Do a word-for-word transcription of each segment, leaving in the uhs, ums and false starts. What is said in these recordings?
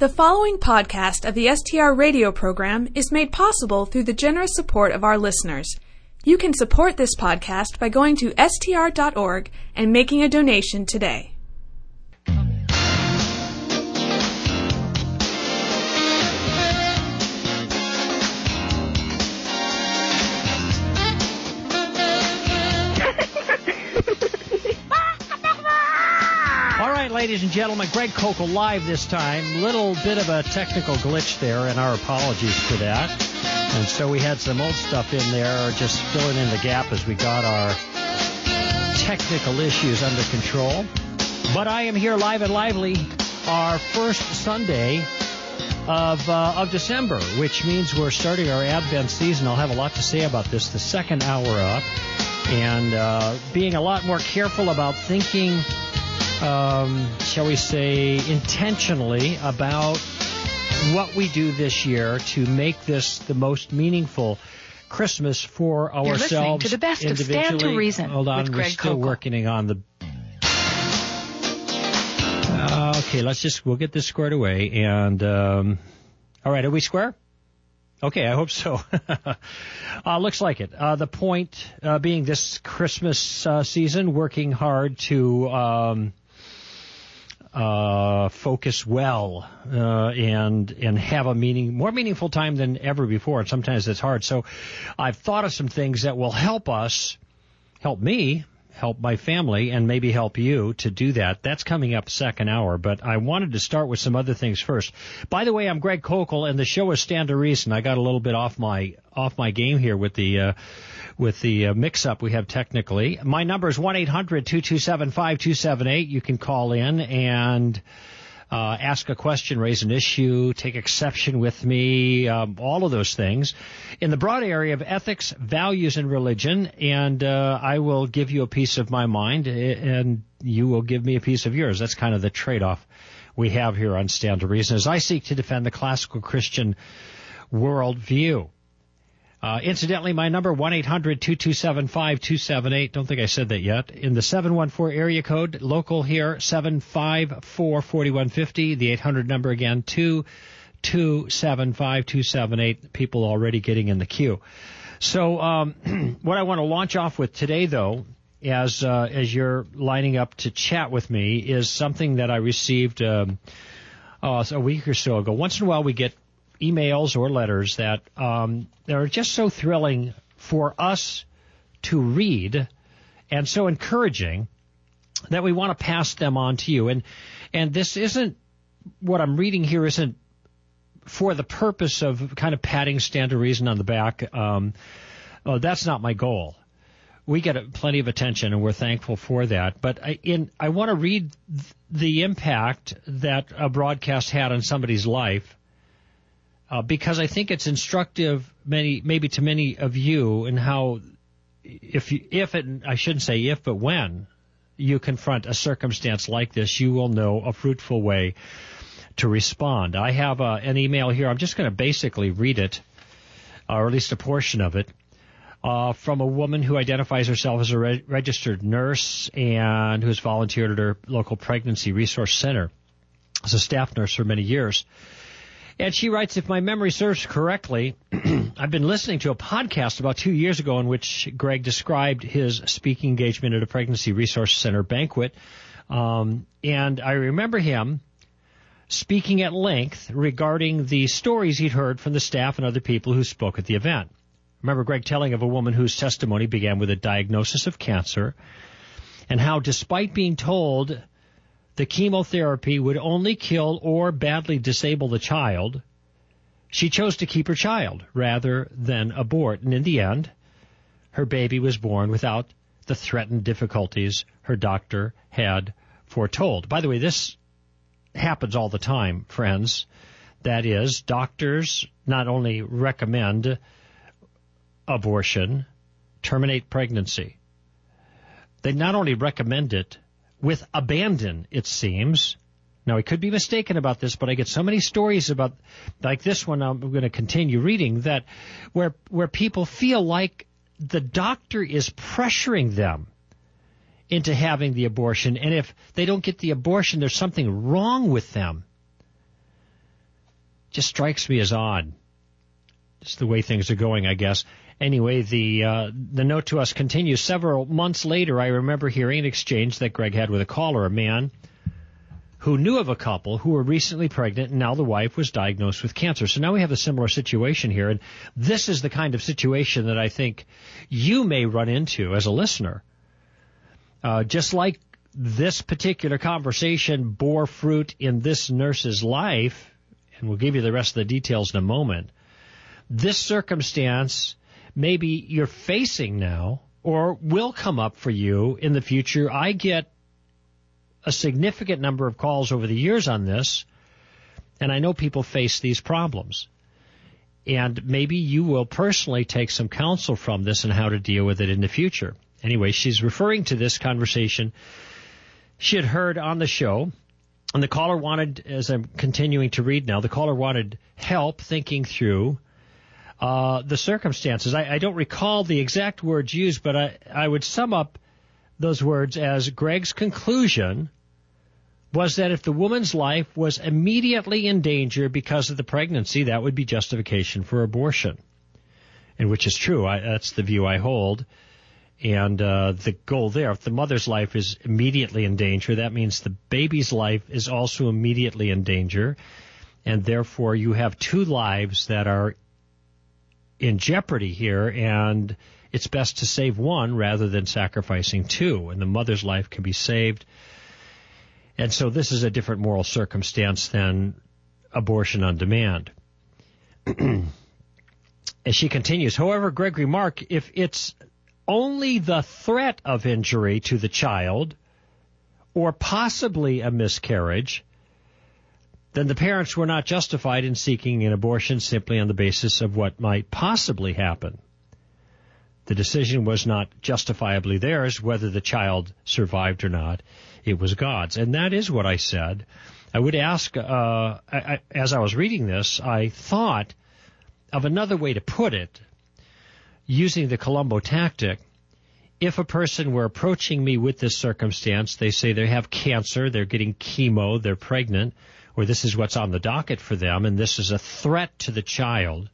The following podcast of the S T R radio program is made possible through the generous support of our listeners. You can support this podcast by going to S T R dot org and making a donation today. Ladies and gentlemen, Greg Koukl live this time. Little bit of a technical glitch there, and our apologies for that. And so we had some old stuff in there, just filling in the gap as we got our technical issues under control. But I am here live and lively, our first Sunday of uh, of December, which means we're starting our Advent season. I'll have a lot to say about this, the second hour up, and uh, being a lot more careful about thinking Um, shall we say, intentionally about what we do this year to make this the most meaningful Christmas for You're ourselves listening to the best of Stand to Reason. Hold on, with we're Greg still Koukl. working on the... Uh, okay, let's just, we'll get this squared away. And, um, all right, are we square? Okay, I hope so. uh, looks like it. Uh, the point uh, being this Christmas uh, season, working hard to... Um, Uh, focus well uh, and and have a meaning more meaningful time than ever before. And sometimes it's hard. So I've thought of some things that will help us, help me, help my family, and maybe help you to do that. That's coming up second hour. But I wanted to start with some other things first. By the way, I'm Greg Koukl, and the show is Stand to Reason. I got a little bit off my off my game here with the. Uh, with the uh, mix-up we have technically. My number is one eight hundred two two seven five two seven eight. You can call in and uh, ask a question, raise an issue, take exception with me, um, all of those things. In the broad area of ethics, values, and religion, and uh, I will give you a piece of my mind, and you will give me a piece of yours. That's kind of the trade-off we have here on Stand to Reason as I seek to defend the classical Christian worldview. Uh, incidentally, my number, one eight hundred two two seven five two seven eight. Don't think I said that yet. In the seven one four area code, local here, seven five four, four one five zero. The eight hundred number again, two two seven five two seven eight. People already getting in the queue. So um, what I want to launch off with today, though, as uh, as you're lining up to chat with me, is something that I received um, uh, a week or so ago. Once in a while we get emails or letters that um, are just so thrilling for us to read and so encouraging that we want to pass them on to you. And and this isn't, what I'm reading here isn't for the purpose of kind of patting Stand to Reason on the back. Um, oh, that's not my goal. We get plenty of attention, and we're thankful for that. But I, in, I want to read th- the impact that a broadcast had on somebody's life, Uh, because I think it's instructive, many maybe to many of you, in how, if you, if it, I shouldn't say if, but when you confront a circumstance like this, you will know a fruitful way to respond. I have uh, an email here. I'm just going to basically read it, or at least a portion of it, uh, from a woman who identifies herself as a re- registered nurse and who has volunteered at her local pregnancy resource center as a staff nurse for many years. And she writes, if my memory serves correctly, I've been listening to a podcast about two years ago in which Greg described his speaking engagement at a pregnancy resource center banquet. Um, and I remember him speaking at length regarding the stories he'd heard from the staff and other people who spoke at the event. I remember Greg telling of a woman whose testimony began with a diagnosis of cancer, and how despite being told the chemotherapy would only kill or badly disable the child, she chose to keep her child rather than abort. And in the end, her baby was born without the threatened difficulties her doctor had foretold. By the way, this happens all the time, friends. That is, doctors not only recommend abortion, terminate pregnancy, they not only recommend it with abandon, it seems. Now, I could be mistaken about this, but I get so many stories about, like this one I'm going to continue reading, that where where people feel like the doctor is pressuring them into having the abortion, and if they don't get the abortion, there's something wrong with them. just strikes me as odd. Just the way things are going, I guess. Anyway, the uh, the note to us continues. Several months later, I remember hearing an exchange that Greg had with a caller, a man who knew of a couple who were recently pregnant, and now the wife was diagnosed with cancer. So now we have a similar situation here, and this is the kind of situation that I think you may run into as a listener. Uh, just like this particular conversation bore fruit in this nurse's life, and we'll give you the rest of the details in a moment, this circumstance maybe you're facing now or will come up for you in the future. I get a significant number of calls over the years on this, and I know people face these problems. And maybe you will personally take some counsel from this and how to deal with it in the future. Anyway, she's referring to this conversation she had heard on the show, and the caller wanted, as I'm continuing to read now, the caller wanted help thinking through uh, the circumstances. I, I don't recall the exact words used, but I, I would sum up those words as Greg's conclusion was that if the woman's life was immediately in danger because of the pregnancy, that would be justification for abortion, and which is true. I, that's the view I hold. And uh, the goal there, if the mother's life is immediately in danger, that means the baby's life is also immediately in danger, and therefore you have two lives that are in jeopardy here, and it's best to save one rather than sacrificing two, and the mother's life can be saved. And so this is a different moral circumstance than abortion on demand. As she continues, however, Greg remarked, if it's only the threat of injury to the child or possibly a miscarriage, then the parents were not justified in seeking an abortion simply on the basis of what might possibly happen. The decision was not justifiably theirs, whether the child survived or not. It was God's. And that is what I said. I would ask, uh, I, I, as I was reading this, I thought of another way to put it, using the Columbo tactic. If a person were approaching me with this circumstance, they say they have cancer, they're getting chemo, they're pregnant, or this is what's on the docket for them, and this is a threat to the child,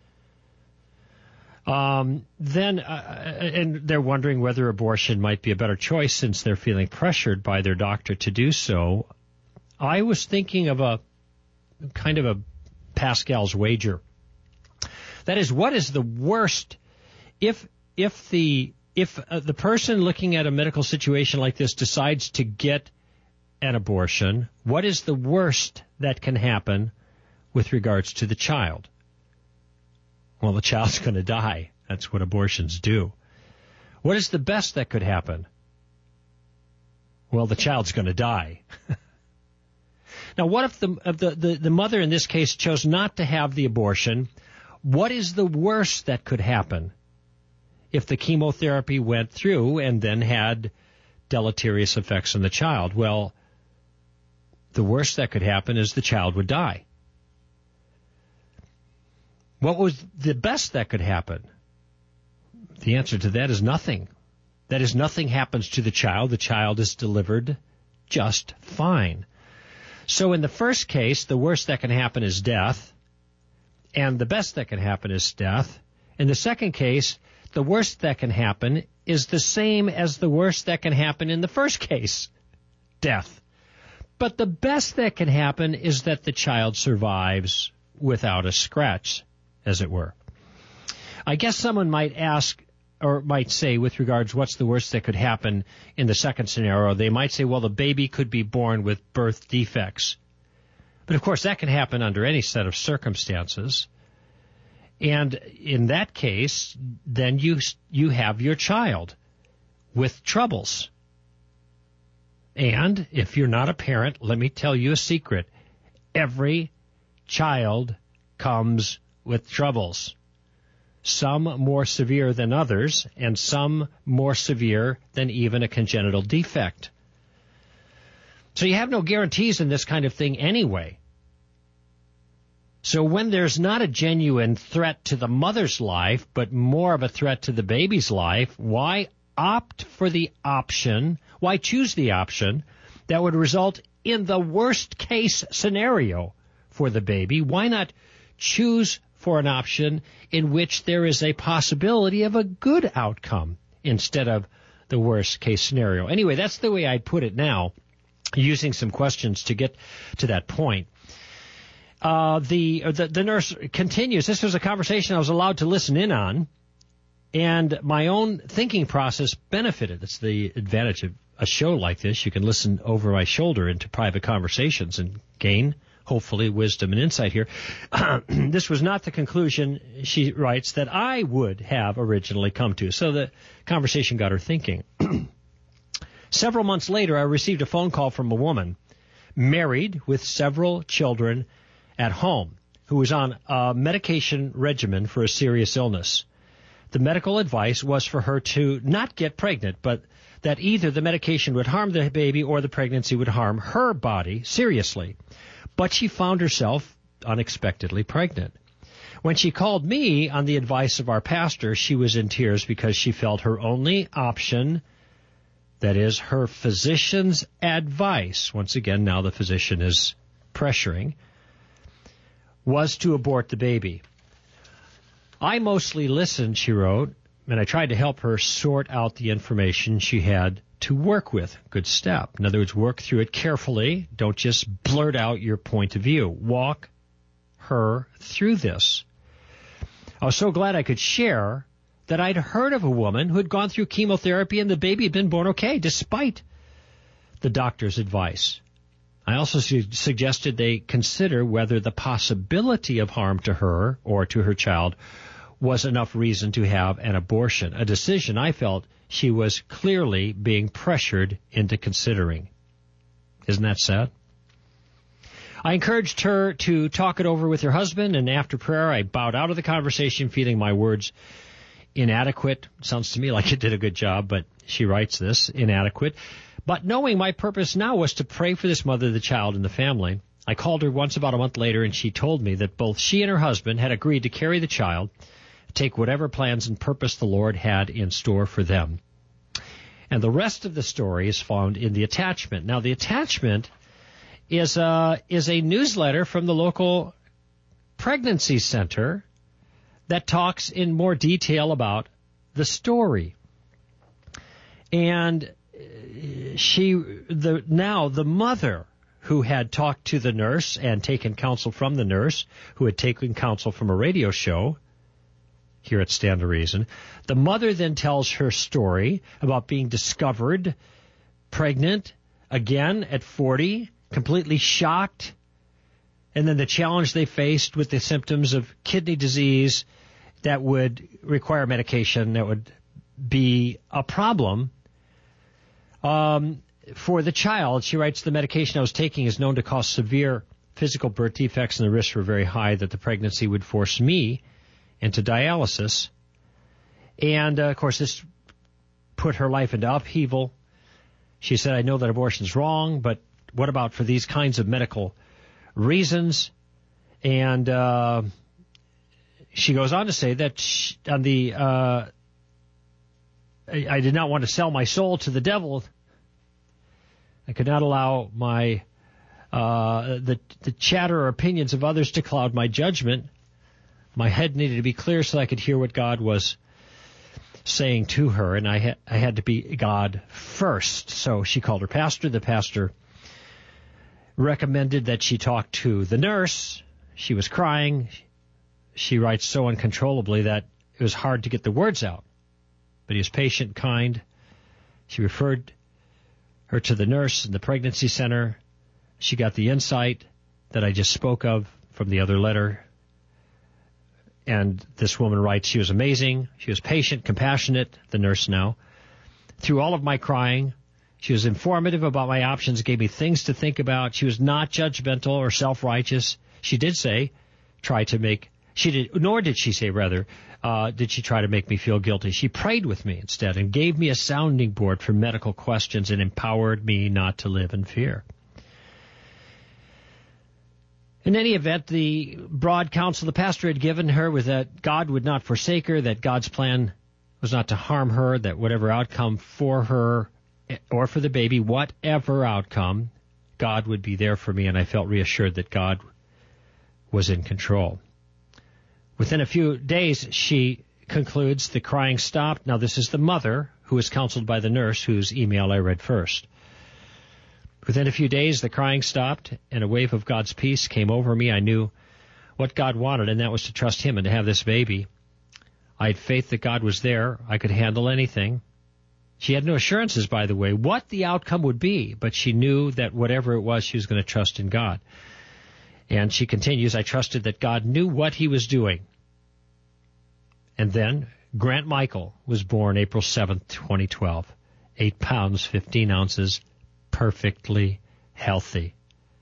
Um, then, uh, and they're wondering whether abortion might be a better choice since they're feeling pressured by their doctor to do so. I was thinking of a kind of a Pascal's wager. That is, what is the worst if if the if uh, the person looking at a medical situation like this decides to get an abortion? What is the worst that can happen with regards to the child? Well, the child's going to die. That's what abortions do. What is the best that could happen? Well, the child's going to die. Now, what if the, if the, the, the mother in this case chose not to have the abortion? What is the worst that could happen if the chemotherapy went through and then had deleterious effects on the child? Well, the worst that could happen is the child would die. What was the best that could happen? The answer to that is nothing. That is, nothing happens to the child. The child is delivered just fine. So in the first case, the worst that can happen is death, and the best that can happen is death. In the second case, the worst that can happen is the same as the worst that can happen in the first case, death. But the best that can happen is that the child survives without a scratch, as it were. I guess someone might ask, or might say, with regards what's the worst that could happen in the second scenario, they might say, well, the baby could be born with birth defects. But, of course, that can happen under any set of circumstances. And in that case, then you you have your child with troubles. And if you're not a parent, let me tell you a secret. Every child comes with troubles. Some more severe than others, and some more severe than even a congenital defect. So you have no guarantees in this kind of thing anyway. So when there's not a genuine threat to the mother's life, but more of a threat to the baby's life, why opt for the option, why choose the option that would result in the worst case scenario for the baby? Why not choose for an option in which there is a possibility of a good outcome instead of the worst case scenario? Anyway, that's the way I'd put it now, using some questions to get to that point. Uh, the, the the nurse continues. This was a conversation I was allowed to listen in on, and my own thinking process benefited. It's the advantage of a show like this. You can listen over my shoulder into private conversations and gain, hopefully, wisdom and insight here. This was not the conclusion, she writes, that I would have originally come to. So the conversation got her thinking. Several months later, I received a phone call from a woman married with several children at home who was on a medication regimen for a serious illness. The medical advice was for her to not get pregnant, but that either the medication would harm the baby or the pregnancy would harm her body seriously. But she found herself unexpectedly pregnant. When she called me on the advice of our pastor, she was in tears because she felt her only option, that is, her physician's advice, once again, now the physician is pressuring, was to abort the baby. I mostly listened, she wrote, and I tried to help her sort out the information she had to work with. Good step. In other words, work through it carefully. Don't just blurt out your point of view. Walk her through this. I was so glad I could share that I'd heard of a woman who had gone through chemotherapy and the baby had been born okay, despite the doctor's advice. I also su- suggested they consider whether the possibility of harm to her or to her child was enough reason to have an abortion, a decision I felt she was clearly being pressured into considering. Isn't that sad? I encouraged her to talk it over with her husband, and after prayer, I bowed out of the conversation, feeling my words inadequate. Sounds to me like it did a good job, but she writes this, inadequate. But knowing my purpose now was to pray for this mother, the child, and the family, I called her once about a month later, and she told me that both she and her husband had agreed to carry the child, take whatever plans and purpose the Lord had in store for them. And the rest of the story is found in the attachment. Now, the attachment is a, is a newsletter from the local pregnancy center that talks in more detail about the story. And she, the now the mother who had talked to the nurse and taken counsel from the nurse, who had taken counsel from a radio show here at Stand to Reason, the mother then tells her story about being discovered pregnant again at forty, completely shocked, and then the challenge they faced with the symptoms of kidney disease that would require medication that would be a problem Um, for the child. She writes, the medication I was taking is known to cause severe physical birth defects, and the risks were very high that the pregnancy would force me into dialysis. And, uh, of course, this put her life into upheaval. She said, I know that abortion's wrong, but what about for these kinds of medical reasons? And uh, she goes on to say that she, on the uh, I, I did not want to sell my soul to the devil. I could not allow my uh, the the chatter or opinions of others to cloud my judgment. My head needed to be clear so I could hear what God was saying to her, and I had I had to be God first. So she called her pastor. The pastor recommended that she talk to the nurse. She was crying. She writes so uncontrollably that it was hard to get the words out. But he was patient, kind. She referred her to the nurse in the pregnancy center. She got the insight that I just spoke of from the other letter. And this woman writes, she was amazing. She was patient, compassionate, the nurse now. Through all of my crying, she was informative about my options, gave me things to think about. She was not judgmental or self-righteous. She did say, try to make, she did, nor did she say, rather, uh, did she try to make me feel guilty. She prayed with me instead and gave me a sounding board for medical questions and empowered me not to live in fear. In any event, the broad counsel the pastor had given her was that God would not forsake her, that God's plan was not to harm her, that whatever outcome for her or for the baby, whatever outcome, God would be there for me, and I felt reassured that God was in control. Within a few days, she concludes, the crying stopped. Now, this is the mother who was counseled by the nurse whose email I read first. Within a few days, the crying stopped, and a wave of God's peace came over me. I knew what God wanted, and that was to trust Him and to have this baby. I had faith that God was there. I could handle anything. She had no assurances, by the way, what the outcome would be, but she knew that whatever it was, she was going to trust in God. And she continues, I trusted that God knew what He was doing. And then Grant Michael was born April seventh, twenty twelve. Eight pounds, fifteen ounces, perfectly healthy.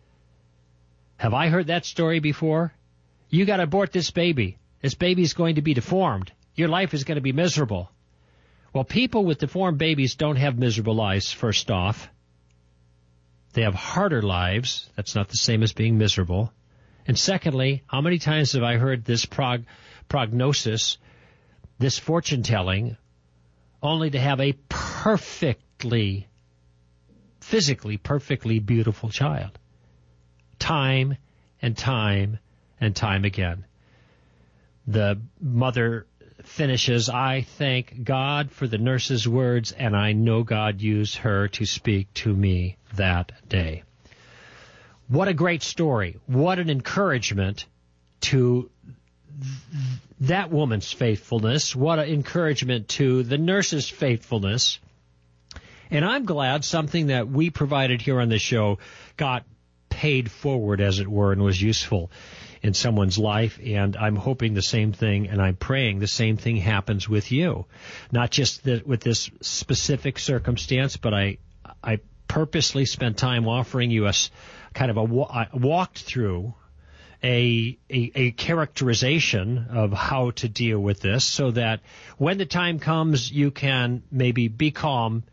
Have I heard that story before? You got to abort this baby. This baby's going to be deformed. Your life is going to be miserable. Well, people with deformed babies don't have miserable lives, first off. They have harder lives. That's not the same as being miserable. And secondly, how many times have I heard this prog- prognosis, this fortune-telling, only to have a perfectly, physically perfectly beautiful child? Time and time and time again. The mother finishes, I thank God for the nurse's words, and I know God used her to speak to me that day. What a great story. What an encouragement to th- that woman's faithfulness. What an encouragement to the nurse's faithfulness. And I'm glad something that we provided here on the show got paid forward, as it were, and was useful in someone's life, and I'm hoping the same thing, and I'm praying the same thing happens with you. Not just the, with this specific circumstance, but I I purposely spent time offering you a kind of a I walked through a, a a characterization of how to deal with this, so that when the time comes, you can maybe be calm,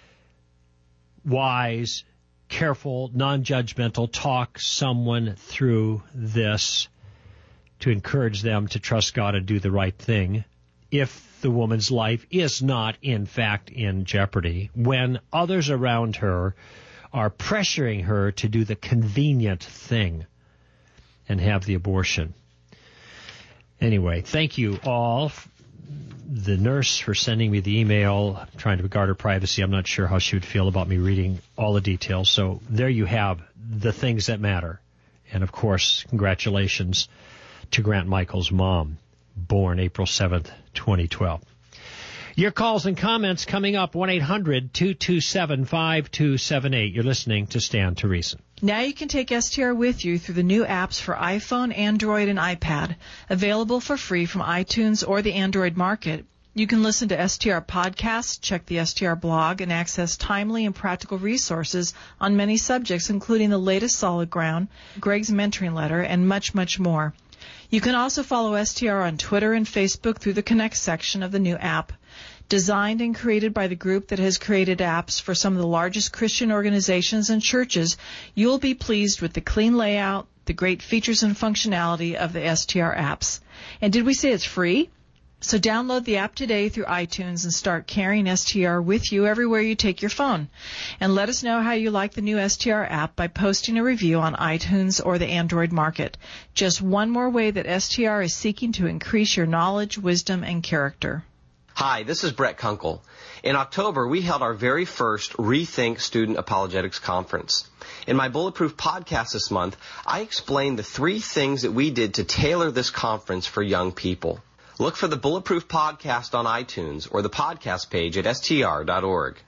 wise, careful, non-judgmental, talk someone through this to encourage them to trust God and do the right thing if the woman's life is not, in fact, in jeopardy, when others around her are pressuring her to do the convenient thing and have the abortion. Anyway, thank you all. The nurse for sending me the email, trying to guard her privacy. I'm not sure how she would feel about me reading all the details. So there you have the things that matter. And, of course, congratulations to Grant Michael's mom, born April seventh, twenty twelve. Your calls and comments coming up, one eight hundred two two seven five two seven eight. You're listening to Stand to Reason. Now you can take S T R with you through the new apps for iPhone, Android, and iPad, available for free from iTunes or the Android market. You can listen to S T R podcasts, check the S T R blog, and access timely and practical resources on many subjects, including the latest Solid Ground, Greg's mentoring letter, and much, much more. You can also follow S T R on Twitter and Facebook through the Connect section of the new app. Designed and created by the group that has created apps for some of the largest Christian organizations and churches, you'll be pleased with the clean layout, the great features and functionality of the S T R apps. And did we say it's free? So download the app today through iTunes and start carrying S T R with you everywhere you take your phone. And let us know how you like the new S T R app by posting a review on iTunes or the Android market. Just one more way that S T R is seeking to increase your knowledge, wisdom, and character. Hi, this is Brett Kunkel. In October, we held our very first Rethink Student Apologetics Conference. In my Bulletproof podcast this month, I explained the three things that we did to tailor this conference for young people. Look for the Bulletproof podcast on iTunes or the podcast page at S T R dot org.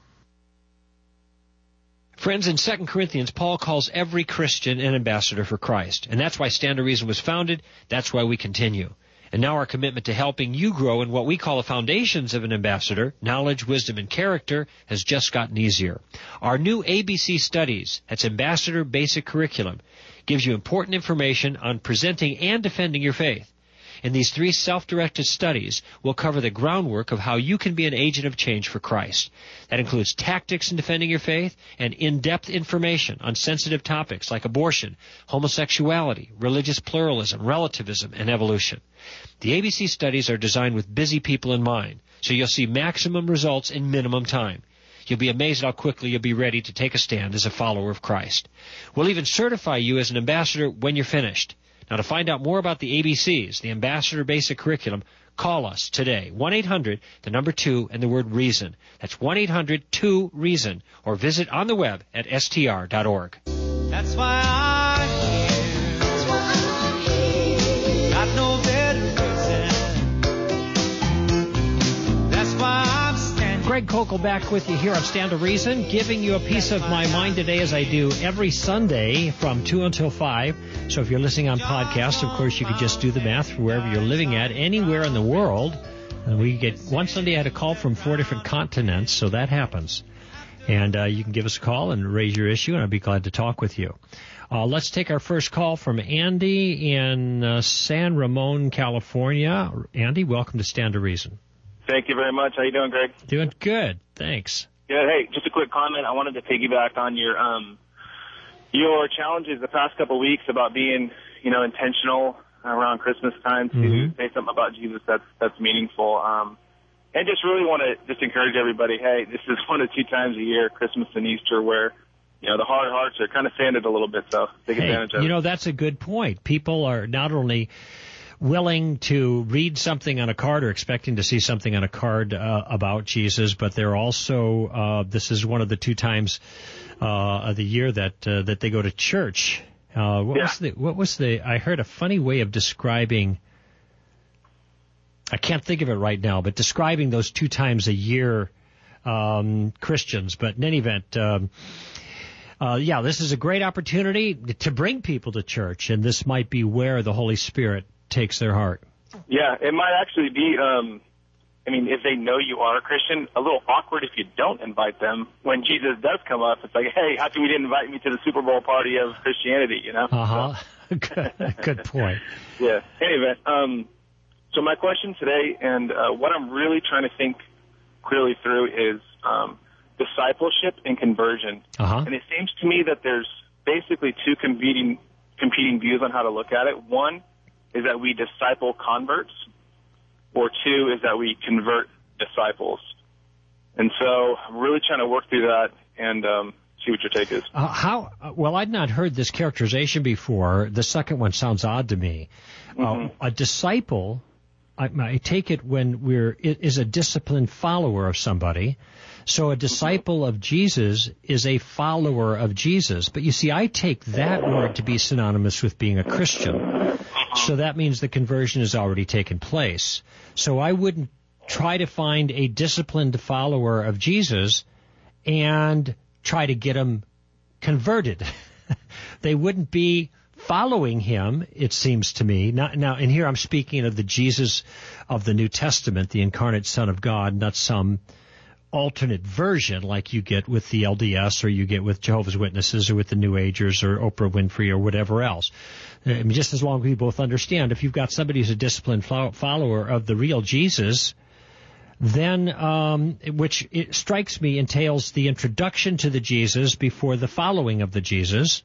Friends, in Second Corinthians, Paul calls every Christian an ambassador for Christ. And that's why Stand to Reason was founded. That's why we continue. And now our commitment to helping you grow in what we call the foundations of an ambassador, knowledge, wisdom, and character, has just gotten easier. Our new A B C Studies, that's Ambassador Basic Curriculum, gives you important information on presenting and defending your faith. In these three self-directed studies, we'll cover the groundwork of how you can be an agent of change for Christ. That includes tactics in defending your faith and in-depth information on sensitive topics like abortion, homosexuality, religious pluralism, relativism, and evolution. The A B C studies are designed with busy people in mind, so you'll see maximum results in minimum time. You'll be amazed how quickly you'll be ready to take a stand as a follower of Christ. We'll even certify you as an ambassador when you're finished. Now, to find out more about the A B Cs, the Ambassador Basic Curriculum, call us today, one eight hundred, the number two, and the word REASON. That's one eight hundred two reason, or visit on the web at S T R dot org. That's why I'm here. That's why I'm here. Got no better reason. That's why I'm standing. Greg Kokel back with you here on Stand to Reason, giving you a piece of my mind today as I do every Sunday from two until five. So if you're listening on podcast, of course, you could just do the math for wherever you're living at, anywhere in the world. And we get one Sunday I had a call from four different continents, so that happens. And uh, you can give us a call and raise your issue, and I'd be glad to talk with you. Uh, let's take our first call from Andy in uh, San Ramon, California. Andy, welcome to Stand to Reason. Thank you very much. How you doing, Greg? Doing good. Thanks. Good. Hey, just a quick comment. I wanted to piggyback on your um, your challenges the past couple of weeks about being, you know, intentional around Christmas time to mm-hmm. say something about Jesus that's that's meaningful. Um, and just really want to just encourage everybody. Hey, this is one or two times a year, Christmas and Easter, where you know the hard hearts are kind of sanded a little bit. So take hey, advantage of it. You know, that's a good point. People are not only willing to read something on a card or expecting to see something on a card uh, about Jesus, but they're also, uh, this is one of the two times uh, of the year that uh, that they go to church. Uh, what yeah. was the, what was the, I heard a funny way of describing, I can't think of it right now, but describing those two times a year um, Christians. But in any event, um, uh, yeah, this is a great opportunity to bring people to church, and this might be where the Holy Spirit takes their heart. Yeah, it might actually be, um, I mean, if they know you are a Christian, a little awkward if you don't invite them. When Jesus does come up, it's like, hey, how come you didn't invite me to the Super Bowl party of Christianity, you know? Uh-huh. So. good, good point. Yeah. Anyway, um, so my question today, and uh, what I'm really trying to think clearly through is um, discipleship and conversion. Uh-huh. And it seems to me that there's basically two competing competing views on how to look at it. One is that we disciple converts, or two is that we convert disciples. And so I'm really trying to work through that and um, see what your take is. Uh, how? Well, I'd not heard this characterization before. The second one sounds odd to me. Mm-hmm. Uh, a disciple, I, I take it when we're is a disciplined follower of somebody. So a disciple of Jesus is a follower of Jesus. But you see, I take that word to be synonymous with being a Christian. So that means the conversion has already taken place. So I wouldn't try to find a disciplined follower of Jesus and try to get them converted. They wouldn't be following him, it seems to me. Now, now, and here I'm speaking of the Jesus of the New Testament, the incarnate Son of God, not some alternate version like you get with the L D S or you get with Jehovah's Witnesses or with the New Agers or Oprah Winfrey or whatever else. I mean, just as long as we both understand, if you've got somebody who's a disciplined follower of the real Jesus, then, um, which it strikes me entails the introduction to the Jesus before the following of the Jesus,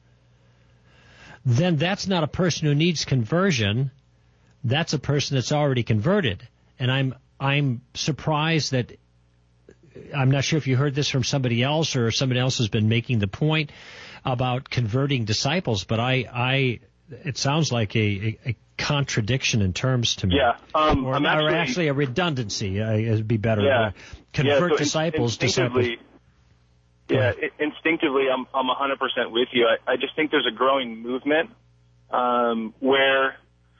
then that's not a person who needs conversion. That's a person that's already converted. And I'm, I'm surprised that, I'm not sure if you heard this from somebody else or somebody else has been making the point about converting disciples, but I, I, it sounds like a, a, a contradiction in terms to me. Yeah, um, or, I'm actually, or actually a redundancy. Uh, it'd be better. Yeah, convert yeah, so disciples. Instinctively, disciples. Yeah, instinctively, I'm I'm one hundred percent with you. I, I just think there's a growing movement um, where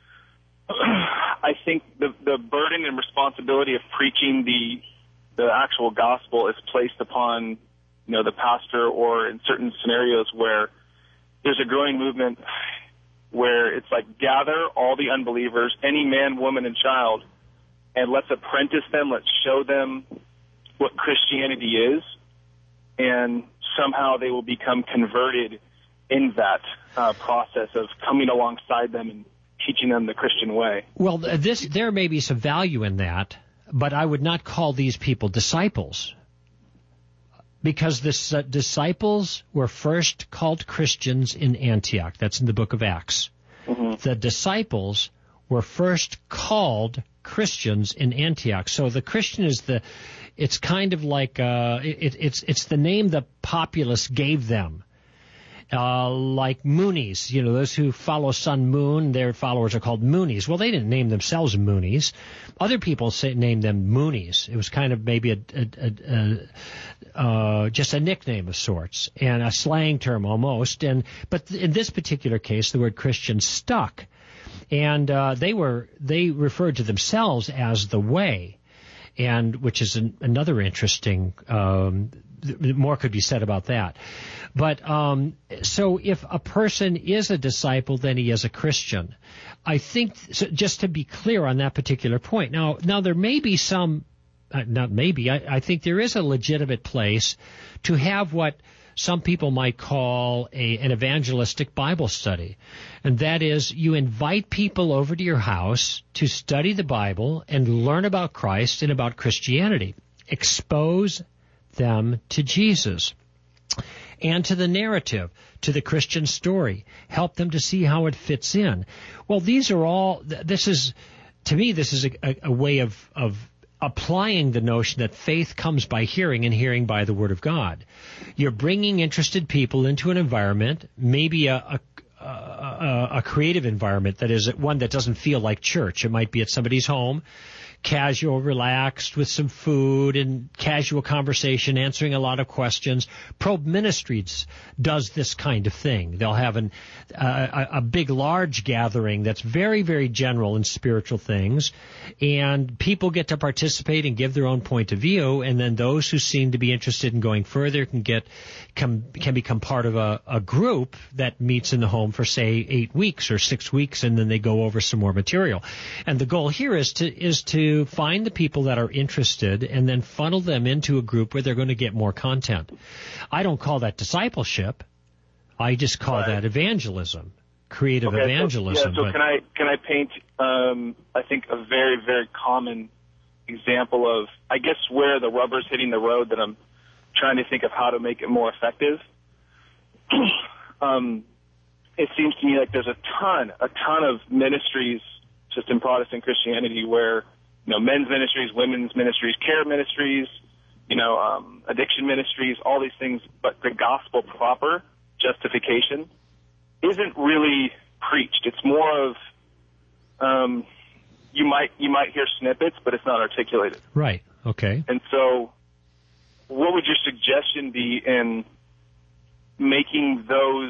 I think the the burden and responsibility of preaching the the actual gospel is placed upon, you know, the pastor, or in certain scenarios where there's a growing movement where it's like, gather all the unbelievers, any man, woman, and child, and let's apprentice them, let's show them what Christianity is, and somehow they will become converted in that uh, process of coming alongside them and teaching them the Christian way. Well, this there may be some value in that, but I would not call these people disciples, because the uh, disciples were first called Christians in Antioch. That's in the book of Acts. Mm-hmm. The disciples were first called Christians in Antioch. So the Christian is the, it's kind of like, uh, it, it's, it's the name the populace gave them. Uh, like Moonies, you know, those who follow Sun Moon, their followers are called Moonies. Well, they didn't name themselves Moonies. Other people say, named them Moonies. It was kind of maybe a, a, a, a uh, just a nickname of sorts and a slang term almost. And but in this particular case, the word Christian stuck, and uh, they were they referred to themselves as the Way, and which is an, another interesting. Um, more could be said about that. But um, so if a person is a disciple, then he is a Christian. I think, so just to be clear on that particular point. Now, now there may be some, uh, not maybe, I, I think there is a legitimate place to have what some people might call a, an evangelistic Bible study. And that is, you invite people over to your house to study the Bible and learn about Christ and about Christianity. Expose them to Jesus and to the narrative, to the Christian story. Help them to see how it fits in. Well, these are all, this is, to me, this is a, a, a way of, of applying the notion that faith comes by hearing and hearing by the Word of God. You're bringing interested people into an environment, maybe a, a A, a creative environment, that is one that doesn't feel like church. It might be at somebody's home, casual, relaxed, with some food and casual conversation, answering a lot of questions. Probe Ministries does this kind of thing. They'll have an, uh, a, a big, large gathering that's very, very general in spiritual things, and people get to participate and give their own point of view, and then those who seem to be interested in going further can get can, can become part of a, a group that meets in the home for, say, eight weeks or six weeks, and then they go over some more material. And the goal here is to is to find the people that are interested and then funnel them into a group where they're going to get more content. I don't call that discipleship. I just call right. that evangelism, creative okay, evangelism. So, yeah, so but, can I can I paint, um, I think, a very, very common example of, I guess, where the rubber's hitting the road that I'm trying to think of how to make it more effective. um, it seems to me like there's a ton, a ton of ministries just in Protestant Christianity where, you know, men's ministries, women's ministries, care ministries, you know, um, addiction ministries, all these things, but the gospel proper, justification, isn't really preached. It's more of, um, you might you might hear snippets, but it's not articulated. Right. Okay. And so, what would your suggestion be in making those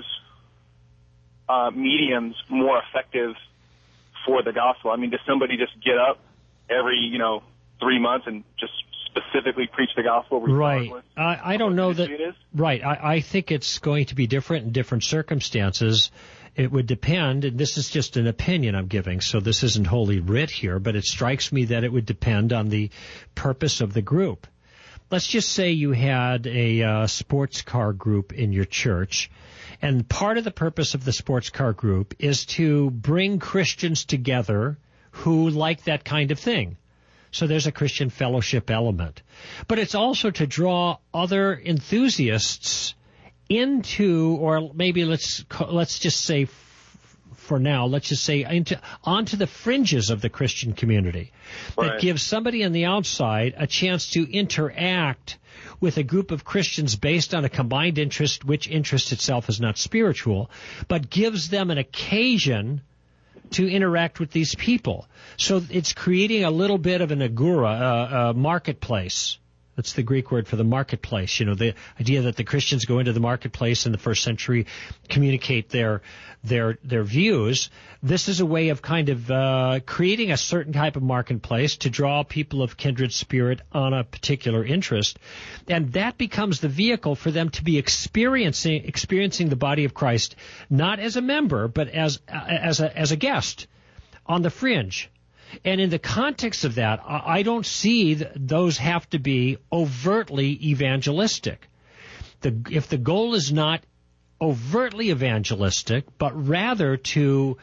uh, mediums more effective for the gospel? I mean, does somebody just get up every, you know, three months and just specifically preach the gospel? Right. I, I don't know that. Right. I, I think it's going to be different in different circumstances. It would depend, and this is just an opinion I'm giving, so this isn't wholly writ here, but it strikes me that it would depend on the purpose of the group. Let's just say you had a uh, sports car group in your church, and part of the purpose of the sports car group is to bring Christians together who like that kind of thing. So there's a Christian fellowship element. But it's also to draw other enthusiasts into, or maybe let's let's just say f- for now, let's just say into onto the fringes of the Christian community. Right. That gives somebody on the outside a chance to interact with a group of Christians based on a combined interest, which interest itself is not spiritual, but gives them an occasion to interact with these people. So it's creating a little bit of an agora, a, a marketplace. That's the Greek word for the marketplace. You know, the idea that the Christians go into the marketplace in the first century, communicate their their their views. This is a way of kind of uh, creating a certain type of marketplace to draw people of kindred spirit on a particular interest, and that becomes the vehicle for them to be experiencing experiencing the body of Christ, not as a member, but as as a as a guest on the fringe. And in the context of that, I don't see th- those have to be overtly evangelistic. The, if the goal is not overtly evangelistic, but rather to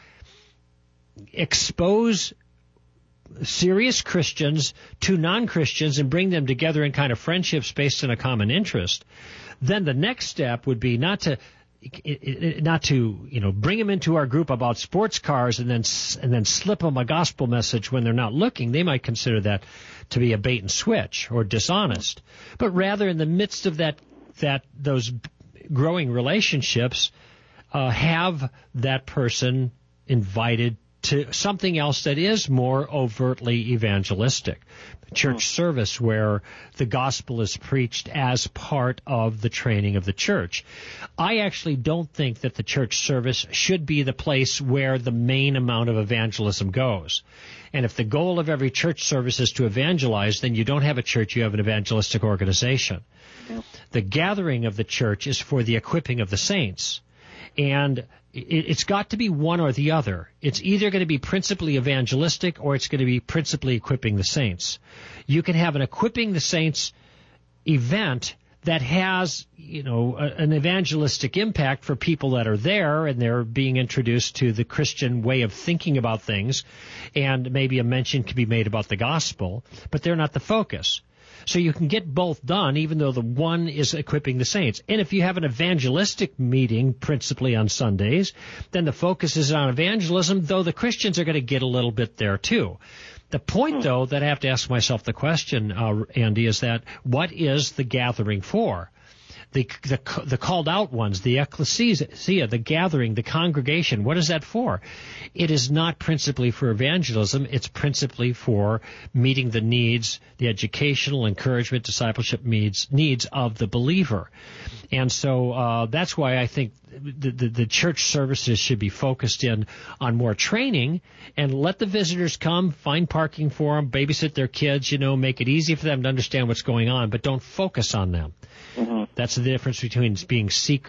expose serious Christians to non-Christians and bring them together in kind of friendships based on a common interest, then the next step would be not to It, it, not to, you know, bring them into our group about sports cars and then and then slip them a gospel message when they're not looking. They might consider that to be a bait and switch or dishonest. But rather, in the midst of that that those growing relationships, uh, have that person invited to something else that is more overtly evangelistic. Church service where the gospel is preached as part of the training of the church. I actually don't think that the church service should be the place where the main amount of evangelism goes. And if the goal of every church service is to evangelize, then you don't have a church, you have an evangelistic organization. The gathering of the church is for the equipping of the saints. And it's got to be one or the other. It's either going to be principally evangelistic or it's going to be principally equipping the saints. You can have an equipping the saints event that has, you know, a, an evangelistic impact for people that are there and they're being introduced to the Christian way of thinking about things, and maybe a mention can be made about the gospel, but they're not the focus. So you can get both done, even though the one is equipping the saints. And if you have an evangelistic meeting, principally on Sundays, then the focus is on evangelism, though the Christians are going to get a little bit there too. The point, though, that I have to ask myself the question, uh, Andy, is that what is the gathering for? The, the the called out ones, the ecclesia, the gathering, the congregation, what is that for? It is not principally for evangelism. It's principally for meeting the needs, the educational, encouragement, discipleship needs needs of the believer. And so uh, that's why I think the, the, the church services should be focused in on more training and let the visitors come, find parking for them, babysit their kids, you know, make it easy for them to understand what's going on, but don't focus on them. Mm-hmm. That's the difference between being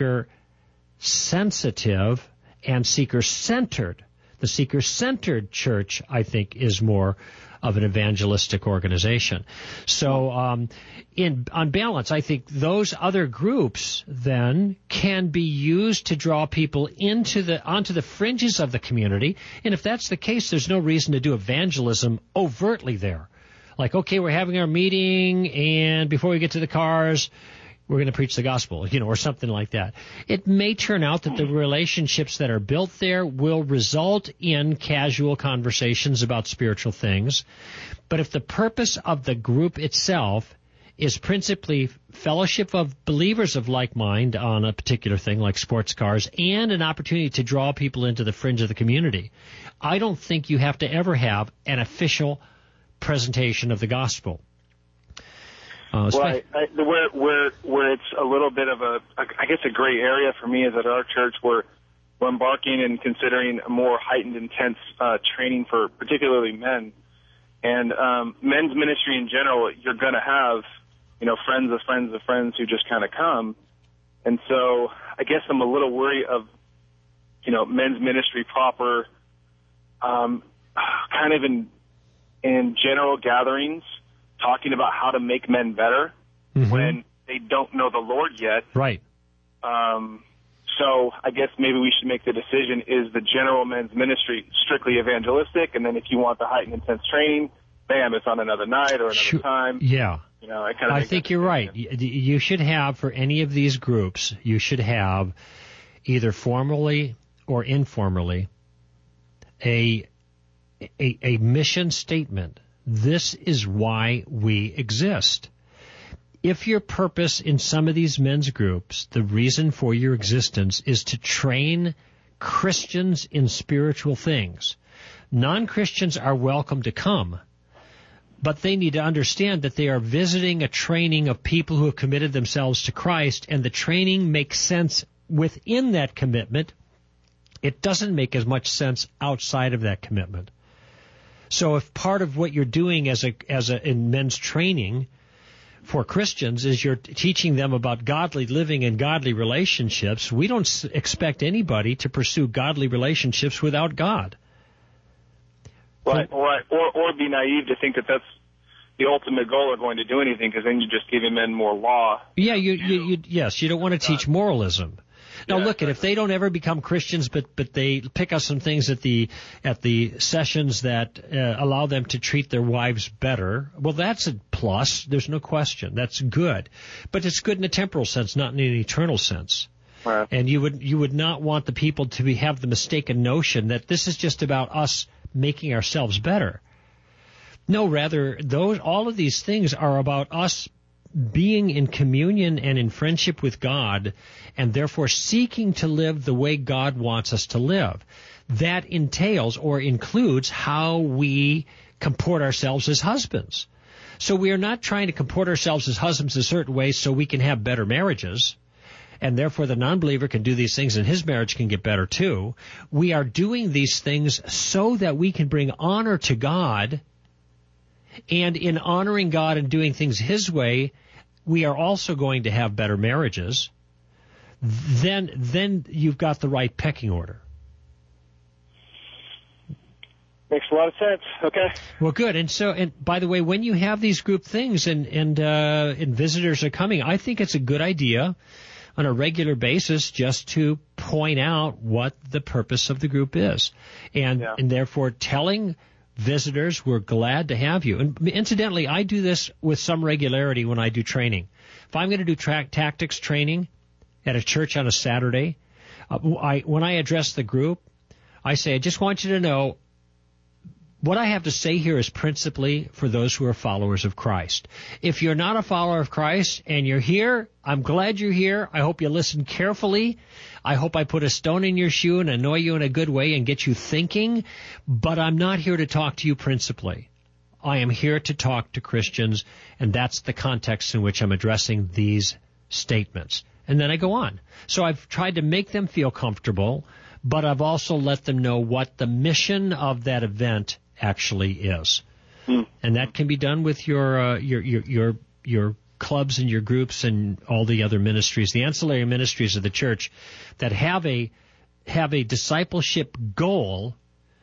seeker-sensitive and seeker-centered. The seeker-centered church, I think, is more of an evangelistic organization. So um, in on balance, I think those other groups then can be used to draw people into the onto the fringes of the community. And if that's the case, there's no reason to do evangelism overtly there. Like, okay, we're having our meeting, and before we get to the cars, we're going to preach the gospel, you know, or something like that. It may turn out that the relationships that are built there will result in casual conversations about spiritual things. But if the purpose of the group itself is principally fellowship of believers of like mind on a particular thing like sports cars and an opportunity to draw people into the fringe of the community, I don't think you have to ever have an official presentation of the gospel. Uh, well, I, I, where where where it's a little bit of a, I guess, a gray area for me is at our church we're, we're embarking and considering a more heightened, intense uh, training for particularly men, and um, men's ministry in general. You're going to have, you know, friends of friends of friends who just kind of come, and so I guess I'm a little worried of, you know, men's ministry proper, um, kind of in in general gatherings, talking about how to make men better mm-hmm. when they don't know the Lord yet. Right. Um, so I guess maybe we should make the decision, is the general men's ministry strictly evangelistic? And then if you want the heightened intense training, bam, it's on another night or another sure. time. Yeah. You know, I, kind of I think you're right. You should have, for any of these groups, you should have either formally or informally a a, a mission statement. This is why we exist. If your purpose in some of these men's groups, the reason for your existence is to train Christians in spiritual things, non-Christians are welcome to come, but they need to understand that they are visiting a training of people who have committed themselves to Christ, and the training makes sense within that commitment. It doesn't make as much sense outside of that commitment. So if part of what you're doing as a as a in men's training for Christians is you're teaching them about godly living and godly relationships, we don't s- expect anybody to pursue godly relationships without God. Right, or, or or be naive to think that that's the ultimate goal of going to do anything, because then you're just giving men more law. Yeah, you, you, you yes, you don't want to teach moralism. Now, yeah, look, at if they don't ever become Christians, but but they pick up some things at the at the sessions that uh, allow them to treat their wives better, well, that's a plus. There's no question. That's good, but it's good in a temporal sense, not in an eternal sense. Right. And you would you would not want the people to be, have the mistaken notion that this is just about us making ourselves better. No, rather, those all of these things are about us being in communion and in friendship with God, and therefore seeking to live the way God wants us to live. That entails or includes how we comport ourselves as husbands. So we are not trying to comport ourselves as husbands a certain way so we can have better marriages, and therefore the non-believer can do these things and his marriage can get better too. We are doing these things so that we can bring honor to God, and in honoring God and doing things his way, we are also going to have better marriages. Then, then you've got the right pecking order. Makes a lot of sense. Okay. Well, good. And so, and by the way, when you have these group things and and uh, and visitors are coming, I think it's a good idea on a regular basis just to point out what the purpose of the group is, and Yeah. and therefore telling visitors we're glad to have you. And incidentally, I do this with some regularity when I do training. If I'm going to do track tactics training at a church on a Saturday, uh, I when I address the group, I say, I just want you to know, what I have to say here is principally for those who are followers of Christ. If you're not a follower of Christ and you're here, I'm glad you're here. I hope you listen carefully. I hope I put a stone in your shoe and annoy you in a good way and get you thinking. But I'm not here to talk to you principally. I am here to talk to Christians, and that's the context in which I'm addressing these statements. And then I go on. So I've tried to make them feel comfortable, but I've also let them know what the mission of that event actually is. Mm. And that can be done with your, uh, your your your your clubs and your groups and all the other ministries, the ancillary ministries of the church that have a have a discipleship goal,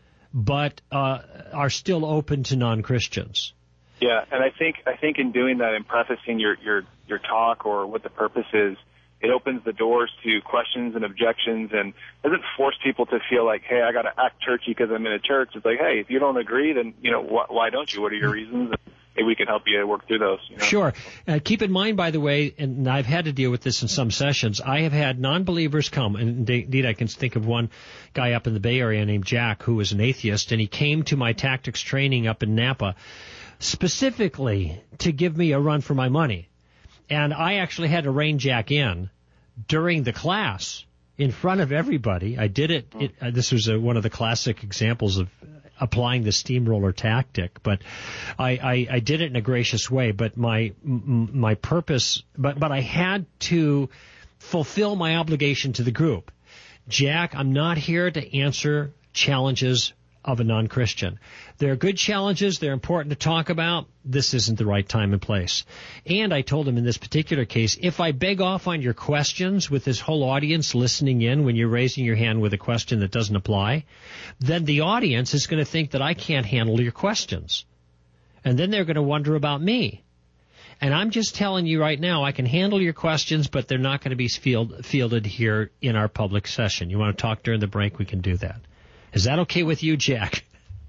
but uh, are still open to non-Christians. Yeah, and I think I think in doing that, in prefacing your your your talk or what the purpose is, it opens the doors to questions and objections, and doesn't force people to feel like, hey, I got to act churchy because I'm in a church. It's like, hey, if you don't agree, then, you know, wh- why don't you? What are your reasons? And maybe we can help you work through those. You know? Sure. Uh, keep in mind, by the way, and I've had to deal with this in some sessions, I have had non-believers come, and indeed I can think of one guy up in the Bay Area named Jack who was an atheist, and he came to my tactics training up in Napa specifically to give me a run for my money. And I actually had to rein Jack in during the class in front of everybody. I did it. it uh, this was a, one of the classic examples of applying the steamroller tactic, but I, I, I did it in a gracious way. But my m- my purpose, but but I had to fulfill my obligation to the group. Jack, I'm not here to answer challenges of a non-Christian. They're good challenges. They're important to talk about. This isn't the right time and place. And I told him in this particular case, if I beg off on your questions with this whole audience listening in when you're raising your hand with a question that doesn't apply, then the audience is going to think that I can't handle your questions. And then they're going to wonder about me. And I'm just telling you right now, I can handle your questions, but they're not going to be field, fielded here in our public session. You want to talk during the break, we can do that. Is that okay with you, Jack?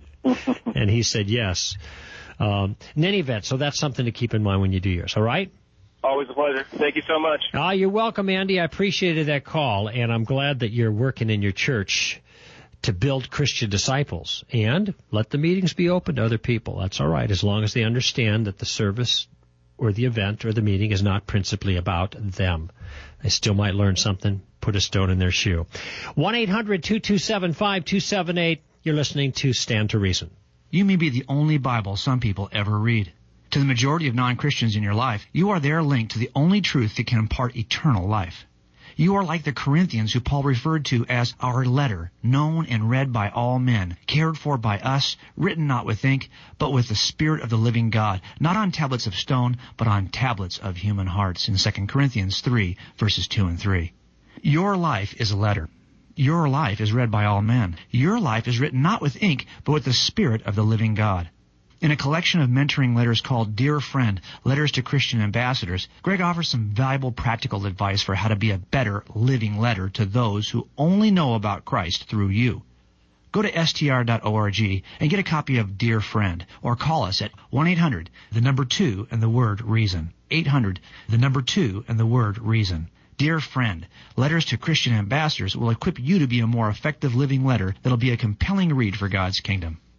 And he said yes. Um, in any event, so that's something to keep in mind when you do yours, all right? Always a pleasure. Thank you so much. Ah, you're welcome, Andy. I appreciated that call, and I'm glad that you're working in your church to build Christian disciples. And let the meetings be open to other people. That's all right, as long as they understand that the service or the event or the meeting is not principally about them. They still might learn something, put a stone in their shoe. one eight hundred two two seven five two seven eight. You're listening to Stand to Reason. You may be the only Bible some people ever read. To the majority of non-Christians in your life, you are their link to the only truth that can impart eternal life. You are like the Corinthians who Paul referred to as our letter, known and read by all men, cared for by us, written not with ink, but with the Spirit of the living God, not on tablets of stone, but on tablets of human hearts, in Second Corinthians three, verses two and three. Your life is a letter. Your life is read by all men. Your life is written not with ink, but with the Spirit of the living God. In a collection of mentoring letters called Dear Friend, Letters to Christian Ambassadors, Greg offers some valuable practical advice for how to be a better living letter to those who only know about Christ through you. Go to S T R dot org and get a copy of Dear Friend, or call us at one eight hundred, the number two, and the word reason. eight hundred, the number two, and the word reason. Dear Friend, Letters to Christian Ambassadors will equip you to be a more effective living letter that'll be a compelling read for God's kingdom.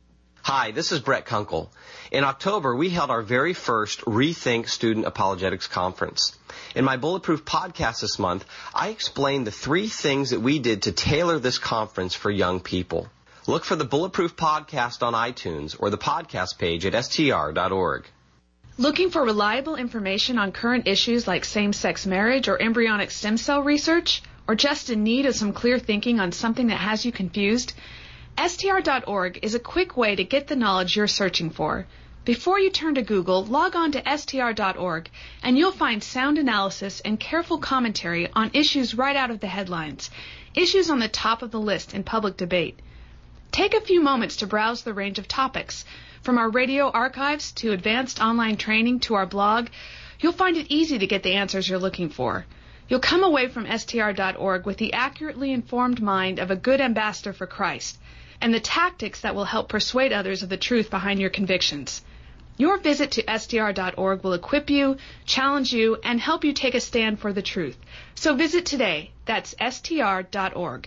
Hi, this is Brett Kunkel. In October, we held our very first Rethink Student Apologetics Conference. In my Bulletproof podcast this month, I explained the three things that we did to tailor this conference for young people. Look for the Bulletproof podcast on iTunes or the podcast page at S T R dot org. Looking for reliable information on current issues like same-sex marriage or embryonic stem cell research? Or just in need of some clear thinking on something that has you confused? S T R dot org is a quick way to get the knowledge you're searching for. Before you turn to Google, log on to S T R dot org and you'll find sound analysis and careful commentary on issues right out of the headlines, issues on the top of the list in public debate. Take a few moments to browse the range of topics. From our radio archives to advanced online training to our blog, you'll find it easy to get the answers you're looking for. You'll come away from S T R dot org with the accurately informed mind of a good ambassador for Christ and the tactics that will help persuade others of the truth behind your convictions. Your visit to S T R dot org will equip you, challenge you, and help you take a stand for the truth. So visit today. That's S T R dot org.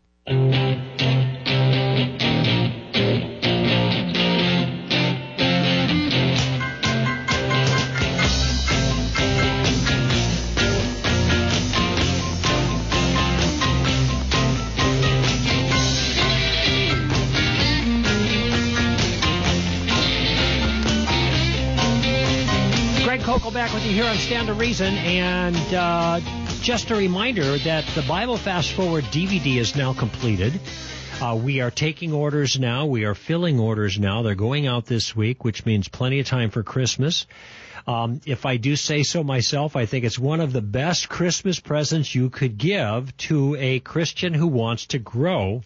Coco back with you here on Stand to Reason, and uh, just a reminder that the Bible Fast Forward D V D is now completed. Uh, we are taking orders now. We are filling orders now. They're going out this week, which means plenty of time for Christmas. Um, if I do say so myself, I think it's one of the best Christmas presents you could give to a Christian who wants to grow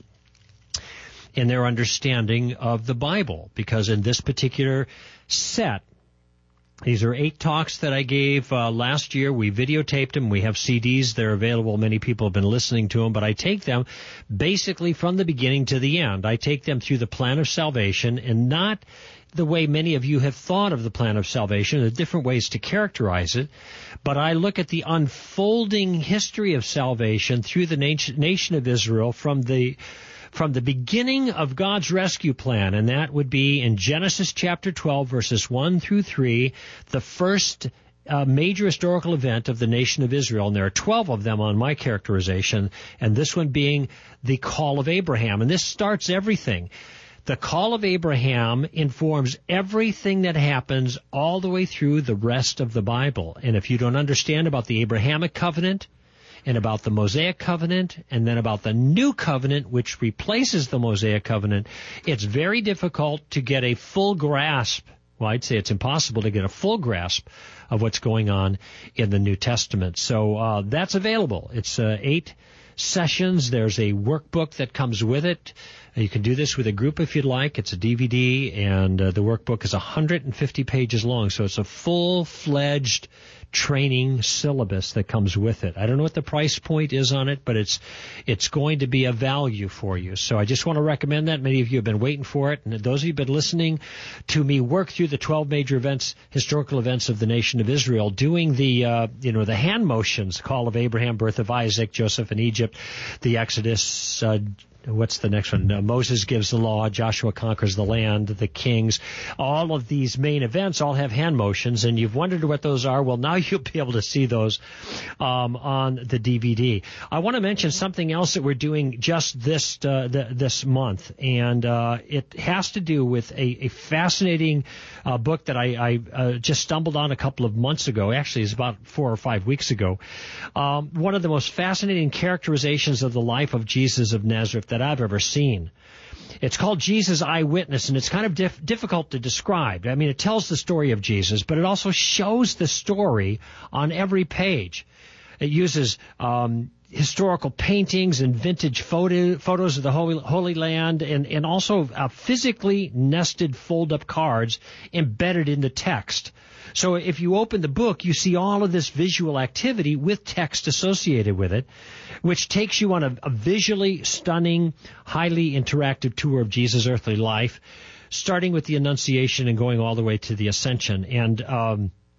in their understanding of the Bible, because in this particular set, these are eight talks that I gave uh, last year. We videotaped them. We have C Ds. They're available. Many people have been listening to them, but I take them basically from the beginning to the end. I take them through the plan of salvation, and not the way many of you have thought of the plan of salvation. There are different ways to characterize it, but I look at the unfolding history of salvation through the nation of Israel from the From the beginning of God's rescue plan, and that would be in Genesis chapter twelve, verses one through three, the first uh, major historical event of the nation of Israel. And there are twelve of them on my characterization, and this one being the call of Abraham. And this starts everything. The call of Abraham informs everything that happens all the way through the rest of the Bible. And if you don't understand about the Abrahamic covenant, and about the Mosaic covenant, and then about the new covenant, which replaces the Mosaic covenant, it's very difficult to get a full grasp. Well, I'd say it's impossible to get a full grasp of what's going on in the New Testament. So uh, that's available. It's uh, eight sessions. There's a workbook that comes with it. You can do this with a group if you'd like. It's a D V D, and uh, the workbook is one hundred fifty pages long, so it's a full-fledged training syllabus that comes with it. I don't know what the price point is on it, but it's it's going to be a value for you. So I just want to recommend that. Many of you have been waiting for it, and those of you who have been listening to me work through the twelve major events, historical events of the nation of Israel, doing the uh, you know the hand motions, call of Abraham, birth of Isaac, Joseph in Egypt, the Exodus, uh, what's the next one? Uh, Moses gives the law, Joshua conquers the land, the kings. All of these main events all have hand motions, and you've wondered what those are. Well, now you'll be able to see those um, on the D V D. I want to mention something else that we're doing just this uh, the, this month, and uh, it has to do with a, a fascinating uh, book that I, I uh, just stumbled on a couple of months ago. Actually, it's about four or five weeks ago. Um, one of the most fascinating characterizations of the life of Jesus of Nazareth that I've ever seen. It's called Jesus Eyewitness, and it's kind of dif- difficult to describe. I mean, it tells the story of Jesus, but it also shows the story on every page. It uses um, historical paintings and vintage photo, photos of the Holy, Holy Land, and, and also uh, physically nested fold-up cards embedded in the text. So if you open the book, you see all of this visual activity with text associated with it, which takes you on a, a visually stunning, highly interactive tour of Jesus' earthly life, starting with the Annunciation and going all the way to the Ascension. And um,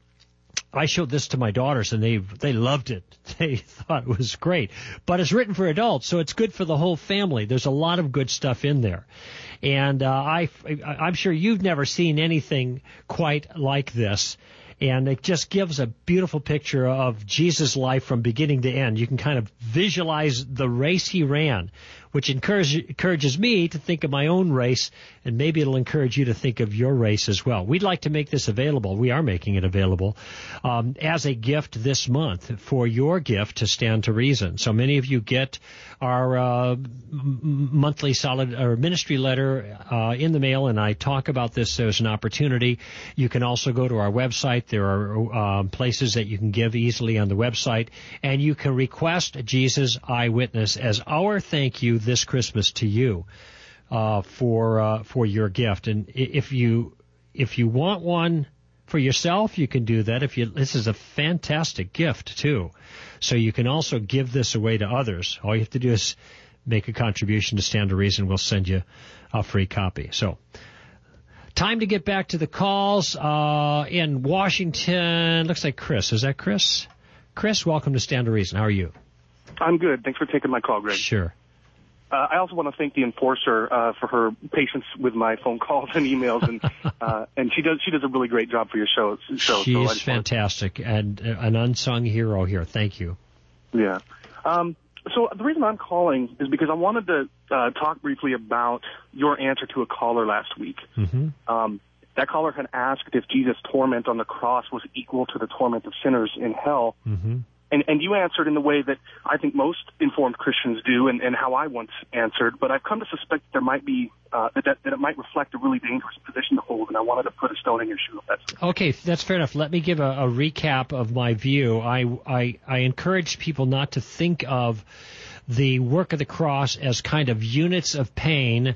I showed this to my daughters, and they they loved it. They thought it was great. But it's written for adults, so it's good for the whole family. There's a lot of good stuff in there. And uh, I, I'm sure you've never seen anything quite like this. And it just gives a beautiful picture of Jesus' life from beginning to end. You can kind of visualize the race he ran, which encourage, encourages me to think of my own race, and maybe it'll encourage you to think of your race as well. We'd like to make this available. We are making it available um, as a gift this month for your gift to Stand to Reason. So many of you get our uh, m- monthly solid or ministry letter uh, in the mail, and I talk about this as an opportunity. You can also go to our website. There are uh, places that you can give easily on the website, and you can request Jesus Eyewitness as our thank you this Christmas to you uh, for uh, for your gift. And if you if you want one for yourself, you can do that. If you this is a fantastic gift too, so you can also give this away to others. All you have to do is make a contribution to Stand to Reason. We'll send you a free copy. So. Time to get back to the calls uh, in Washington. Looks like Chris. Is that Chris? Chris, welcome to Stand to Reason. How are you? I'm good. Thanks for taking my call, Greg. Sure. Uh, I also want to thank the enforcer uh, for her patience with my phone calls and emails, and uh, and she does she does a really great job for your show. show She's so fantastic to... and uh, an unsung hero here. Thank you. Yeah. Um, so the reason I'm calling is because I wanted to uh, talk briefly about your answer to a caller last week. Mm-hmm. Um, that caller had asked if Jesus' torment on the cross was equal to the torment of sinners in hell. Mm-hmm. And, and you answered in the way that I think most informed Christians do, and, and how I once answered. But I've come to suspect there might be uh, that, that it might reflect a really dangerous position to hold, and I wanted to put a stone in your shoe. If that's okay. That's fair enough. Let me give a, a recap of my view. I, I I encourage people not to think of the work of the cross as kind of units of pain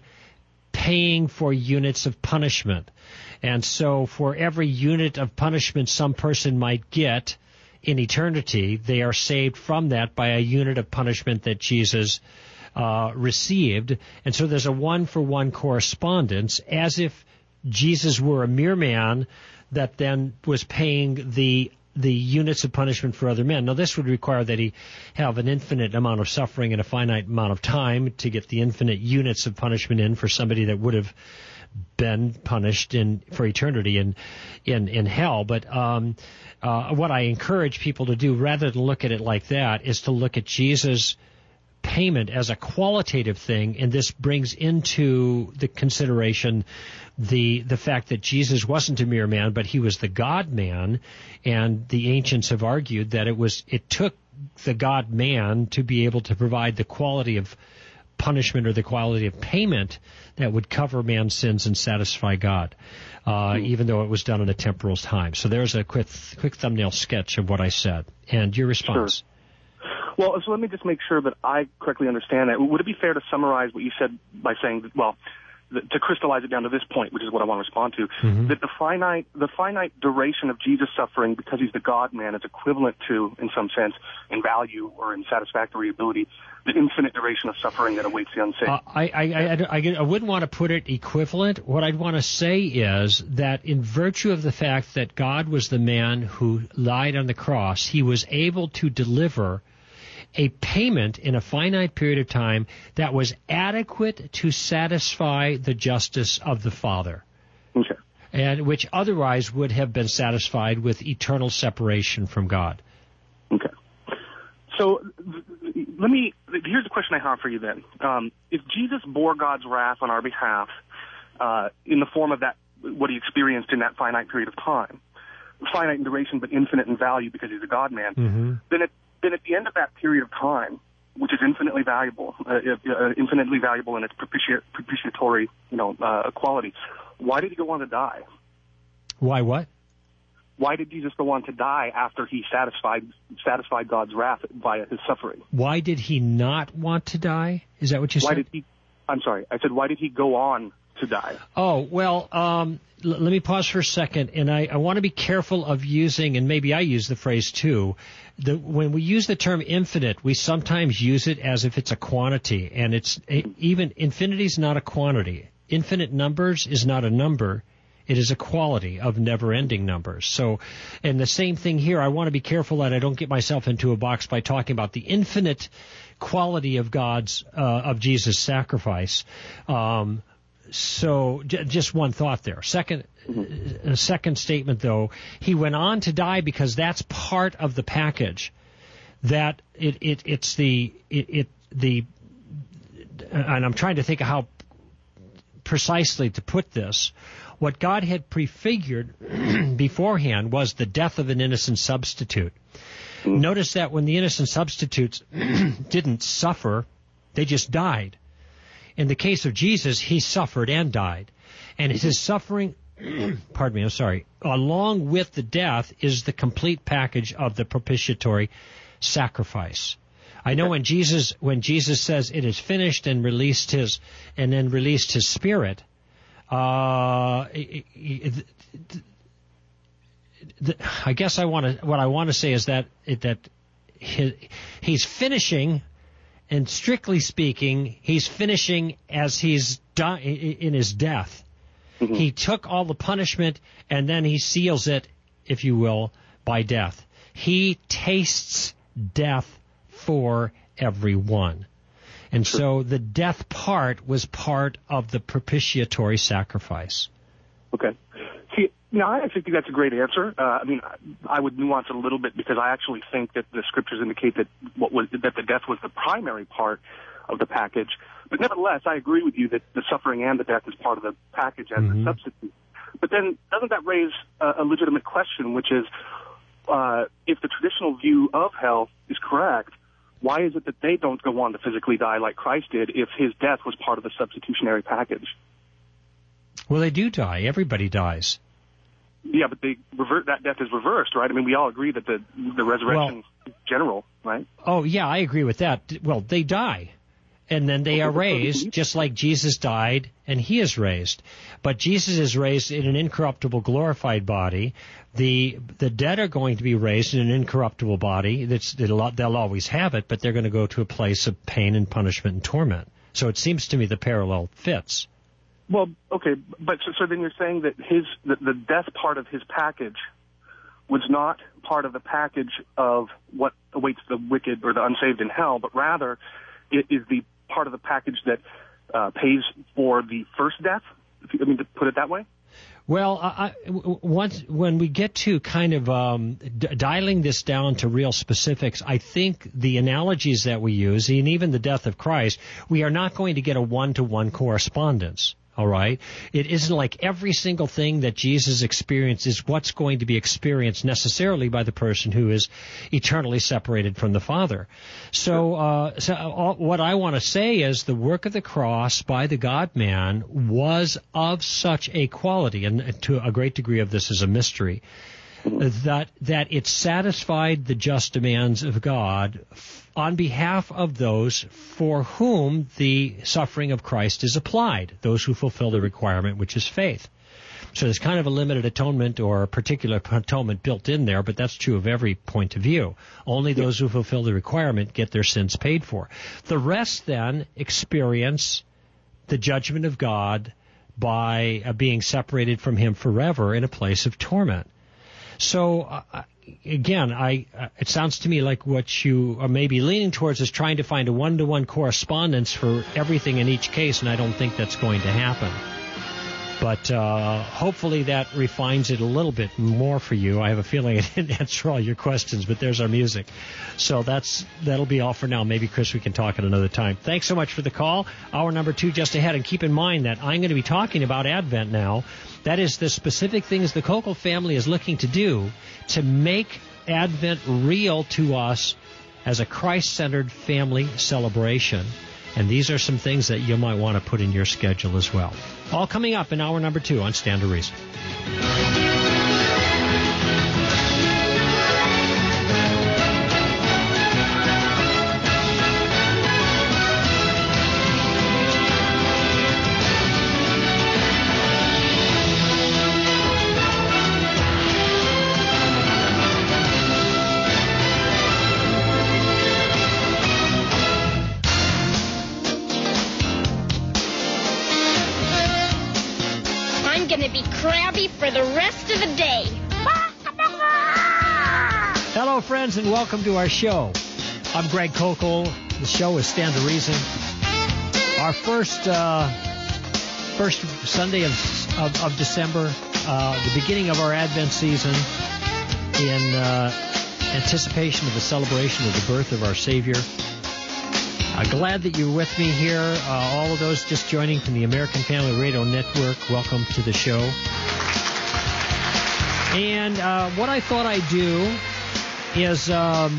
paying for units of punishment, and so for every unit of punishment some person might get in eternity, they are saved from that by a unit of punishment that Jesus uh, received. And so there's a one-for-one correspondence, as if Jesus were a mere man that then was paying the the units of punishment for other men. Now, this would require that he have an infinite amount of suffering and a finite amount of time to get the infinite units of punishment in for somebody that would have been punished in for eternity in in in hell. But um, uh, what I encourage people to do, rather than look at it like that, is to look at Jesus' payment as a qualitative thing, and this brings into the consideration the the fact that Jesus wasn't a mere man, but he was the God-man, and the ancients have argued that it was it took the God-man to be able to provide the quality of punishment or the quality of payment that would cover man's sins and satisfy God, uh, mm. even though it was done in a temporal time. So there's a quick, quick thumbnail sketch of what I said. And your response? Sure. Well, so let me just make sure that I correctly understand that. Would it be fair to summarize what you said by saying, well, to crystallize it down to this point, which is what I want to respond to, mm-hmm. that the finite the finite duration of Jesus' suffering, because he's the God-man, is equivalent to, in some sense, in value or in satisfactory ability, the infinite duration of suffering that awaits the unsaved? Uh, I, I, I, I, I wouldn't want to put it equivalent. What I'd want to say is that in virtue of the fact that God was the man who died on the cross, he was able to deliver a payment in a finite period of time that was adequate to satisfy the justice of the Father, okay. and which otherwise would have been satisfied with eternal separation from God. Okay. So let me, here's the question I have for you then. Um, if Jesus bore God's wrath on our behalf uh, in the form of that, what he experienced in that finite period of time, finite in duration but infinite in value because he's a God-man, mm-hmm. then it Then at the end of that period of time, which is infinitely valuable, uh, uh, infinitely valuable in its propiti- propitiatory, you know, uh, quality, why did he go on to die? Why what? Why did Jesus go on to die after he satisfied satisfied God's wrath via his suffering? Why did he not want to die? Is that what you why said? Did he, I'm sorry. I said, why did he go on to die? Oh, well, um, l- let me pause for a second, and I, I want to be careful of using, and maybe I use the phrase too, the, when we use the term infinite, we sometimes use it as if it's a quantity, and it's even infinity is not a quantity. Infinite numbers is not a number. It is a quality of never-ending numbers. So, and the same thing here, I want to be careful that I don't get myself into a box by talking about the infinite quality of God's, uh, of Jesus' sacrifice. Um, so, j- just one thought there. Second, mm-hmm. uh, second statement, though, he went on to die because that's part of the package. That it, it it's the, it, it the, and I'm trying to think of how precisely to put this. What God had prefigured beforehand was the death of an innocent substitute. Mm. Notice that when the innocent substitutes didn't suffer, they just died. In the case of Jesus, he suffered and died. And his suffering, pardon me, I'm sorry, along with the death is the complete package of the propitiatory sacrifice. I know when Jesus when Jesus says it is finished and released his and then released his spirit, uh, I guess I want to what I want to say is that that he, he's finishing, and strictly speaking, he's finishing as he's done in his death. Mm-hmm. He took all the punishment and then he seals it, if you will, by death. He tastes death for everyone. And sure. So the death part was part of the propitiatory sacrifice. Okay. See, now I actually think that's a great answer. Uh, I mean, I would nuance it a little bit because I actually think that the scriptures indicate that what was that the death was the primary part of the package. But nevertheless, I agree with you that the suffering and the death is part of the package as mm-hmm. a substitute. But then doesn't that raise a, a legitimate question, which is, uh, if the traditional view of hell is correct, why is it that they don't go on to physically die like Christ did if his death was part of the substitutionary package? Well, they do die. Everybody dies. Yeah, but they revert, that death is reversed, right? I mean, we all agree that the the resurrection well, is general, right? Oh, yeah, I agree with that. Well, they die, and then they are raised just like Jesus died, and he is raised. But Jesus is raised in an incorruptible, glorified body. The the dead are going to be raised in an incorruptible body. That's, they'll always have it, but they're going to go to a place of pain and punishment and torment. So it seems to me the parallel fits. Well, okay, but so, so then you're saying that his the, the death part of his package was not part of the package of what awaits the wicked or the unsaved in hell, but rather it is the part of the package that uh, pays for the first death? If you, I mean, to put it that way? Well, I, once when we get to kind of um, d- dialing this down to real specifics, I think the analogies that we use, and even the death of Christ, we are not going to get a one-to-one correspondence. All right? It isn't like every single thing that Jesus experienced is what's going to be experienced necessarily by the person who is eternally separated from the Father. So, uh, so all, what I want to say is the work of the cross by the God-man was of such a quality, and to a great degree of this is a mystery, that that it satisfied the just demands of God on behalf of those for whom the suffering of Christ is applied, those who fulfill the requirement, which is faith. So there's kind of a limited atonement or a particular atonement built in there, but that's true of every point of view. Only those who fulfill the requirement get their sins paid for. The rest then experience the judgment of God by uh, being separated from him forever in a place of torment. So, uh, again, I uh, it sounds to me like what you are maybe leaning towards is trying to find a one-to-one correspondence for everything in each case, and I don't think that's going to happen. But uh, hopefully that refines it a little bit more for you. I have a feeling I didn't answer all your questions, but there's our music. So that's that'll be all for now. Maybe, Chris, we can talk at another time. Thanks so much for the call. Hour number two just ahead. And keep in mind that I'm going to be talking about Advent now. That is the specific things the Kokel family is looking to do to make Advent real to us as a Christ-centered family celebration. And these are some things that you might want to put in your schedule as well. All coming up in hour number two on Stand to Reason. gonna be crabby for the rest of the day. Hello, friends, and welcome to our show. I'm Greg Kokel. The show is Stand to Reason. Our first uh, first Sunday of, of, of December, uh, the beginning of our Advent season, in uh, anticipation of the celebration of the birth of our Savior. I'm glad that you're with me here. Uh, all of those just joining from the American Family Radio Network, welcome to the show. And uh, what I thought I'd do is um,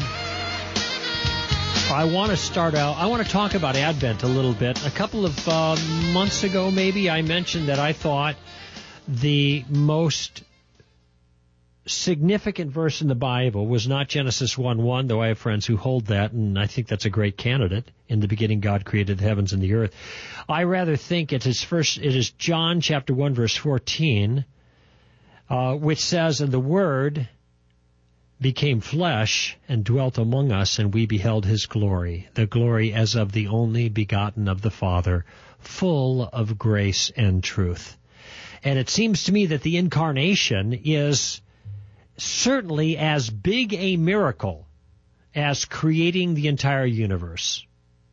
I want to start out, I want to talk about Advent a little bit. A couple of uh, months ago, maybe, I mentioned that I thought the most significant verse in the Bible was not Genesis one one, though I have friends who hold that, and I think that's a great candidate. In the beginning, God created the heavens and the earth. I rather think it is first. It is John chapter one, verse fourteen, uh, which says, "And the Word became flesh and dwelt among us, and we beheld his glory, the glory as of the only begotten of the Father, full of grace and truth." And it seems to me that the incarnation is certainly as big a miracle as creating the entire universe.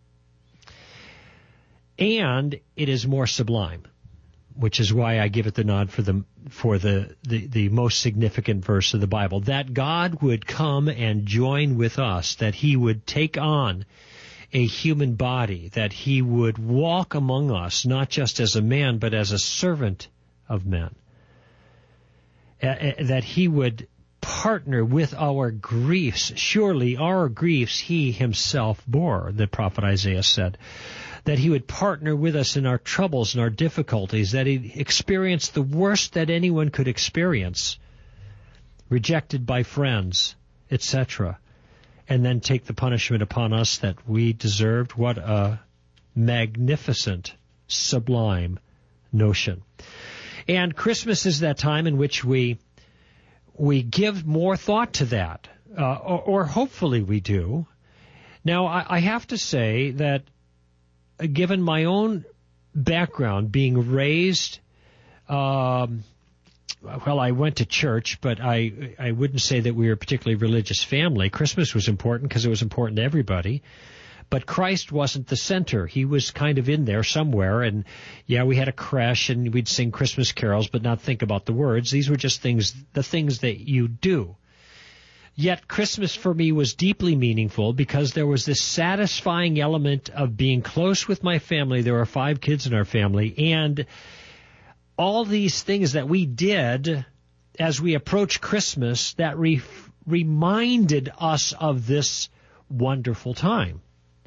And it is more sublime, which is why I give it the nod for the for the, the, the most significant verse of the Bible, that God would come and join with us, that he would take on a human body, that he would walk among us, not just as a man, but as a servant of men, that he would partner with our griefs. Surely our griefs he himself bore, the prophet Isaiah said. That he would partner with us in our troubles and our difficulties, that he experienced the worst that anyone could experience, rejected by friends, et cetera, and then take the punishment upon us that we deserved. What a magnificent, sublime notion. And Christmas is that time in which we we give more thought to that, uh, or, or hopefully we do. Now, I, I have to say that uh, given my own background, being raised, um, well, I went to church, but I, I wouldn't say that we were a particularly religious family. Christmas was important because it was important to everybody. But Christ wasn't the center. He was kind of in there somewhere. And, yeah, we had a creche and we'd sing Christmas carols but not think about the words. These were just things, the things that you do. Yet Christmas for me was deeply meaningful because there was this satisfying element of being close with my family. There were five kids in our family. And all these things that we did as we approached Christmas that re- reminded us of this wonderful time.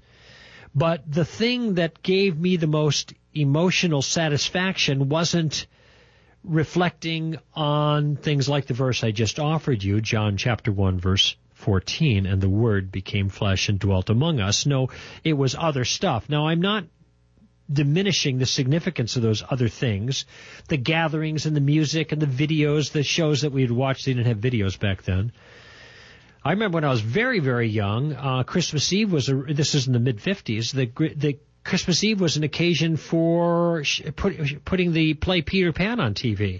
But the thing that gave me the most emotional satisfaction wasn't reflecting on things like the verse I just offered you, John chapter one, verse fourteen, and the Word became flesh and dwelt among us. No, it was other stuff. Now, I'm not diminishing the significance of those other things, the gatherings and the music and the videos, the shows that we'd watched. They didn't have videos back then. I remember when I was very, very young, uh, Christmas Eve was, a, this is in the mid-fifties, the, the Christmas Eve was an occasion for sh- put, putting the play Peter Pan on T V.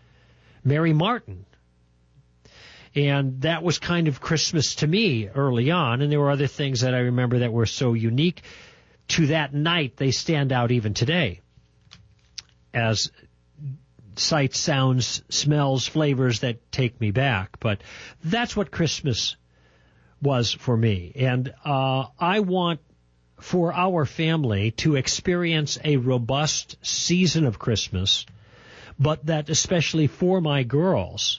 Mary Martin. And that was kind of Christmas to me early on, and there were other things that I remember that were so unique to that night, they stand out even today as sights, sounds, smells, flavors that take me back. But that's what Christmas was for me. And uh, I want for our family to experience a robust season of Christmas, but that especially for my girls,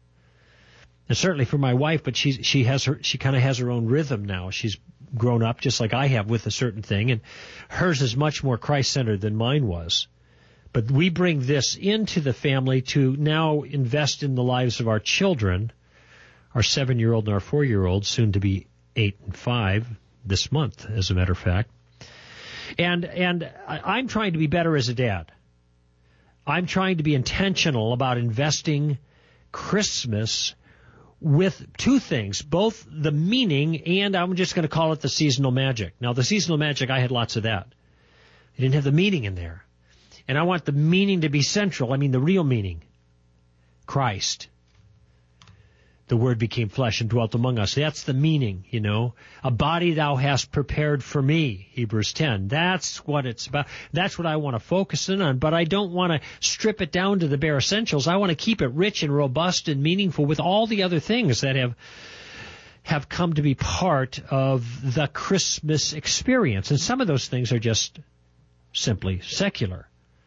and certainly for my wife, but she she has her she kind of has her own rhythm now. She's grown up just like I have with a certain thing, and hers is much more Christ-centered than mine was. But we bring this into the family to now invest in the lives of our children, our seven-year-old and our four-year-old, soon to be eight and five this month, as a matter of fact. And and I'm trying to be better as a dad. I'm trying to be intentional about investing Christmas with two things, both the meaning and I'm just going to call it the seasonal magic. Now, the seasonal magic, I had lots of that. I didn't have the meaning in there. And I want the meaning to be central. I mean, the real meaning. Christ. The Word became flesh and dwelt among us. That's the meaning, you know. A body thou hast prepared for me, Hebrews ten. That's what it's about. That's what I want to focus in on. But I don't want to strip it down to the bare essentials. I want to keep it rich and robust and meaningful with all the other things that have have come to be part of the Christmas experience. And some of those things are just simply secular.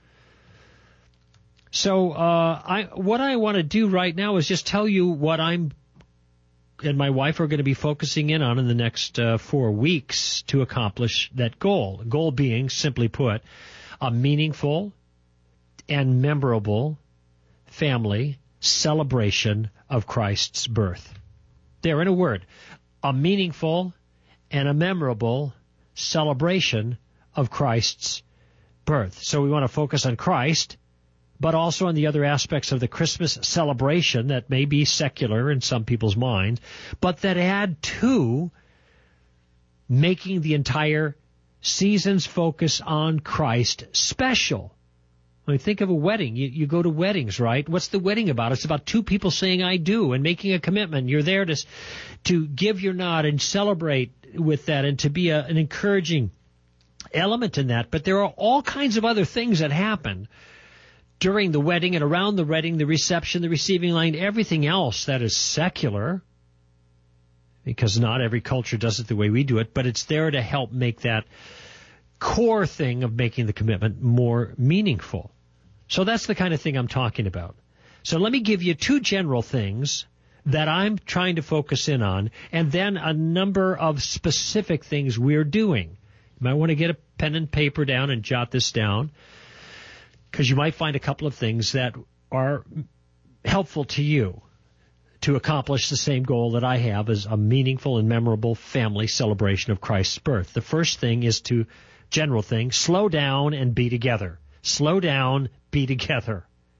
So uh, I, what I want to do right now is just tell you what I'm and my wife are going to be focusing in on in the next uh, four weeks to accomplish that goal. The goal being, simply put, a meaningful and memorable family celebration of Christ's birth. There, in a word, a meaningful and a memorable celebration of Christ's birth. So we want to focus on Christ, but also on the other aspects of the Christmas celebration that may be secular in some people's minds, but that add to making the entire season's focus on Christ special. I mean, think of a wedding. You, you go to weddings, right? What's the wedding about? It's about two people saying I do and making a commitment. You're there to, to give your nod and celebrate with that and to be a, an encouraging element in that. But there are all kinds of other things that happen during the wedding and around the wedding, the reception, the receiving line, everything else that is secular, because not every culture does it the way we do it, but it's there to help make that core thing of making the commitment more meaningful. So that's the kind of thing I'm talking about. So let me give you two general things that I'm trying to focus in on, and then a number of specific things we're doing. You might want to get a pen and paper down and jot this down, because you might find a couple of things that are helpful to you to accomplish the same goal that I have as a meaningful and memorable family celebration of Christ's birth. The first thing is to, general thing, slow down and be together. Slow down, be together.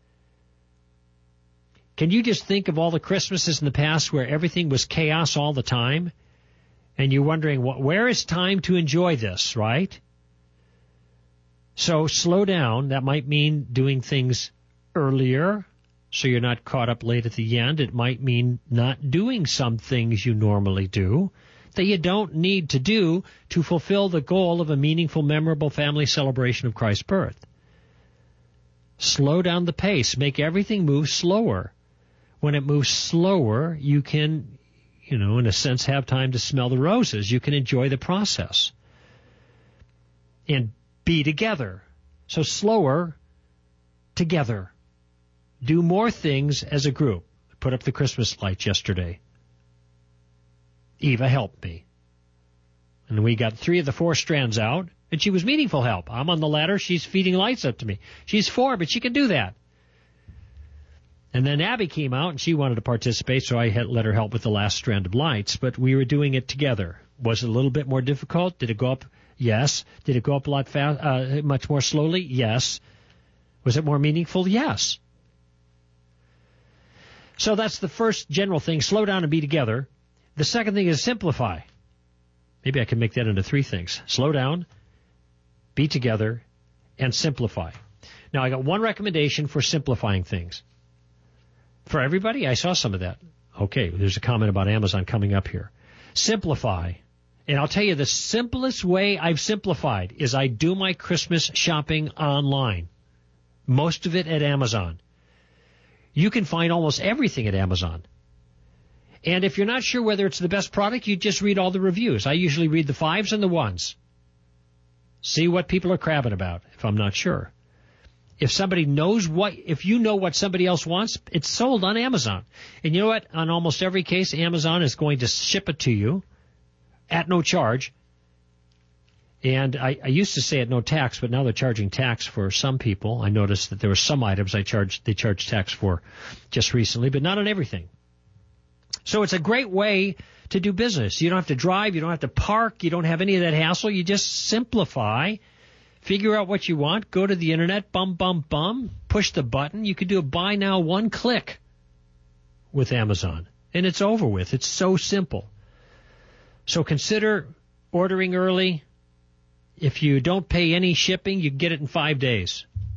Can you just think of all the Christmases in the past where everything was chaos all the time? And you're wondering, where is time to enjoy this, right? So slow down. That might mean doing things earlier so you're not caught up late at the end. It might mean not doing some things you normally do that you don't need to do to fulfill the goal of a meaningful, memorable family celebration of Christ's birth. Slow down the pace. Make everything move slower. When it moves slower, you can, you know, in a sense, have time to smell the roses. You can enjoy the process. And be together. So slower, together. Do more things as a group. Put up the Christmas lights yesterday. Eva helped me. And we got three of the four strands out, and she was meaningful help. I'm on the ladder. She's feeding lights up to me. She's four, but she can do that. And then Abby came out, and she wanted to participate, so I had let her help with the last strand of lights, but we were doing it together. Was it a little bit more difficult? Did it go up? Yes. Did it go up a lot fast, uh, much more slowly? Yes. Was it more meaningful? Yes. So that's the first general thing. Slow down and be together. The second thing is simplify. Maybe I can make that into three things. Slow down, be together, and simplify. Now, I got one recommendation for simplifying things. For everybody, I saw some of that. Okay, there's a comment about Amazon coming up here. Simplify. And I'll tell you, the simplest way I've simplified is I do my Christmas shopping online. Most of it at Amazon. You can find almost everything at Amazon. And if you're not sure whether it's the best product, you just read all the reviews. I usually read the fives and the ones. See what people are crabbing about, if I'm not sure. If somebody knows what, if you know what somebody else wants, it's sold on Amazon. And you know what? On almost every case, Amazon is going to ship it to you at no charge. And I, I used to say at no tax, but now they're charging tax for some people. I noticed that there were some items I charged, they charged tax for just recently, but not on everything. So it's a great way to do business. You don't have to drive, you don't have to park, you don't have any of that hassle. You just simplify, figure out what you want, go to the internet, bum, bum, bum, push the button. You could do a buy now, one click with Amazon. And it's over with. It's so simple. So consider ordering early. If you don't pay any shipping, you can get it in five days.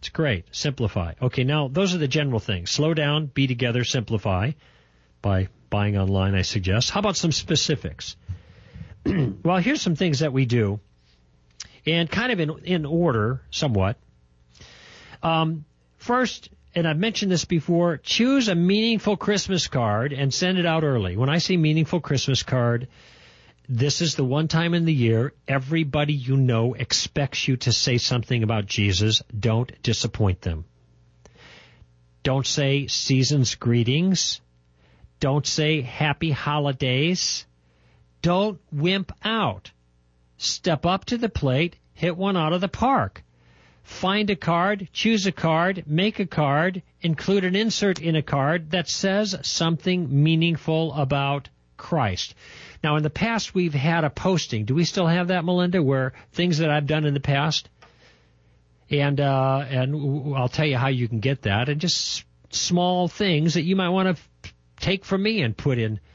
It's great. Simplify. Okay, now those are the general things. Slow down, be together, simplify by buying online, I suggest. How about some specifics? Well, here's some things that we do, and kind of in, in order, somewhat. Um, first, and I've mentioned this before, choose a meaningful Christmas card and send it out early. When I say meaningful Christmas card, this is the one time in the year everybody you know expects you to say something about Jesus. Don't disappoint them. Don't say season's greetings. Don't say happy holidays. Don't wimp out. Step up to the plate, hit one out of the park. Find a card, choose a card, make a card, include an insert in a card that says something meaningful about Christ. Now, in the past, we've had a posting. Do we still have that, Melinda, where things that I've done in the past? And uh, and I'll tell you how you can get that. And just small things that you might want to take from me and put in.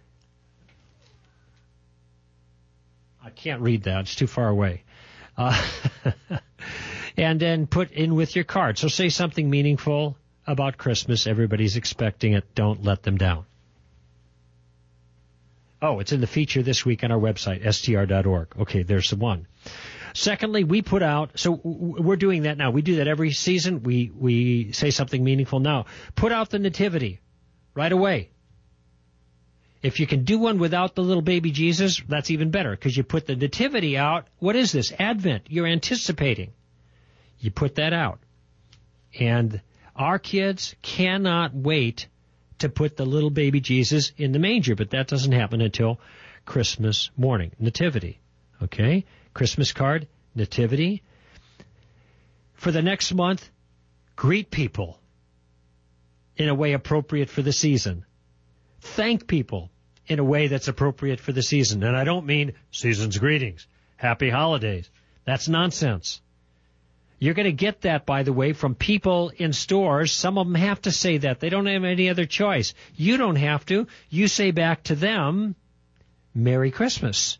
I can't read that. It's too far away. Uh, and then put in with your card. So say something meaningful about Christmas. Everybody's expecting it. Don't let them down. Oh, it's in the feature this week on our website, S T R dot org. Okay, there's the one. Secondly, we put out, so we're doing that now. We do that every season. We we say something meaningful now. Put out the nativity right away. If you can do one without the little baby Jesus, that's even better, because you put the nativity out. What is this? Advent. You're anticipating. You put that out. And our kids cannot wait to put the little baby Jesus in the manger, but that doesn't happen until Christmas morning. Nativity. Okay? Christmas card, nativity. For the next month, greet people in a way appropriate for the season. Thank people in a way that's appropriate for the season. And I don't mean season's greetings, happy holidays. That's nonsense. You're going to get that, by the way, from people in stores. Some of them have to say that. They don't have any other choice. You don't have to. You say back to them, Merry Christmas,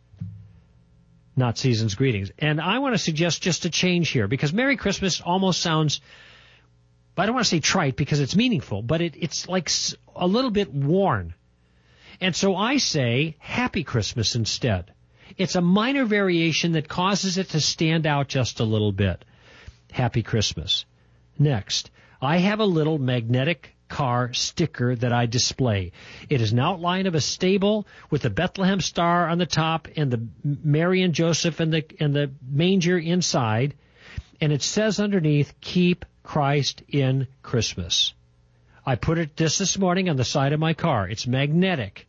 not season's greetings. And I want to suggest just a change here, because Merry Christmas almost sounds, I don't want to say trite because it's meaningful, but it, it's like a little bit worn. And so I say Happy Christmas instead. It's a minor variation that causes it to stand out just a little bit. Happy Christmas. Next, I have a little magnetic car sticker that I display. It is an outline of a stable with the Bethlehem star on the top and the Mary and Joseph and the and the manger inside, and it says underneath, "Keep Christ in Christmas." I put it this this morning on the side of my car. It's magnetic.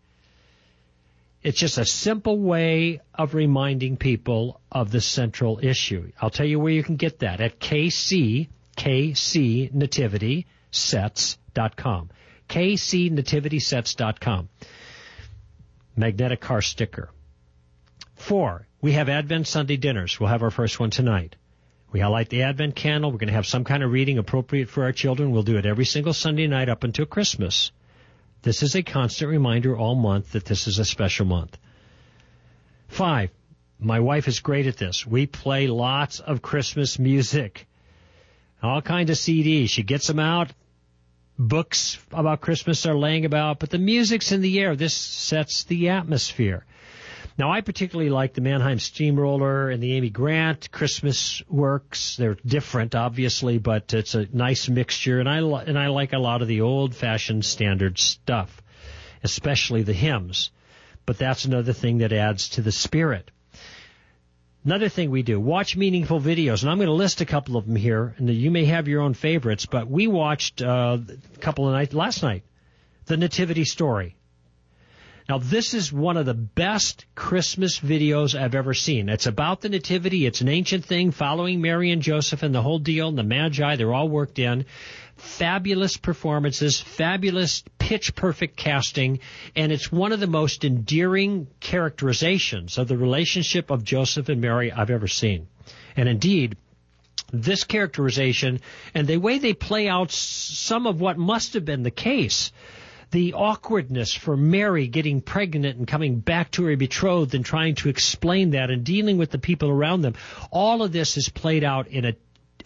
It's just a simple way of reminding people of the central issue. I'll tell you where you can get that, at K C, K C Nativity Sets dot com. K C Nativity Sets dot com. Magnetic car sticker. Four, we have Advent Sunday dinners. We'll have our first one tonight. We light the Advent candle. We're going to have some kind of reading appropriate for our children. We'll do it every single Sunday night up until Christmas. This is a constant reminder all month that this is a special month. Five, my wife is great at this. We play lots of Christmas music, all kinds of C Ds. She gets them out. Books about Christmas are laying about, but the music's in the air. This sets the atmosphere. Now, I particularly like the Mannheim Steamroller and the Amy Grant Christmas works. They're different, obviously, but it's a nice mixture, and I li- and I like a lot of the old-fashioned standard stuff, especially the hymns. But that's another thing that adds to the spirit. Another thing we do, watch meaningful videos, and I'm going to list a couple of them here, and you may have your own favorites, but we watched uh, a couple of nights last night, The Nativity Story. Now, this is one of the best Christmas videos I've ever seen. It's about the Nativity. It's an ancient thing following Mary and Joseph and the whole deal, and the Magi. They're all worked in. Fabulous performances, fabulous pitch-perfect casting, and it's one of the most endearing characterizations of the relationship of Joseph and Mary I've ever seen. And indeed, this characterization and the way they play out some of what must have been the case, the awkwardness for Mary getting pregnant and coming back to her betrothed and trying to explain that and dealing with the people around them, all of this is played out in a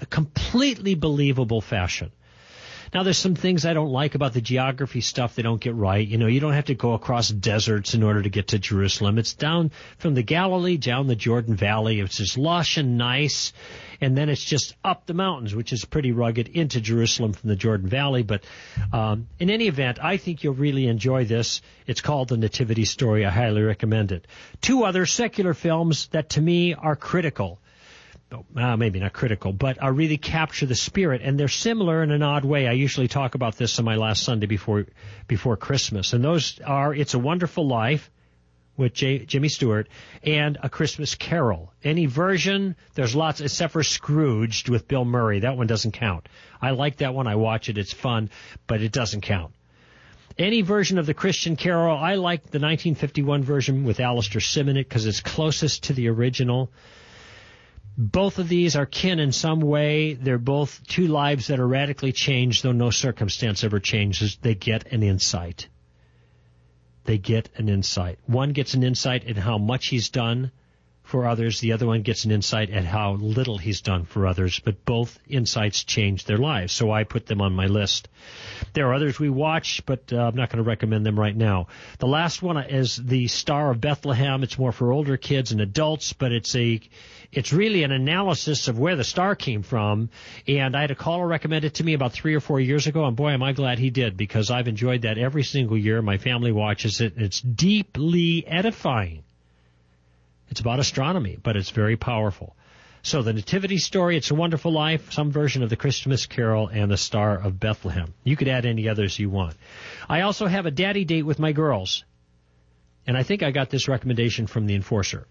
a completely believable fashion. Now, there's some things I don't like about the geography stuff they don't get right. You know, you don't have to go across deserts in order to get to Jerusalem. It's down from the Galilee, down the Jordan Valley. It's just lush and nice. And then it's just up the mountains, which is pretty rugged, into Jerusalem from the Jordan Valley. But um, in any event, I think you'll really enjoy this. It's called The Nativity Story. I highly recommend it. Two other secular films that, to me, are critical. Uh, maybe not critical, but uh, really capture the spirit, and they're similar in an odd way. I usually talk about this on my last Sunday before before Christmas, and those are It's a Wonderful Life with J- Jimmy Stewart and A Christmas Carol. Any version, there's lots, except for Scrooged with Bill Murray. That one doesn't count. I like that one. I watch it. It's fun, but it doesn't count. Any version of the Christian Carol, I like the nineteen fifty-one version with Alistair Sim in it because it's closest to the original. Both of these are kin in some way. They're both two lives that are radically changed, though no circumstance ever changes. They get an insight. They get an insight. One gets an insight in how much he's done for others. The other one gets an insight at how little he's done for others. But both insights change their lives, so I put them on my list. There are others we watch, but uh, I'm not going to recommend them right now. The last one is The Star of Bethlehem. It's more for older kids and adults, but it's a it's really an analysis of where the star came from. And I had a caller recommend it to me about three or four years ago, and boy, am I glad he did, because I've enjoyed that every single year. My family watches it, and it's deeply edifying. It's about astronomy, but it's very powerful. So The Nativity Story, It's a Wonderful Life, some version of the Christmas Carol, and The Star of Bethlehem. You could add any others you want. I also have a daddy date with my girls, and I think I got this recommendation from the Enforcer.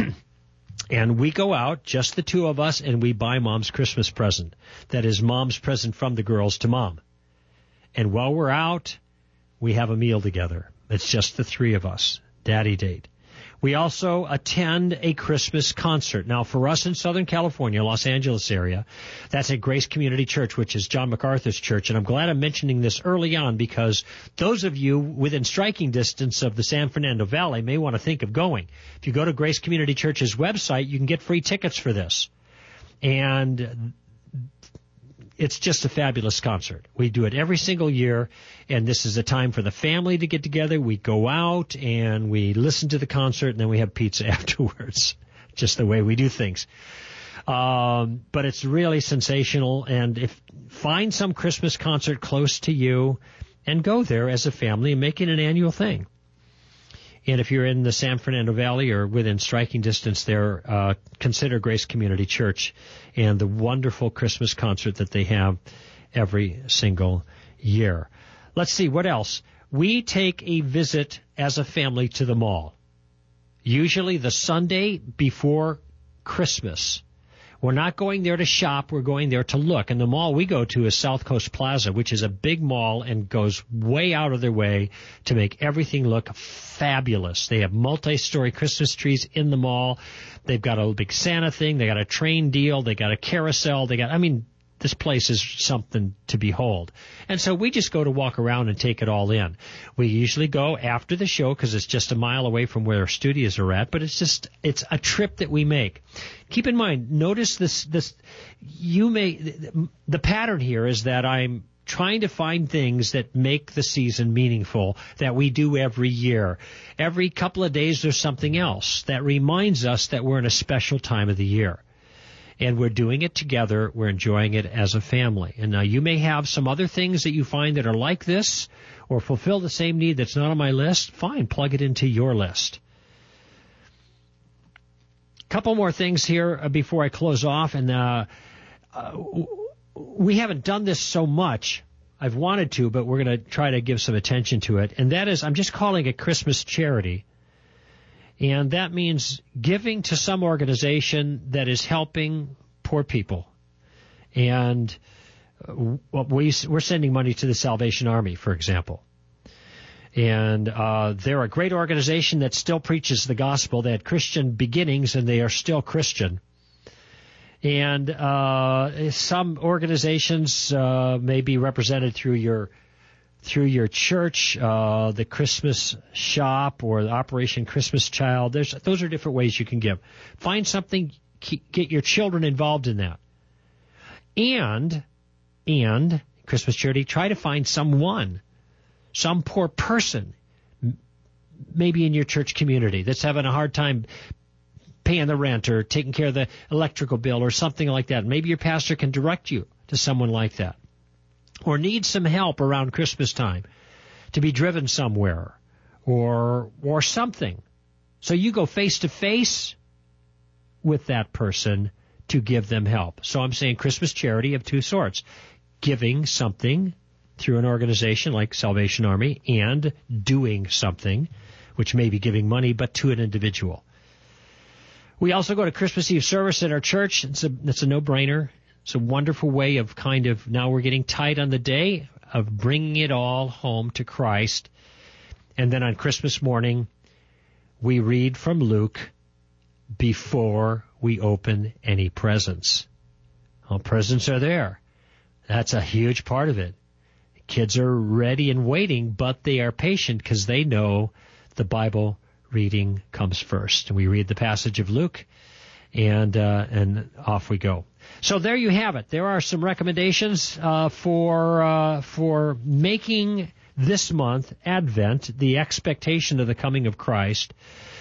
And we go out, just the two of us, and we buy Mom's Christmas present. That is Mom's present from the girls to Mom. And while we're out, we have a meal together. It's just the three of us. Daddy date. We also attend a Christmas concert. Now, for us in Southern California, Los Angeles area, that's at Grace Community Church, which is John MacArthur's church. And I'm glad I'm mentioning this early on, because those of you within striking distance of the San Fernando Valley may want to think of going. If you go to Grace Community Church's website, you can get free tickets for this. And it's just a fabulous concert. We do it every single year, and this is a time for the family to get together. We go out, and we listen to the concert, and then we have pizza afterwards, just the way we do things. Um, but it's really sensational, and if find some Christmas concert close to you and go there as a family and make it an annual thing. And if you're in the San Fernando Valley or within striking distance there, uh, consider Grace Community Church and the wonderful Christmas concert that they have every single year. Let's see, what else? We take a visit as a family to the mall, usually the Sunday before Christmas. We're not going there to shop. We're going there to look. And the mall we go to is South Coast Plaza, which is a big mall and goes way out of their way to make everything look fabulous. They have multi-story Christmas trees in the mall. They've got a big Santa thing. They got a train deal. They got a carousel. They got, I mean, this place is something to behold. And so we just go to walk around and take it all in. We usually go after the show because it's just a mile away from where our studios are at, but it's just, it's a trip that we make. Keep in mind, notice this, this, you may, the pattern here is that I'm trying to find things that make the season meaningful that we do every year. Every couple of days there's something else that reminds us that we're in a special time of the year. And we're doing it together. We're enjoying it as a family. And now you may have some other things that you find that are like this or fulfill the same need that's not on my list. Fine, plug it into your list. Couple more things here before I close off. And uh, uh, we haven't done this so much. I've wanted to, but we're going to try to give some attention to it. And that is, I'm just calling it Christmas charity. And that means giving to some organization that is helping poor people. And we, we're sending money to the Salvation Army, for example. And uh, they're a great organization that still preaches the gospel. They had Christian beginnings, and they are still Christian. And uh, some organizations uh, may be represented through your through your church, uh, the Christmas shop or the Operation Christmas Child. There's, those are different ways you can give. Find something, keep, get your children involved in that. And, and, Christmas charity, try to find someone, some poor person, maybe in your church community, that's having a hard time paying the rent or taking care of the electrical bill or something like that. Maybe your pastor can direct you to someone like that. Or needs some help around Christmas time to be driven somewhere or or something. So you go face to face with that person to give them help. So I'm saying Christmas charity of two sorts. Giving something through an organization like Salvation Army and doing something, which may be giving money, but to an individual. We also go to Christmas Eve service at our church. It's a, it's a no-brainer. It's a wonderful way of kind of, now we're getting tight on the day, of bringing it all home to Christ. And then on Christmas morning, we read from Luke before we open any presents. Well, presents are there. That's a huge part of it. Kids are ready and waiting, but they are patient because they know the Bible reading comes first. And we read the passage of Luke, and uh, and off we go. So there you have it. There are some recommendations uh, for uh, for making this month, Advent, the expectation of the coming of Christ,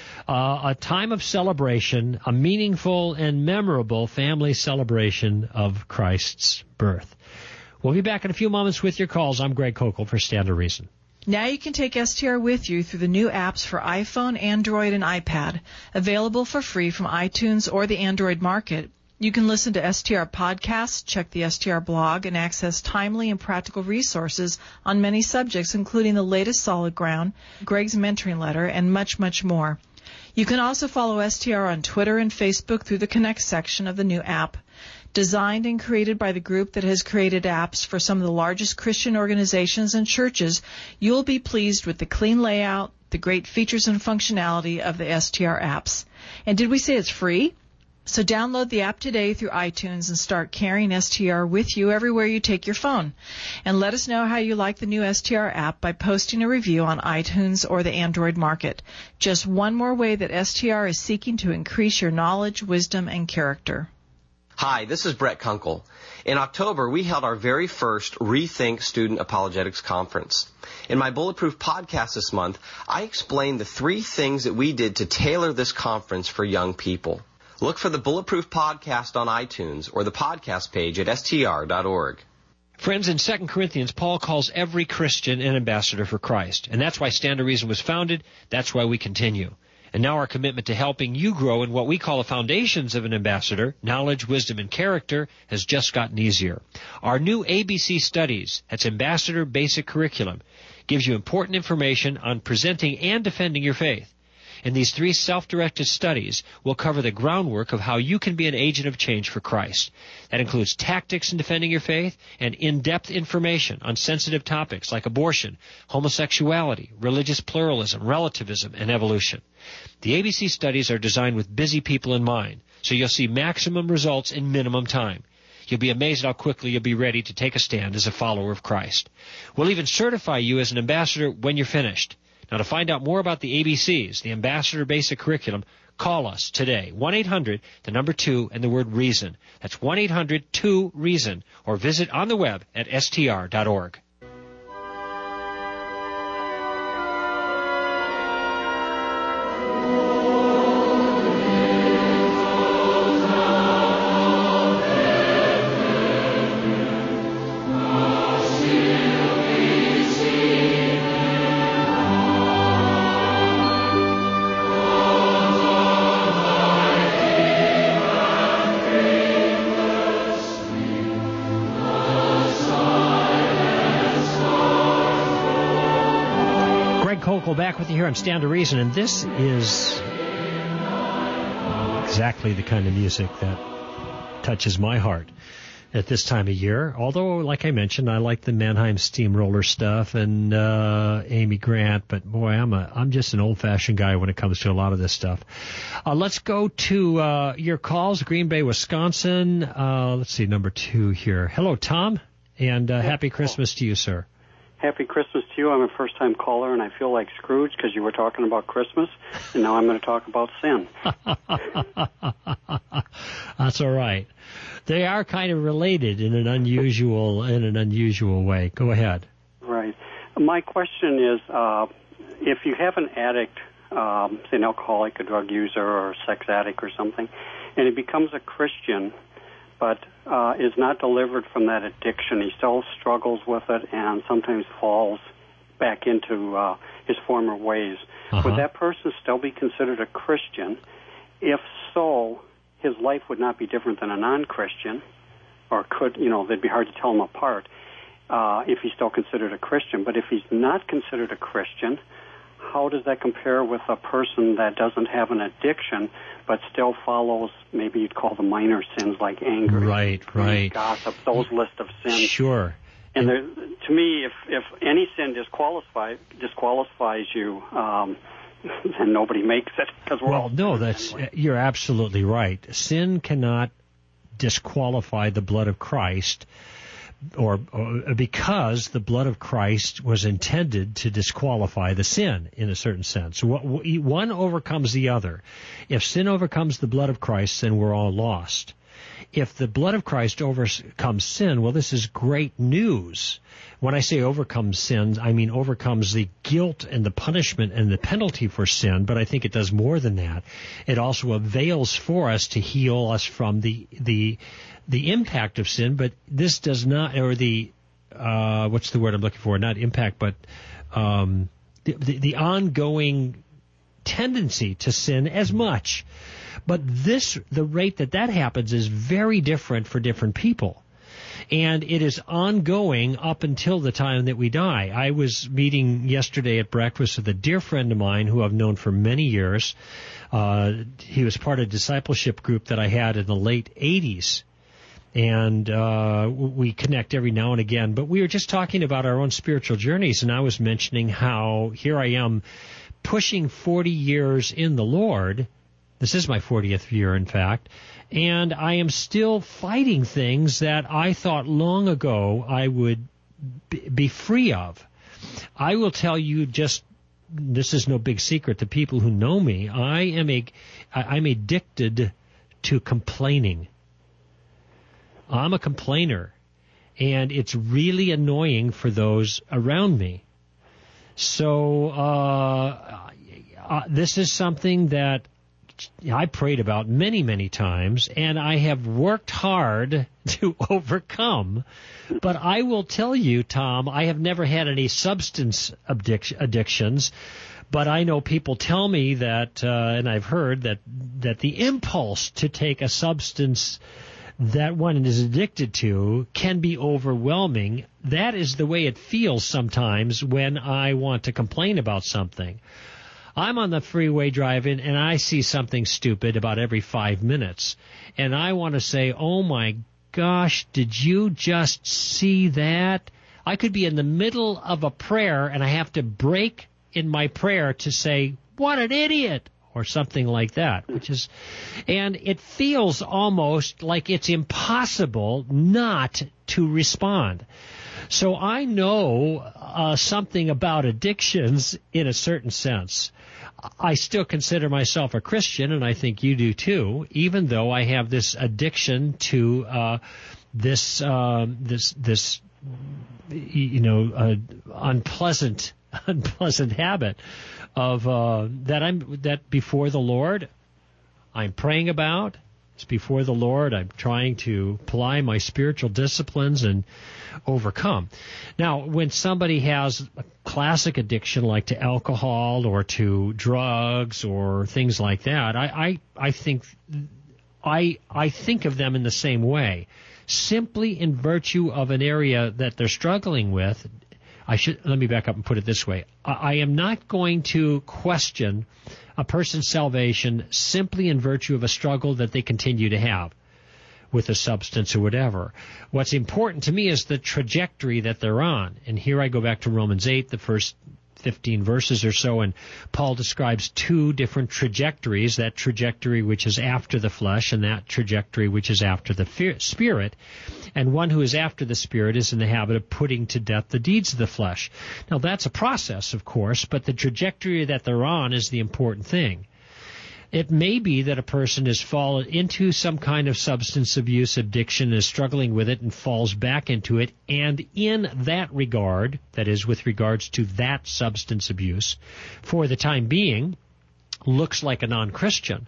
uh, a time of celebration, a meaningful and memorable family celebration of Christ's birth. We'll be back in a few moments with your calls. I'm Greg Kokel for Stand to Reason. Now you can take S T R with you through the new apps for iPhone, Android, and iPad, available for free from iTunes or the Android market. You can listen to S T R podcasts, check the S T R blog, and access timely and practical resources on many subjects, including the latest Solid Ground, Greg's mentoring letter, and much, much more. You can also follow S T R on Twitter and Facebook through the Connect section of the new app. Designed and created by the group that has created apps for some of the largest Christian organizations and churches, you'll be pleased with the clean layout, the great features and functionality of the S T R apps. And did we say it's free? So download the app today through iTunes and start carrying S T R with you everywhere you take your phone. And let us know how you like the new S T R app by posting a review on iTunes or the Android market. Just one more way that S T R is seeking to increase your knowledge, wisdom, and character. Hi, this is Brett Kunkel. In October, we held our very first Rethink Student Apologetics Conference. In my Bulletproof podcast this month, I explained the three things that we did to tailor this conference for young people. Look for the Bulletproof podcast on iTunes or the podcast page at S T R dot org. Friends, in Second Corinthians, Paul calls every Christian an ambassador for Christ. And that's why Stand to Reason was founded. That's why we continue. And now our commitment to helping you grow in what we call the foundations of an ambassador, knowledge, wisdom, and character, has just gotten easier. Our new A B C Studies, that's Ambassador Basic Curriculum, gives you important information on presenting and defending your faith. And these three self-directed studies will cover the groundwork of how you can be an agent of change for Christ. That includes tactics in defending your faith and in-depth information on sensitive topics like abortion, homosexuality, religious pluralism, relativism, and evolution. The A B C studies are designed with busy people in mind, so you'll see maximum results in minimum time. You'll be amazed how quickly you'll be ready to take a stand as a follower of Christ. We'll even certify you as an ambassador when you're finished. Now, to find out more about the A B Cs, the Ambassador Basic Curriculum, call us today, one eight hundred, the number two, and the word REASON. That's one eight hundred two reason, or visit on the web at S T R dot org. Back with you here on Stand to Reason, and this is exactly the kind of music that touches my heart at this time of year. Although, like I mentioned, I like the Mannheim Steamroller stuff and uh, Amy Grant, but boy, I'm a I'm just an old-fashioned guy when it comes to a lot of this stuff. Uh, let's go to uh, your calls. Green Bay, Wisconsin. Uh, let's see, number two here. Hello, Tom, and uh, happy Christmas to you, sir. Happy Christmas to you. I'm a first-time caller, and I feel like Scrooge because you were talking about Christmas, and now I'm going to talk about sin. That's all right. They are kind of related in an unusual in an unusual way. Go ahead. Right. My question is, uh, if you have an addict, um, say an alcoholic, a drug user, or a sex addict or something, and he becomes a Christian, but uh, is not delivered from that addiction, he still struggles with it and sometimes falls back into uh, his former ways. Uh-huh. Would that person still be considered a Christian? If so, his life would not be different than a non-Christian, or could, you know, they'd be hard to tell them apart uh, if he's still considered a Christian. But if he's not considered a Christian, how does that compare with a person that doesn't have an addiction but still follows, maybe you'd call them minor sins like anger, right, right, gossip, those list of sins? Sure. And there, to me, if if any sin disqualifies disqualifies you, um, then nobody makes it. Because we're well, all no, that's anyway. You're absolutely right. Sin cannot disqualify the blood of Christ, or, or because the blood of Christ was intended to disqualify the sin in a certain sense. One overcomes the other. If sin overcomes the blood of Christ, then we're all lost. If the blood of Christ overcomes sin, well, this is great news. When I say overcomes sin, I mean overcomes the guilt and the punishment and the penalty for sin, but I think it does more than that. It also avails for us to heal us from the the the impact of sin, but this does not, or the, uh, what's the word I'm looking for? Not impact, but um, the, the, the ongoing tendency to sin as much. But this, the rate that that happens is very different for different people. And it is ongoing up until the time that we die. I was meeting yesterday at breakfast with a dear friend of mine who I've known for many years. Uh, he was part of a discipleship group that I had in the late eighties. And uh, we connect every now and again. But we were just talking about our own spiritual journeys, and I was mentioning how here I am pushing forty years in the Lord. This is my fortieth year, in fact, and I am still fighting things that I thought long ago I would be free of. I will tell you just, this is no big secret to people who know me, I am a, I'm addicted to complaining. I'm a complainer, and it's really annoying for those around me. So uh, uh, this is something that I prayed about many, many times, and I have worked hard to overcome. But I will tell you, Tom, I have never had any substance addic- addictions, but I know people tell me that, uh, and I've heard that, that the impulse to take a substance that one is addicted to can be overwhelming. That is the way it feels sometimes when I want to complain about something. I'm on the freeway driving, and I see something stupid about every five minutes. And I want to say, oh, my gosh, did you just see that? I could be in the middle of a prayer, and I have to break in my prayer to say, what an idiot, or something like that. Which is, and it feels almost like it's impossible not to respond. So I know uh, something about addictions in a certain sense. I still consider myself a Christian, and I think you do too, even though I have this addiction to uh, this uh, this this you know uh, unpleasant unpleasant habit of uh, that I'm that before the Lord I'm praying about. It's before the Lord. I'm trying to apply my spiritual disciplines and overcome. Now, when somebody has a classic addiction like to alcohol or to drugs or things like that, I, I, I think I I think of them in the same way. Simply in virtue of an area that they're struggling with, I should let me back up and put it this way. I, I am not going to question a person's salvation simply in virtue of a struggle that they continue to have with a substance or whatever. What's important to me is the trajectory that they're on. And here I go back to Romans eight, the first fifteen verses or so, and Paul describes two different trajectories, that trajectory which is after the flesh and that trajectory which is after the fe- spirit. And one who is after the spirit is in the habit of putting to death the deeds of the flesh. Now, that's a process, of course, but the trajectory that they're on is the important thing. It may be that a person has fallen into some kind of substance abuse addiction, is struggling with it, and falls back into it, and in that regard, that is, with regards to that substance abuse, for the time being, looks like a non-Christian.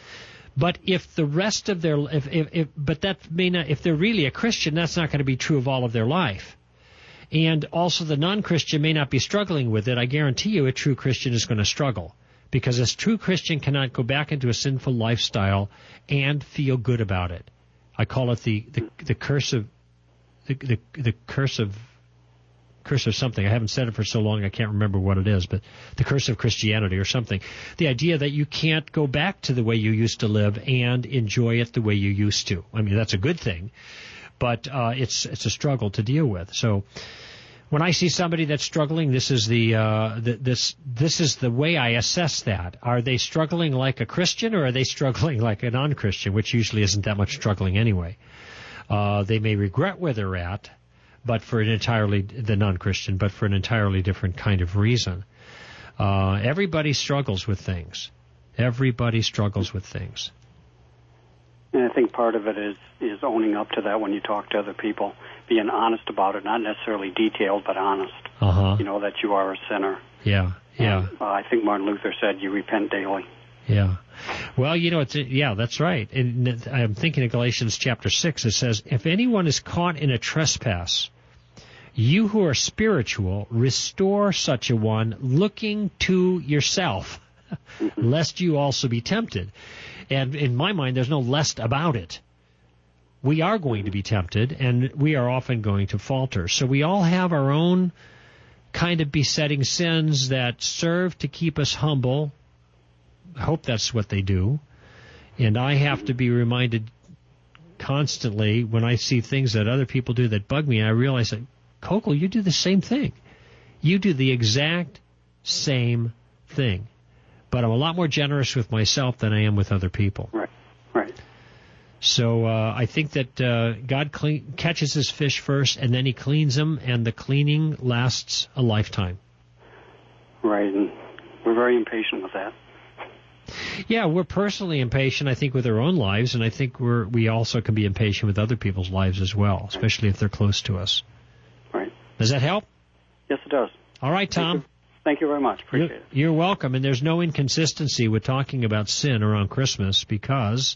But if the rest of their, if, if, if but that may not, if they're really a Christian, that's not going to be true of all of their life. And also the non-Christian may not be struggling with it. I guarantee you a true Christian is going to struggle. Because a true Christian cannot go back into a sinful lifestyle and feel good about it. I call it the, the, the curse of the, the the curse of curse of something. I haven't said it for so long I can't remember what it is, but the curse of Christianity or something. The idea that you can't go back to the way you used to live and enjoy it the way you used to. I mean, that's a good thing, but uh, it's it's a struggle to deal with. So when I see somebody that's struggling, this is the, uh, the this this is the way I assess that. Are they struggling like a Christian, or are they struggling like a non-Christian, which usually isn't that much struggling anyway? Uh, they may regret where they're at, but for an entirely the non-Christian, but for an entirely different kind of reason. Uh, everybody struggles with things. Everybody struggles with things. And I think part of it is, is owning up to that when you talk to other people, being honest about it, not necessarily detailed, but honest. Uh-huh. You know, that you are a sinner. Yeah, yeah. Um, uh, I think Martin Luther said you repent daily. Yeah. Well, you know, it's yeah, that's right. And I'm thinking of Galatians chapter six. It says, if anyone is caught in a trespass, you who are spiritual, restore such a one, looking to yourself, mm-hmm. lest you also be tempted. And in my mind, there's no lest about it. We are going to be tempted, and we are often going to falter. So we all have our own kind of besetting sins that serve to keep us humble. I hope that's what they do. And I have to be reminded constantly when I see things that other people do that bug me, I realize that, Kokol, you do the same thing. You do the exact same thing. But I'm a lot more generous with myself than I am with other people. Right, right. So uh, I think that uh, God clean, catches his fish first, and then he cleans them, and the cleaning lasts a lifetime. Right, and we're very impatient with that. Yeah, we're personally impatient, I think, with our own lives, and I think we're we also can be impatient with other people's lives as well, especially if they're close to us. Right. Does that help? Yes, it does. All right, Tom. Thank you, Thank you very much. Appreciate you're, it. You're welcome, and there's no inconsistency with talking about sin around Christmas, because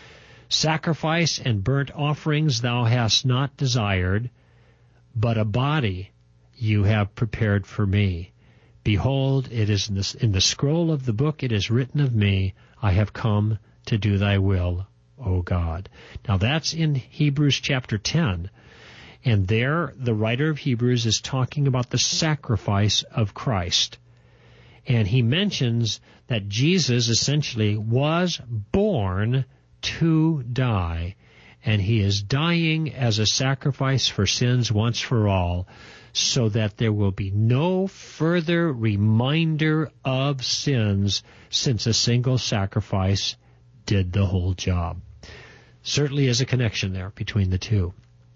sacrifice and burnt offerings thou hast not desired, but a body you have prepared for me. Behold, it is in the, in the scroll of the book it is written of me, I have come to do thy will, O God. Now that's in Hebrews chapter ten. And there the writer of Hebrews is talking about the sacrifice of Christ. And he mentions that Jesus essentially was born to die. And he is dying as a sacrifice for sins once for all, so that there will be no further reminder of sins, since a single sacrifice did the whole job. Certainly is a connection there between the two.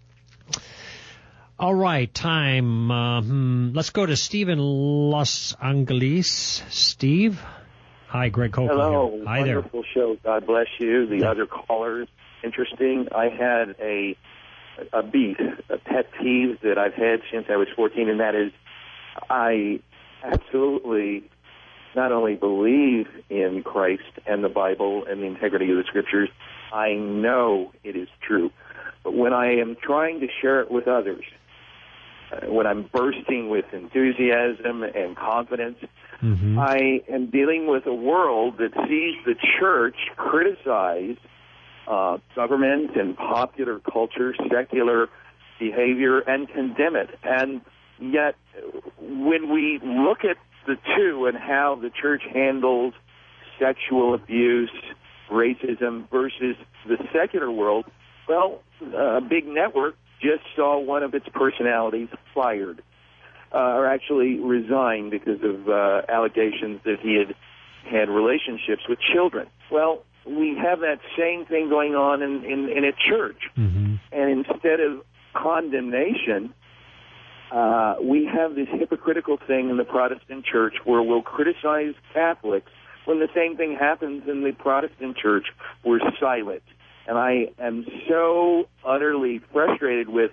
All right, time. Uh, hmm, let's go to Steve in Los Angeles. Steve? Hi, Greg Kokol. Hello. Here. Hi Wonderful there. show. God bless you. The yeah. other callers, interesting. I had a a beat, a pet peeve that I've had since I was fourteen, and that is I absolutely not only believe in Christ and the Bible and the integrity of the Scriptures, I know it is true. But when I am trying to share it with others, uh, when I'm bursting with enthusiasm and confidence, mm-hmm. I am dealing with a world that sees the church criticize Uh, government and popular culture, secular behavior, and condemn it. And yet, when we look at the two and how the church handles sexual abuse, racism versus the secular world, well, a big network just saw one of its personalities fired. uh, or actually resigned because of uh, allegations that he had had relationships with children. Well, we have that same thing going on in, in, in a church. Mm-hmm. And instead of condemnation, uh, we have this hypocritical thing in the Protestant church where we'll criticize Catholics when the same thing happens in the Protestant church. We're silent. And I am so utterly frustrated with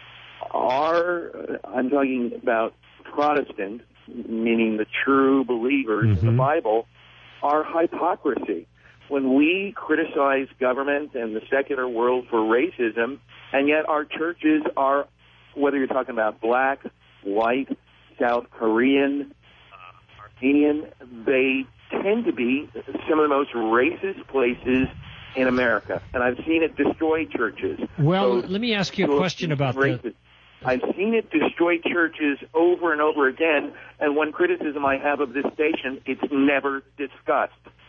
our, I'm talking about Protestant, meaning the true believers mm-hmm. in the Bible, our hypocrisy. When we criticize government and the secular world for racism, and yet our churches are, whether you're talking about black, white, South Korean, uh, Armenian, they tend to be some of the most racist places in America. And I've seen it destroy churches. Well, so, let me ask you a question about that. I've seen it destroy churches over and over again, and one criticism I have of this station, it's never discussed.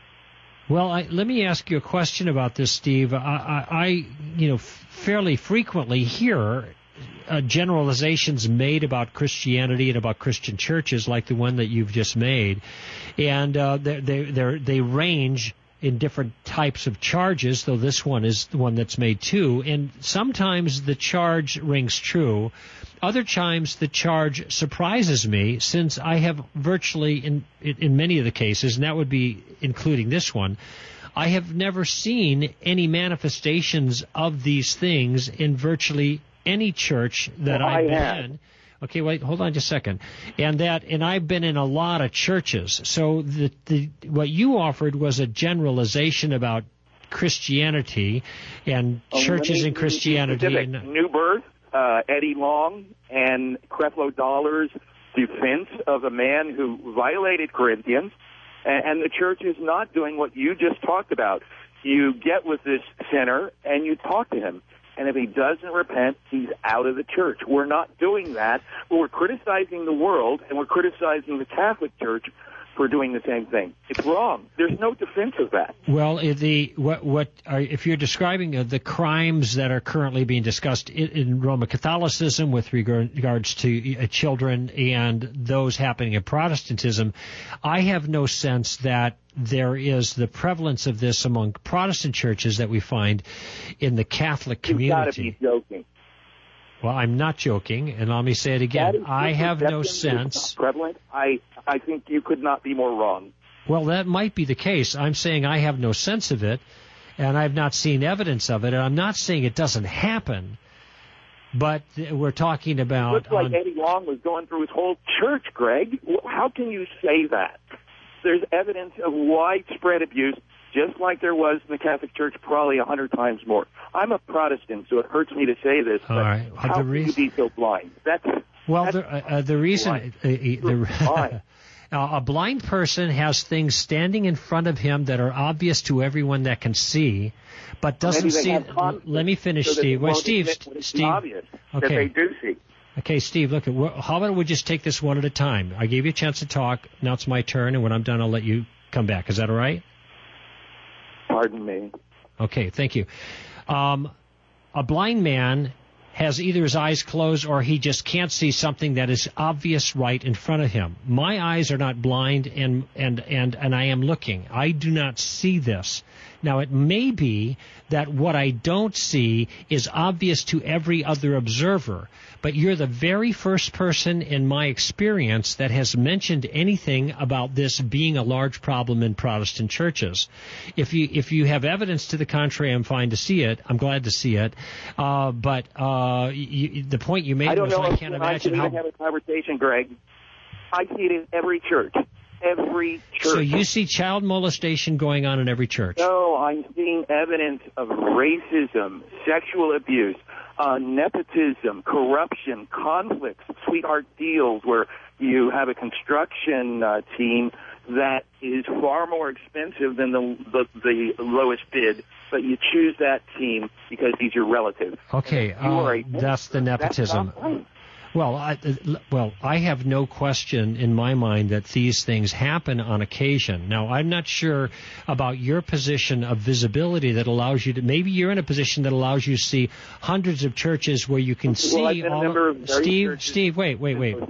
Well, I, let me ask you a question about this, Steve. I, I, I you know, fairly frequently hear uh, generalizations made about Christianity and about Christian churches, like the one that you've just made, and uh, they they they range in different types of charges, though this one is the one that's made too. And sometimes the charge rings true. Other times the charge surprises me, since I have virtually, in in many of the cases, and that would be including this one, I have never seen any manifestations of these things in virtually any church that well, I've I been have. in. Okay, wait, hold on just a second. And that, and I've been in a lot of churches. So the, the what you offered was a generalization about Christianity and Oh, churches me, and Christianity. Specific. And, New Birth, uh, Eddie Long, and Creflo Dollar's defense of a man who violated Corinthians, and, and the church is not doing what you just talked about. You get with this sinner and you talk to him. And if he doesn't repent, he's out of the church. We're not doing that. But we're criticizing the world, and we're criticizing the Catholic Church for doing the same thing. It's wrong. There's no defense of that. well, the what what are, if you're describing uh, the crimes that are currently being discussed in, in Roman Catholicism with regard, regards to uh, children and those happening in Protestantism, I have no sense that there is the prevalence of this among Protestant churches that we find in the Catholic community. You've got to be joking. Well, I'm not joking, and let me say it again. I have no sense. Prevalent. I I think you could not be more wrong. Well, that might be the case. I'm saying I have no sense of it, and I've not seen evidence of it, and I'm not saying it doesn't happen, but we're talking about... Looks like on, Eddie Long was going through his whole church, Greg. How can you say that? There's evidence of widespread abuse, just like there was in the Catholic Church, probably a hundred times more. I'm a Protestant, so it hurts me to say this, but All right. Well, how the can reason, you be so blind? That's well, that's the, uh, the reason... Uh, the, uh, a blind person has things standing in front of him that are obvious to everyone that can see, but doesn't see... Let me finish, so Steve. Well, Steve, Steve... obvious okay. that they do see. Okay, Steve, look, how about we just take this one at a time? I gave you a chance to talk. Now it's my turn, and when I'm done, I'll let you come back. Is that all right? Pardon me. Okay, thank you. Um, a blind man has either his eyes closed or he just can't see something that is obvious right in front of him. My eyes are not blind, and, and, and, and I am looking. I do not see this. Now, it may be that what I don't see is obvious to every other observer, but you're the very first person in my experience that has mentioned anything about this being a large problem in Protestant churches. If you if you have evidence to the contrary, I'm fine to see it. I'm glad to see it. Uh, but uh, you, the point you made I don't was know I if can't I imagine can how... even have a conversation, Greg. I see it in every church. Every church. So you see child molestation going on in every church? No, I'm seeing evidence of racism, sexual abuse, uh, nepotism, corruption, conflicts, sweetheart deals where you have a construction uh, team that is far more expensive than the, the the lowest bid, but you choose that team because he's your relative. Okay, uh, that's the nepotism. That's not right. Well, I, well, I have no question in my mind that these things happen on occasion. Now, I'm not sure about your position of visibility that allows you to. Maybe you're in a position that allows you to see hundreds of churches where you can well, see I've been all. A member of Steve, churches. Steve, wait, wait, wait.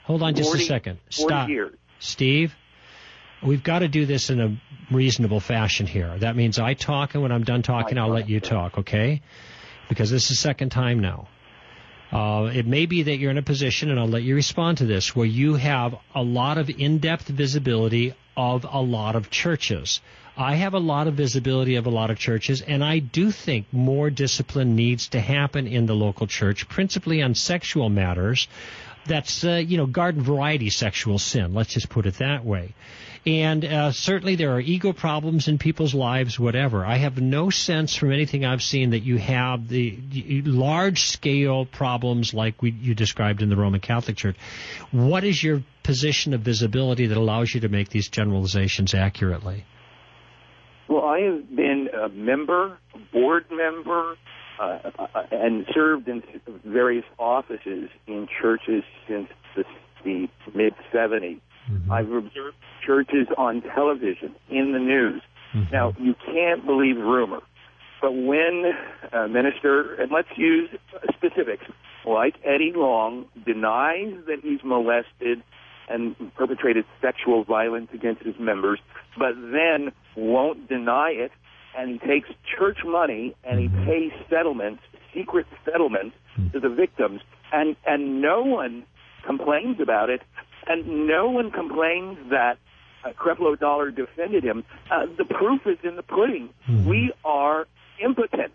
Hold on just forty, a second. forty Stop. years. Steve, we've got to do this in a reasonable fashion here. That means I talk, and when I'm done talking, I'll let you talk, okay? Because this is the second time now. Uh, it may be that you're in a position, and I'll let you respond to this, where you have a lot of in-depth visibility of a lot of churches. I have a lot of visibility of a lot of churches, and I do think more discipline needs to happen in the local church, principally on sexual matters. That's, uh, you know, garden variety sexual sin. Let's just put it that way. And uh, certainly there are ego problems in people's lives, whatever. I have no sense from anything I've seen that you have the, the large-scale problems like we, you described in the Roman Catholic Church. What is your position of visibility that allows you to make these generalizations accurately? Well, I have been a member, a board member, uh, and served in various offices in churches since the, the mid-seventies. Mm-hmm. I've observed churches on television, in the news. Mm-hmm. Now, you can't believe rumor, but when a minister, and let's use specifics, like Eddie Long, denies that he's molested and perpetrated sexual violence against his members, but then won't deny it, and he takes church money and he pays settlements, secret settlements, to the victims, and, and no one complains about it, and no one complains that uh, Creflo Dollar defended him. Uh, the proof is in the pudding. Mm-hmm. We are impotent.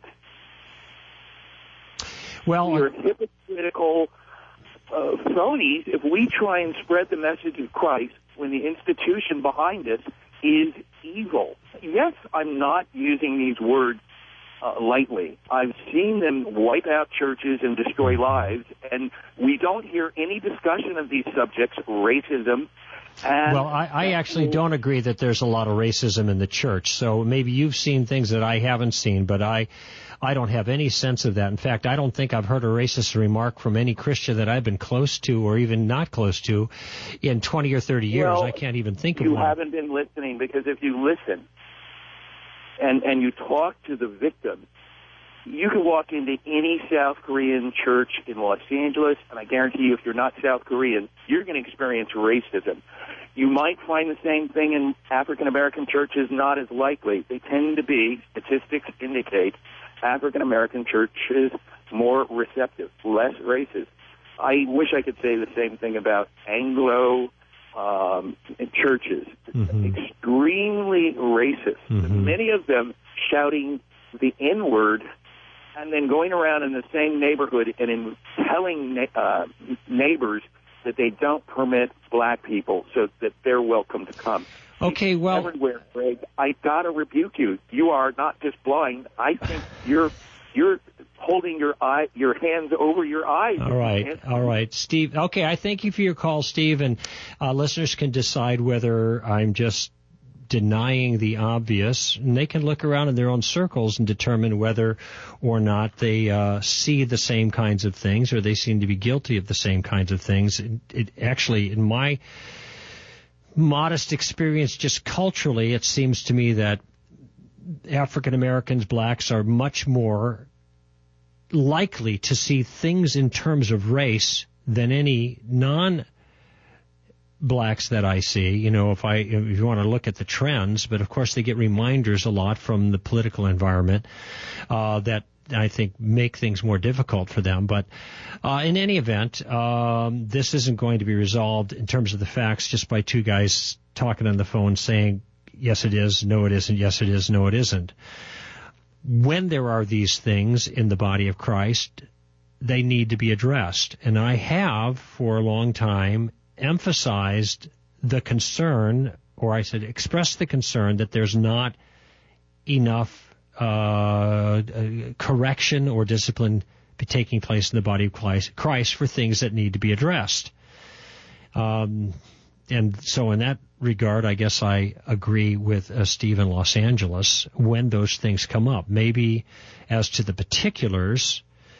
Well, we're hypocritical uh, phonies if we try and spread the message of Christ when the institution behind us is evil. Yes, I'm not using these words uh, lightly. I've seen them wipe out churches and destroy lives, and we don't hear any discussion of these subjects, racism. And well, I, I actually don't agree that there's a lot of racism in the church. So maybe you've seen things that I haven't seen, but I I don't have any sense of that. In fact, I don't think I've heard a racist remark from any Christian that I've been close to or even not close to in twenty or thirty years. Well, I can't even think of you one. You haven't been listening, because if you listen and, and you talk to the victims, you can walk into any South Korean church in Los Angeles, and I guarantee you if you're not South Korean, you're going to experience racism. You might find the same thing in African-American churches, not as likely. They tend to be, statistics indicate, African-American churches more receptive, less racist. I wish I could say the same thing about Anglo um, churches. Mm-hmm. Extremely racist. Mm-hmm. Many of them shouting the N-word and then going around in the same neighborhood and in telling uh, neighbors that they don't permit black people so that they're welcome to come. Okay, well, everywhere, Greg, I gotta rebuke you. You are not just blind. I think you're you're holding your eye, your hands over your eyes. All right, all right, Steve. Okay, I thank you for your call, Steve, and uh, listeners can decide whether I'm just denying the obvious, and they can look around in their own circles and determine whether or not they uh, see the same kinds of things, or they seem to be guilty of the same kinds of things. It, it actually, in my modest experience, just culturally, it seems to me that African Americans, blacks, are much more likely to see things in terms of race than any non blacks that I see. You know, if I if you want to look at the trends, but of course they get reminders a lot from the political environment uh, that I think make things more difficult for them. But uh, in any event, um, this isn't going to be resolved in terms of the facts just by two guys talking on the phone saying, yes, it is, no, it isn't, yes, it is, no, it isn't. When there are these things in the body of Christ, they need to be addressed. And I have, for a long time, emphasized the concern, or I said expressed the concern, that there's not enough Uh, correction or discipline be taking place in the body of Christ for things that need to be addressed. Um, and so in that regard, I guess I agree with uh, Steve in Los Angeles when those things come up. Maybe as to the particulars,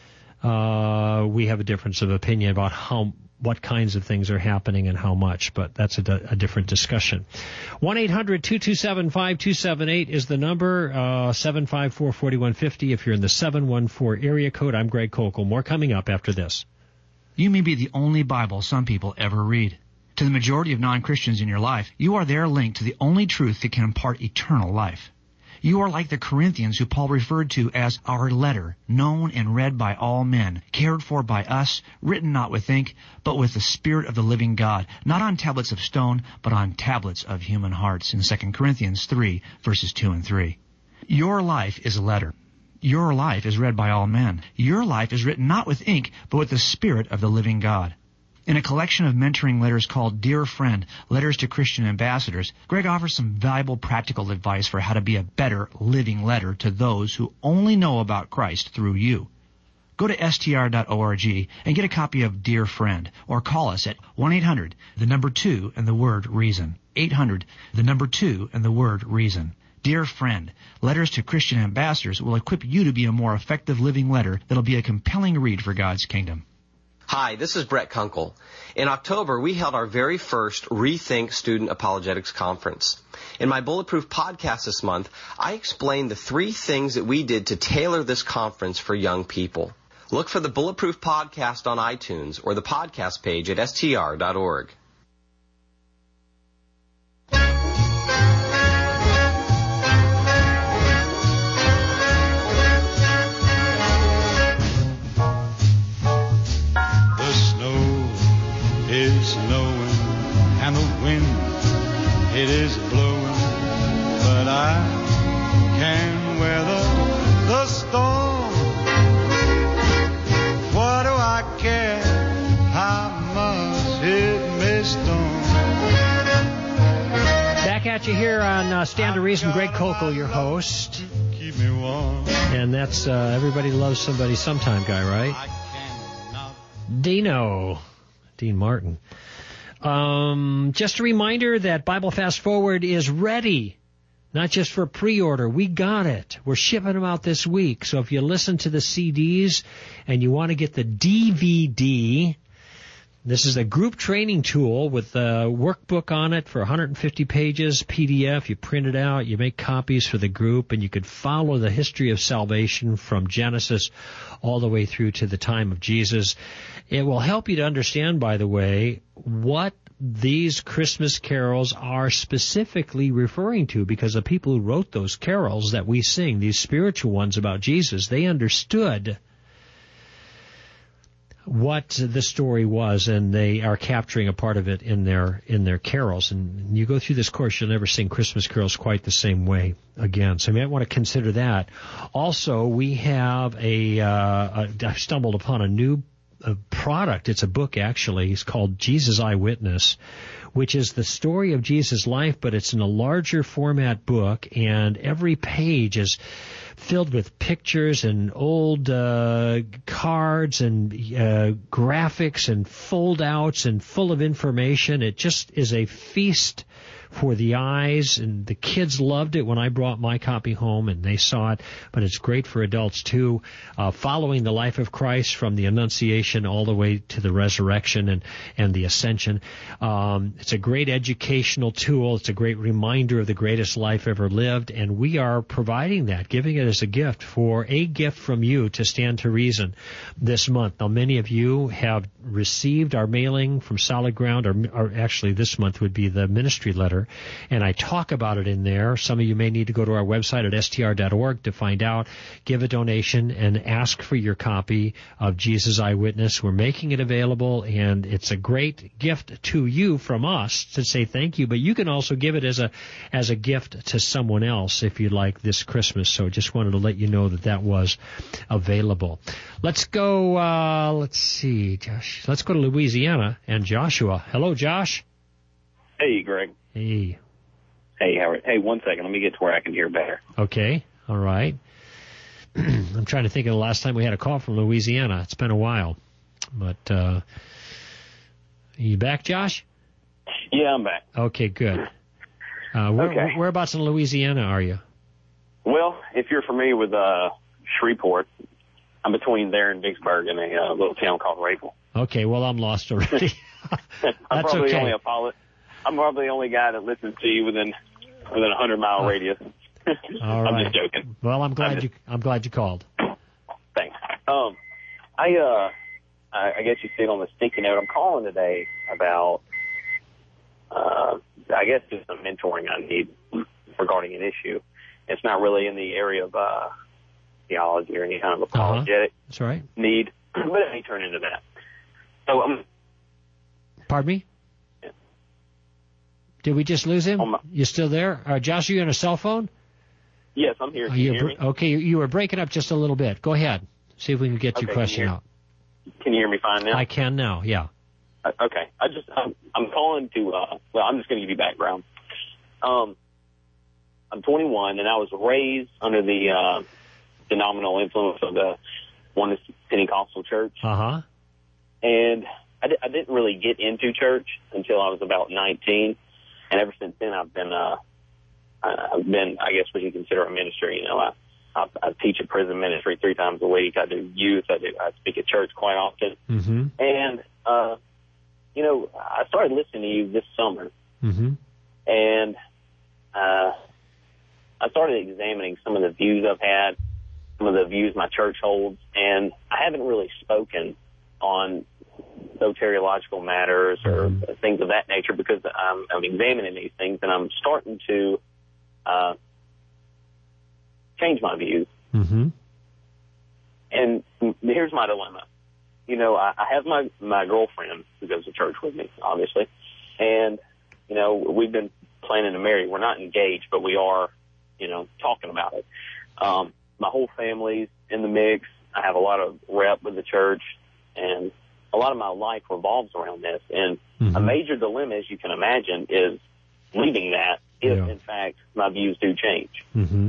uh, we have a difference of opinion about how what kinds of things are happening and how much, but that's a, a different discussion. one eight hundred two two seven five two seven eight is the number, uh, seven five four, four one five zero if you're in the seven one four area code. I'm Greg Kokel. More coming up after this. You may be the only Bible some people ever read. To the majority of non-Christians in your life, you are their link to the only truth that can impart eternal life. You are like the Corinthians who Paul referred to as our letter, known and read by all men, cared for by us, written not with ink, but with the Spirit of the living God, not on tablets of stone, but on tablets of human hearts, in Second Corinthians three, verses two and three. Your life is a letter. Your life is read by all men. Your life is written not with ink, but with the Spirit of the living God. In a collection of mentoring letters called Dear Friend, Letters to Christian Ambassadors, Greg offers some valuable practical advice for how to be a better living letter to those who only know about Christ through you. Go to S T R dot org and get a copy of Dear Friend, or call us at one eight hundred, the number two, and the word reason. eight hundred, the number two, and the word reason. Dear Friend, Letters to Christian Ambassadors will equip you to be a more effective living letter that'll be a compelling read for God's kingdom. Hi, this is Brett Kunkel. In October, we held our very first Rethink Student Apologetics Conference. In my Bulletproof podcast this month, I explained the three things that we did to tailor this conference for young people. Look for the Bulletproof podcast on iTunes or the podcast page at S T R dot org. Is snowing and the wind, it is blowing, but I can weather the storm. What do I care how much it may storm? Back at you here on uh, Stand to Reason. Greg Kokel, your host. Keep me warm. And that's uh, Everybody Loves Somebody Sometime guy, right? Dino. Dean Martin. Um, just a reminder that Bible Fast Forward is ready, not just for pre-order. We got it. We're shipping them out this week. So if you listen to the C Ds and you want to get the D V D, this is a group training tool with a workbook on it for one hundred fifty pages, P D F. You print it out, you make copies for the group, and you could follow the history of salvation from Genesis all the way through to the time of Jesus. It will help you to understand, by the way, what these Christmas carols are specifically referring to, because the people who wrote those carols that we sing, these spiritual ones about Jesus, they understood what the story was, and they are capturing a part of it in their in their carols. And you go through this course, you'll never sing Christmas carols quite the same way again. So you might want to consider that. Also, we have a, uh, a I've stumbled upon a new a product. It's a book, actually. It's called Jesus Eyewitness, which is the story of Jesus' life, but it's in a larger format book, and every page is filled with pictures and old uh, cards and uh, graphics and fold-outs and full of information. It just is a feast for the eyes, and the kids loved it when I brought my copy home and they saw it, but it's great for adults too, uh, following the life of Christ from the Annunciation all the way to the resurrection and, and the ascension. Um, it's a great educational tool. It's a great reminder of the greatest life ever lived, and we are providing that, giving it as a gift for a gift from you to Stand to Reason this month. Now, many of you have received our mailing from Solid Ground, or, or actually this month would be the ministry letter, and I talk about it in there. Some of you may need to go to our website at S T R dot org to find out, give a donation, and ask for your copy of Jesus Eyewitness. We're making it available, and it's a great gift to you from us to say thank you, but you can also give it as a as a gift to someone else if you like this Christmas. So just wanted to let you know that that was available. Let's go, uh, let's see, Josh. Let's go to Louisiana and Joshua. Hello, Josh. Hey, Greg. Hey. Hey, Howard. Hey, one second. Let me get to where I can hear better. Okay. All right. I'm trying to think of the last time we had a call from Louisiana. It's been a while. But, uh, are you back, Josh? Yeah, I'm back. Okay, good. Uh, where, okay. Whereabouts in Louisiana are you? Well, if you're familiar with uh, Shreveport, I'm between there and Vicksburg in a uh, little town called Rayville. Okay, well, I'm lost already. I'm That's probably okay. only a pilot. I'm probably the only guy that listens to you within within a hundred mile oh. radius. All right. I'm just joking. Well, I'm glad I'm just, you I'm glad you called. Thanks. Um, I uh, I, I guess you see it on the sticky note. I'm calling today about, uh, I guess just some mentoring I need regarding an issue. It's not really in the area of uh, theology or any kind of apologetic uh-huh. That's right. need, but it may turn into that. So, um, Pardon me? Yeah. Did we just lose him? Um, You still there? Uh, Josh, are you on a cell phone? Yes, I'm here. Can oh, you you hear br- me? Okay, you, you were breaking up just a little bit. Go ahead. See if we can get Okay, your question can you hear, out. Can you hear me fine now? I can now, yeah. Uh, okay. I just, I'm, I'm calling to, uh, well, I'm just going to give you background. Um, I'm twenty-one, and I was raised under the uh, denominational influence of the Oneness Pentecostal Church. Uh-huh. And I, di- I didn't really get into church until I was about nineteen. And ever since then, I've been, uh, I've been, I guess, what you consider a ministry. You know, I, I, I teach at prison ministry three times a week. I do youth. I do, I speak at church quite often. Mm-hmm. And, uh, you know, I started listening to you this summer. Mm-hmm. And, uh, I started examining some of the views I've had, some of the views my church holds, and I haven't really spoken on soteriological matters or mm-hmm. things of that nature because I'm, I'm examining these things and I'm starting to uh, change my views. Mm-hmm. And here's my dilemma. You know, I, I have my, my girlfriend who goes to church with me, obviously, and, you know, we've been planning to marry. We're not engaged, but we are, you know, talking about it. Um, my whole family's in the mix. I have a lot of rep with the church, and a lot of my life revolves around this. And mm-hmm. a major dilemma, as you can imagine, is leaving that if, yeah. in fact, my views do change. Mm-hmm.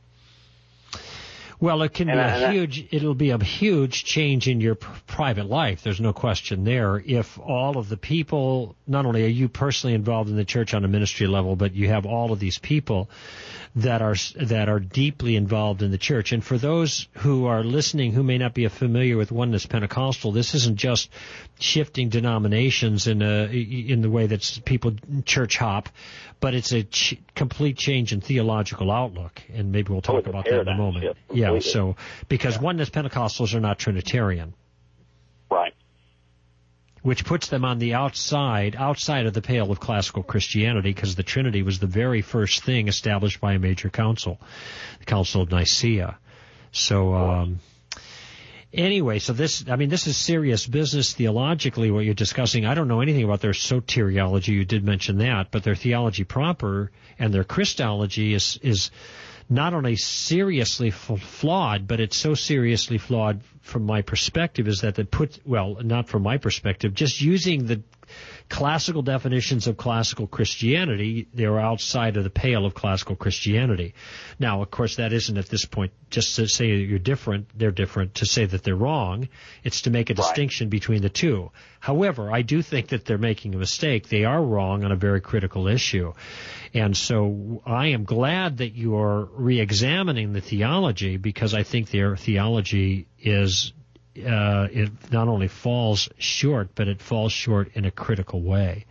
Well, it can and be I, a huge, I, it'll be a huge change in your pr- private life. There's no question there. If all of the people, not only are you personally involved in the church on a ministry level, but you have all of these people that are, that are deeply involved in the church. And for those who are listening who may not be familiar with Oneness Pentecostal, this isn't just shifting denominations in a, in the way that people church hop, but it's a ch- complete change in theological outlook, and maybe we'll talk oh, about that in a moment. Shift. Yeah, so because yeah. Oneness Pentecostals are not Trinitarian, right? Which puts them on the outside, outside of the pale of classical Christianity, because the Trinity was the very first thing established by a major council, the Council of Nicaea. So. Um, Anyway, so this, I mean, this is serious business theologically, what you're discussing. I don't know anything about their soteriology. You did mention that, but their theology proper and their Christology is, is not only seriously f- flawed, but it's so seriously flawed from my perspective is that it put, well, not from my perspective, just using the classical definitions of classical Christianity, they're outside of the pale of classical Christianity. Now, of course, that isn't at this point just to say that you're different, they're different, to say that they're wrong. It's to make a right. distinction between the two. However, I do think that they're making a mistake. They are wrong on a very critical issue. And so I am glad that you are re-examining the theology, because I think their theology is Uh, it not only falls short, but it falls short in a critical way.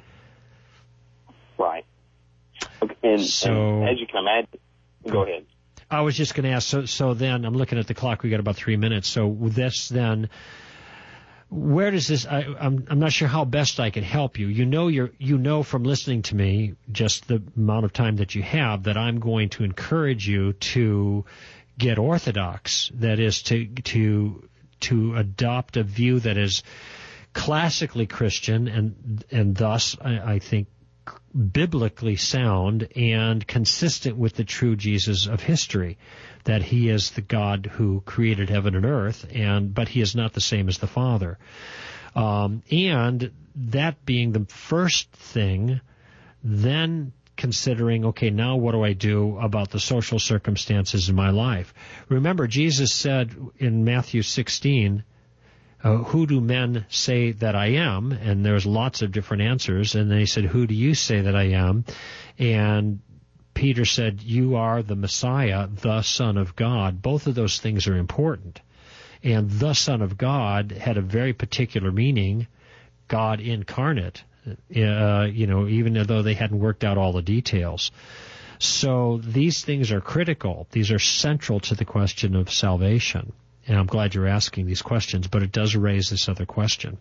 Right. Okay. And, so, and as you can imagine, go ahead. I was just going to ask, so, so then, I'm looking at the clock, we got about three minutes, so this then, where does this, I, I'm, I'm not sure how best I can help you. You know you're, you know from listening to me, just the amount of time that you have, that I'm going to encourage you to get orthodox, that is to, to, to adopt a view that is classically Christian and and thus, I, I think, biblically sound and consistent with the true Jesus of history, that he is the God who created heaven and earth, and but he is not the same as the Father. Um, and that being the first thing, then considering, okay, now what do I do about the social circumstances in my life? Remember, Jesus said in Matthew sixteen, uh, who do men say that I am? And there's lots of different answers. And then he said, who do you say that I am? And Peter said, you are the Messiah, the Son of God. Both of those things are important. And the Son of God had a very particular meaning, God incarnate. Uh, you know, even though they hadn't worked out all the details. So these things are critical. These are central to the question of salvation. and I'm glad you're asking these questions, but it does raise this other question.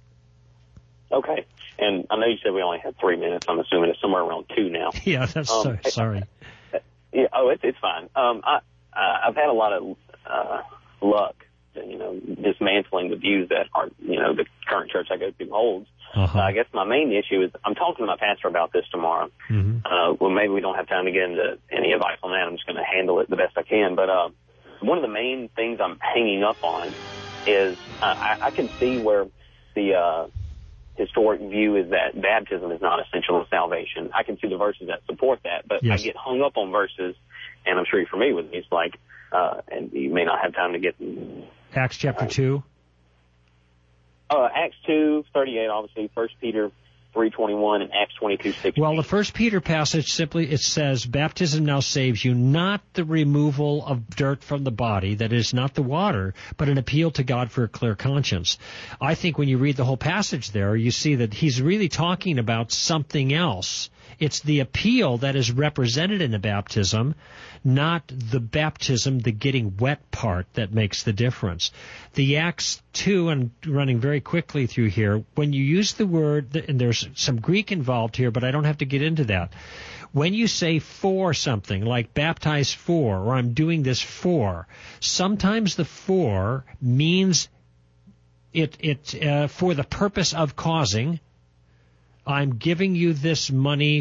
Okay. And I know you said we only had three minutes. I'm assuming it's somewhere around two now. Yeah, that's um, so, sorry. Yeah, oh, it's it's fine. Um, I, I I've had a lot of uh, luck, you know, dismantling the views that are, you know, the current church I go to holds. Uh-huh. Uh, I guess my main issue is I'm talking to my pastor about this tomorrow. Mm-hmm. Uh, well, maybe we don't have time to get into any advice on that. I'm just going to handle it the best I can. But uh, one of the main things I'm hanging up on is uh, I, I can see where the uh, historic view is that baptism is not essential to salvation. I can see the verses that support that, but yes. I get hung up on verses, and I'm sure you're familiar with these, like, uh, and you may not have time to get... Acts chapter two? Uh, Acts two thirty-eight, obviously, First Peter three twenty-one, and Acts twenty-two sixteen. Well, the First Peter passage simply, it says, baptism now saves you, not the removal of dirt from the body, that is not the water, but an appeal to God for a clear conscience. I think when you read the whole passage there, you see that he's really talking about something else. It's the appeal that is represented in the baptism, not the baptism, the getting wet part, that makes the difference. The Acts two, and running very quickly through here, when you use the word, and there's some Greek involved here, but I don't have to get into that. When you say for something, like baptize for, or I'm doing this for, sometimes the for means it, it uh, for the purpose of causing. I'm giving you this money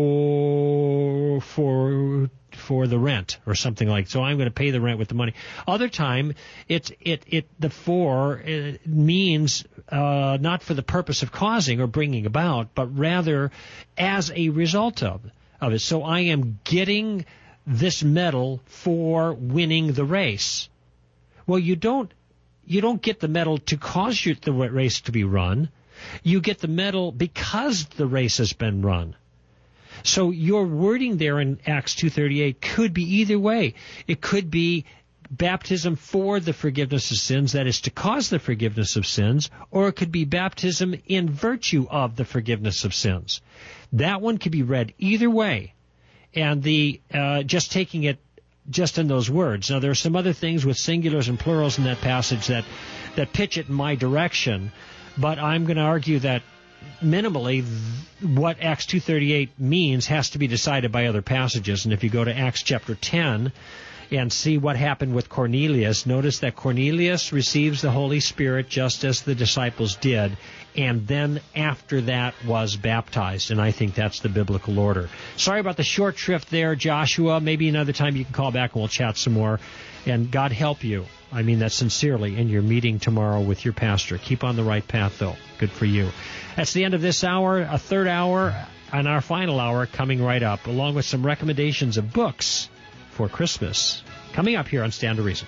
for for for the rent or something like. So I'm going to pay the rent with the money. Other time, it it it the for it means uh, not for the purpose of causing or bringing about, but rather as a result of of it. So I am getting this medal for winning the race. Well, you don't you don't get the medal to cause you, the race to be run. You get the medal because the race has been run. So your wording there in Acts two thirty-eight could be either way. It could be baptism for the forgiveness of sins, that is to cause the forgiveness of sins, or it could be baptism in virtue of the forgiveness of sins. That one could be read either way. And the uh, just taking it just in those words. Now, there are some other things with singulars and plurals in that passage that, that pitch it in my direction. But I'm going to argue that minimally what Acts two thirty-eight means has to be decided by other passages. And if you go to Acts chapter ten and see what happened with Cornelius, notice that Cornelius receives the Holy Spirit just as the disciples did, and then after that was baptized. And I think that's the biblical order. Sorry about the short shrift there, Joshua. Maybe another time you can call back and we'll chat some more. And God help you. I mean that sincerely in your meeting tomorrow with your pastor. Keep on the right path, though. Good for you. That's the end of this hour, a third hour, and our final hour coming right up, along with some recommendations of books for Christmas. Coming up here on Stand to Reason.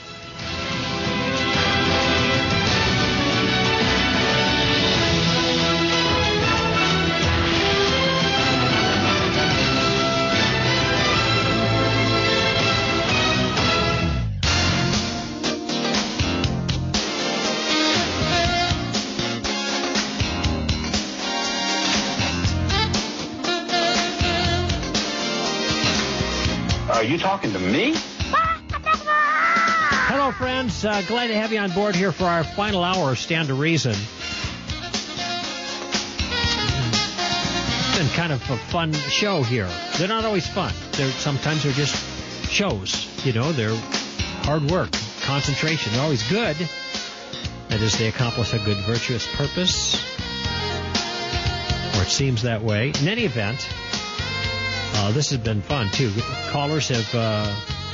Are you talking to me? Hello, friends. Uh, glad to have you on board here for our final hour of Stand to Reason. It's been kind of a fun show here. They're not always fun. They're sometimes they're just shows. You know, they're hard work, concentration. They're always good. That is, they accomplish a good, virtuous purpose. Or it seems that way. In any event, Uh, this has been fun, too. Callers have uh,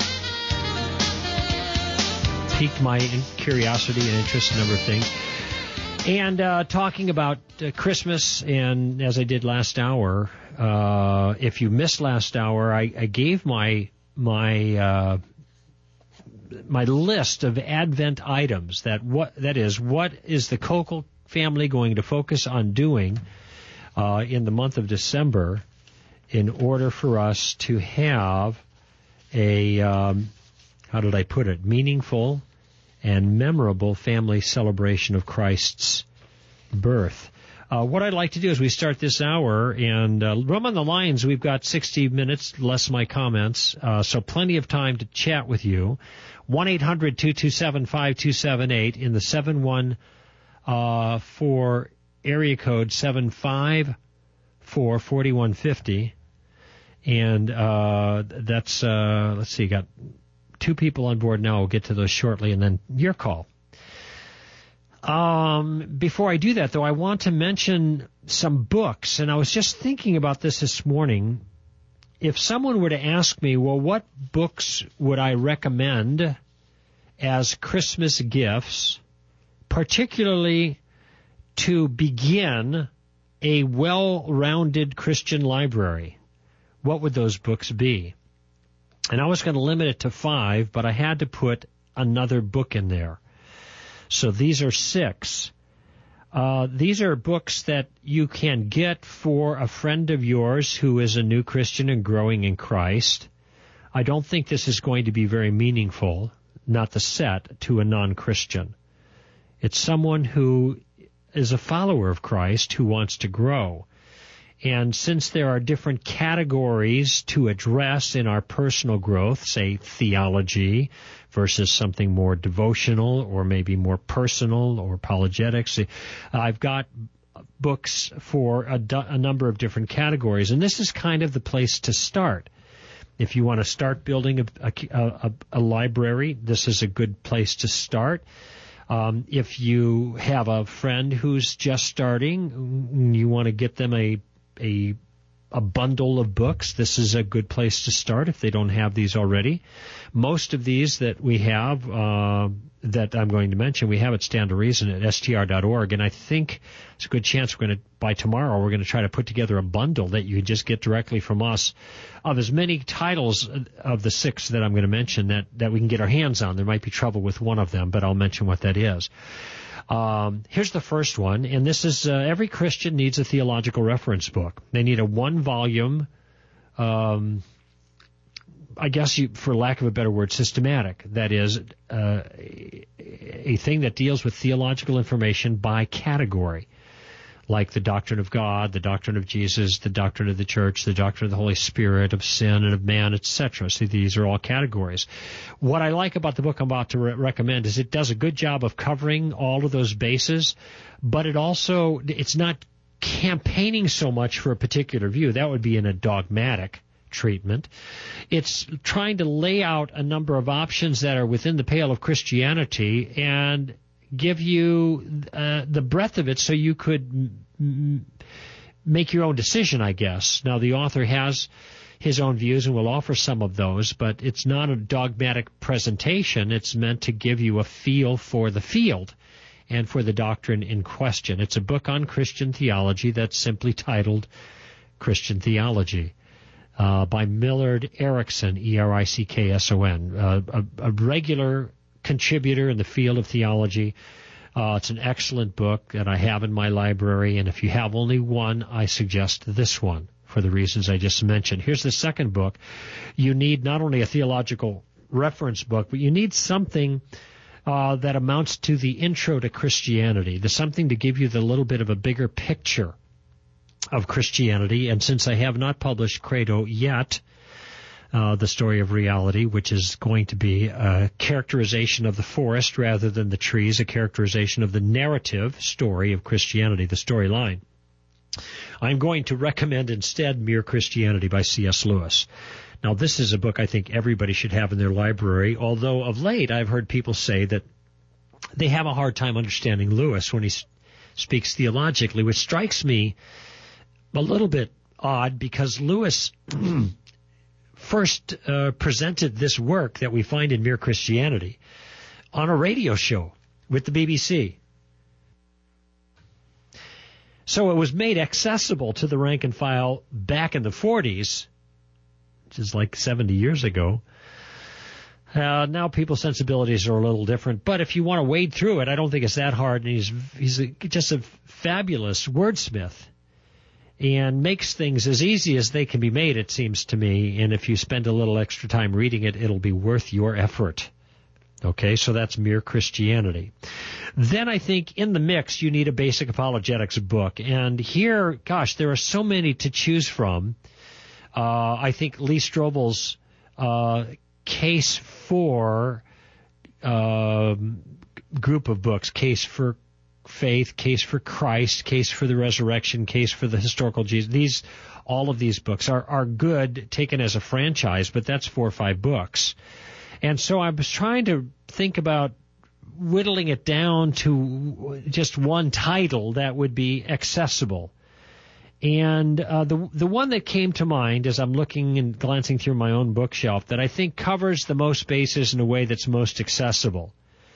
piqued my curiosity and interest in a number of things. And uh, talking about uh, Christmas, and as I did last hour, uh, if you missed last hour, I, I gave my my uh, my list of Advent items. That what that is, what is the Kokel family going to focus on doing uh, in the month of December, in order for us to have a, um, how did I put it, meaningful and memorable family celebration of Christ's birth. Uh, what I'd like to do is we start this hour, and uh, room on the lines, we've got sixty minutes, less my comments, uh, so plenty of time to chat with you. one eight hundred two two seven five two seven eight in the seven one four area code seven five four four one five zero. And uh, that's, uh, let's see, got two people on board now. We'll get to those shortly, and then your call. Um, before I do that, though, I want to mention some books. And I was just thinking about this this morning. If someone were to ask me, well, what books would I recommend as Christmas gifts, particularly to begin a well-rounded Christian library, what would those books be? And I was going to limit it to five, but I had to put another book in there. So these are six. Uh, these are books that you can get for a friend of yours who is a new Christian and growing in Christ. I don't think this is going to be very meaningful, not the set, to a non-Christian. It's someone who is a follower of Christ who wants to grow. And since there are different categories to address in our personal growth, say theology versus something more devotional or maybe more personal or apologetics, I've got books for a, a number of different categories. And this is kind of the place to start. If you want to start building a, a, a, a library, this is a good place to start. Um, if you have a friend who's just starting, you want to get them a a a bundle of books, this is a good place to start if they don't have these already. Most of these that we have, uh, that I'm going to mention, we have at Stand to Reason at S T R dot org, and I think it's a good chance we're going to, by tomorrow, we're going to try to put together a bundle that you can just get directly from us of as many titles of the six that I'm going to mention that, that we can get our hands on. There might be trouble with one of them, but I'll mention what that is. Um, here's the first one, and this is, uh, every Christian needs a theological reference book. They need a one-volume, um, I guess you, for lack of a better word, systematic. That is, uh, a, a thing that deals with theological information by category, like the doctrine of God, the doctrine of Jesus, the doctrine of the church, the doctrine of the Holy Spirit, of sin and of man, et cetera. See, these are all categories. What I like about the book I'm about to re- recommend is it does a good job of covering all of those bases, but it also, it's not campaigning so much for a particular view. That would be in a dogmatic treatment. It's trying to lay out a number of options that are within the pale of Christianity and give you uh, the breadth of it so you could m- make your own decision, I guess. Now, the author has his own views and will offer some of those, but it's not a dogmatic presentation. It's meant to give you a feel for the field and for the doctrine in question. It's a book on Christian theology that's simply titled Christian Theology. Uh, by Millard Erickson, E R I C K S O N, uh, a, a regular contributor in the field of theology. Uh, it's an excellent book that I have in my library, and if you have only one, I suggest this one for the reasons I just mentioned. Here's the second book. You need not only a theological reference book, but you need something uh, that amounts to the intro to Christianity. There's something to give you the little bit of a bigger picture of Christianity, and since I have not published Credo yet, uh, the story of reality, which is going to be a characterization of the forest rather than the trees, a characterization of the narrative story of Christianity, the storyline, I'm going to recommend instead Mere Christianity by C S Lewis. Now, this is a book I think everybody should have in their library, although of late I've heard people say that they have a hard time understanding Lewis when he speaks theologically, which strikes me a little bit odd because Lewis first uh, presented this work that we find in Mere Christianity on a radio show with the B B C. So it was made accessible to the rank and file back in the forties, which is like seventy years ago. Uh, now people's sensibilities are a little different, but if you want to wade through it, I don't think it's that hard, and he's, he's a, just a fabulous wordsmith. And makes things as easy as they can be made, it seems to me. And if you spend a little extra time reading it, it'll be worth your effort. Okay, so that's Mere Christianity. Then I think in the mix you need a basic apologetics book. And here, gosh, there are so many to choose from. Uh, I think Lee Strobel's uh, Case for uh, group of books, Case for Faith, Case for Christ, Case for the Resurrection, Case for the Historical Jesus. These, all of these books are, are good taken as a franchise, but that's four or five books. And so I was trying to think about whittling it down to just one title that would be accessible. And uh, the the one that came to mind as I'm looking and glancing through my own bookshelf that I think covers the most bases in a way that's most accessible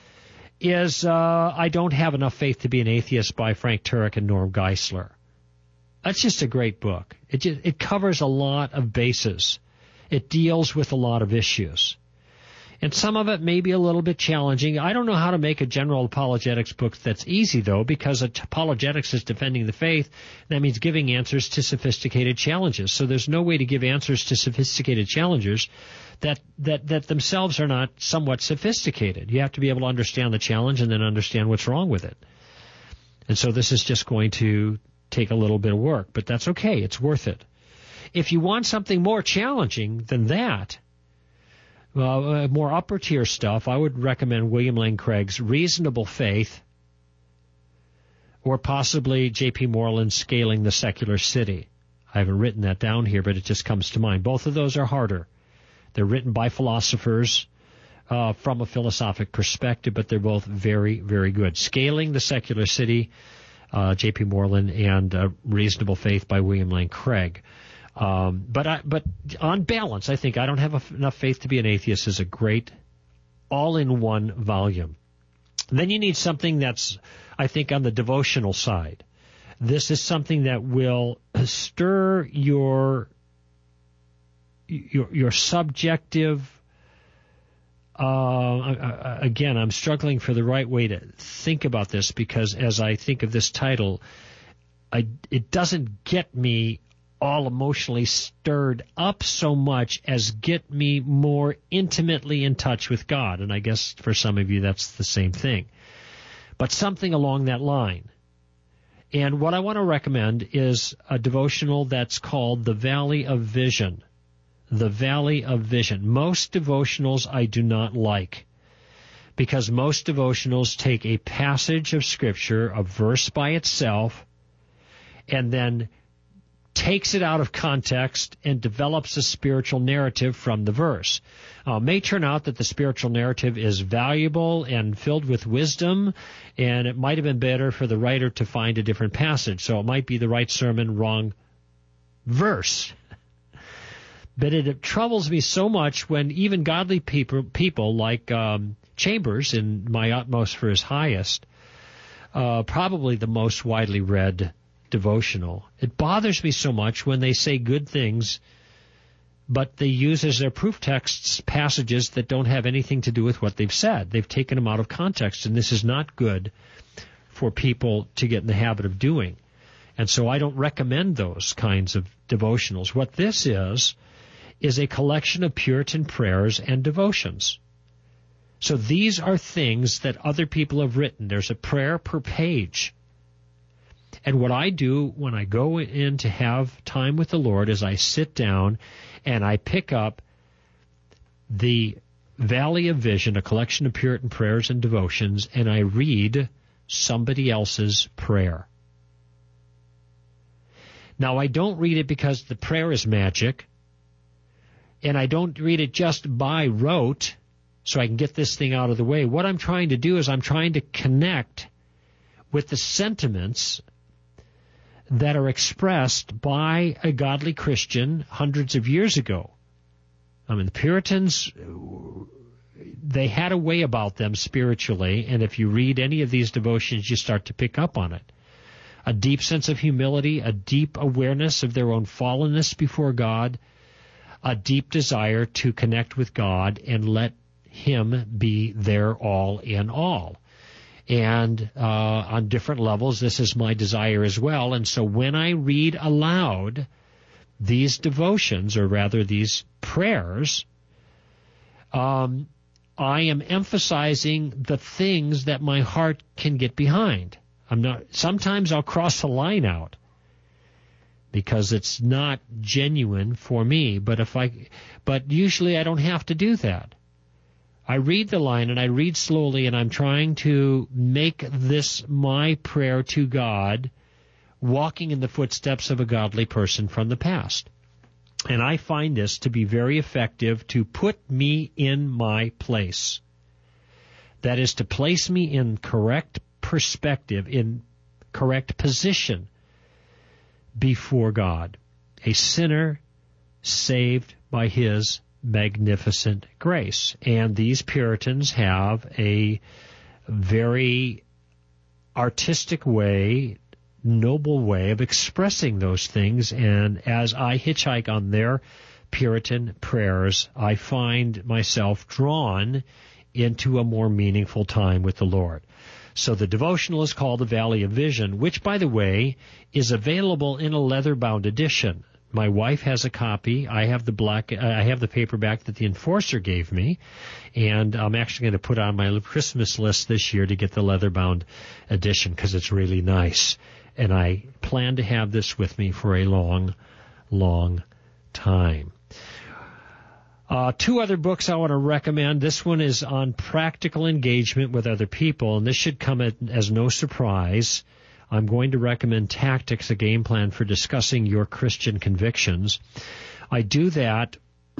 is uh, I Don't Have Enough Faith to Be an Atheist by Frank Turek and Norm Geisler. That's just a great book. It just, it covers a lot of bases. It deals with a lot of issues. And some of it may be a little bit challenging. I don't know how to make a general apologetics book that's easy, though, because apologetics is defending the faith. That means giving answers to sophisticated challenges. So there's no way to give answers to sophisticated challengers that, that, that themselves are not somewhat sophisticated. You have to be able to understand the challenge and then understand what's wrong with it. And so this is just going to take a little bit of work, but that's okay. It's worth it. If you want something more challenging than that, Uh, more upper-tier stuff, I would recommend William Lane Craig's Reasonable Faith or possibly J P Moreland's Scaling the Secular City. I haven't written that down here, but it just comes to mind. Both of those are harder. They're written by philosophers uh, from a philosophic perspective, but they're both very, very good. Scaling the Secular City, uh, J P Moreland, and uh, Reasonable Faith by William Lane Craig. Um, but I, but on balance, I think I Don't Have Enough Faith to Be an Atheist is a great all-in-one volume. Then you need something that's, I think, on the devotional side. This is something that will stir your your, your subjective. Uh, again, I'm struggling for the right way to think about this because as I think of this title, I it doesn't get me all emotionally stirred up so much as get me more intimately in touch with God. And I guess for some of you that's the same thing. But something along that line. And what I want to recommend is a devotional that's called The Valley of Vision. The Valley of Vision. Most devotionals I do not like because most devotionals take a passage of Scripture, a verse by itself, and then takes it out of context and develops a spiritual narrative from the verse. Uh, it may turn out that the spiritual narrative is valuable and filled with wisdom, and it might have been better for the writer to find a different passage. So it might be the right sermon, wrong verse. But it, it troubles me so much when even godly people, people like um, Chambers in My Utmost for His Highest, uh, probably the most widely read devotional. It bothers me so much when they say good things, but they use as their proof texts passages that don't have anything to do with what they've said. They've taken them out of context, and this is not good for people to get in the habit of doing. And so I don't recommend those kinds of devotionals. What this is, is a collection of Puritan prayers and devotions. So these are things that other people have written. There's a prayer per page. And what I do when I go in to have time with the Lord is I sit down and I pick up the Valley of Vision, a collection of Puritan prayers and devotions, and I read somebody else's prayer. Now, I don't read it because the prayer is magic, and I don't read it just by rote so I can get this thing out of the way. What I'm trying to do is I'm trying to connect with the sentiments that are expressed by a godly Christian hundreds of years ago. I mean, the Puritans, they had a way about them spiritually, and if you read any of these devotions, you start to pick up on it. A deep sense of humility, a deep awareness of their own fallenness before God, a deep desire to connect with God and let Him be their all in all. And uh, on different levels, this is my desire as well. And so when I read aloud these devotions, or rather these prayers, um, I am emphasizing the things that my heart can get behind. I'm not. Sometimes I'll cross a line out because it's not genuine for me. But if I, but usually I don't have to do that. I read the line and I read slowly, and I'm trying to make this my prayer to God, walking in the footsteps of a godly person from the past. And I find this to be very effective to put me in my place. That is to place me in correct perspective, in correct position before God. A sinner saved by His magnificent grace. And these Puritans have a very artistic way, noble way of expressing those things. And as I hitchhike on their Puritan prayers, I find myself drawn into a more meaningful time with the Lord. So the devotional is called The Valley of Vision, which, by the way, is available in a leather-bound edition. My wife has a copy. I have the black. Uh, I have the paperback that the Enforcer gave me, and I'm actually going to put on my Christmas list this year to get the leather-bound edition because it's really nice. And I plan to have this with me for a long, long time. Uh, two other books I want to recommend. This one is on practical engagement with other people, and this should come as no surprise. I'm going to recommend Tactics, a Game Plan for Discussing Your Christian Convictions. I do that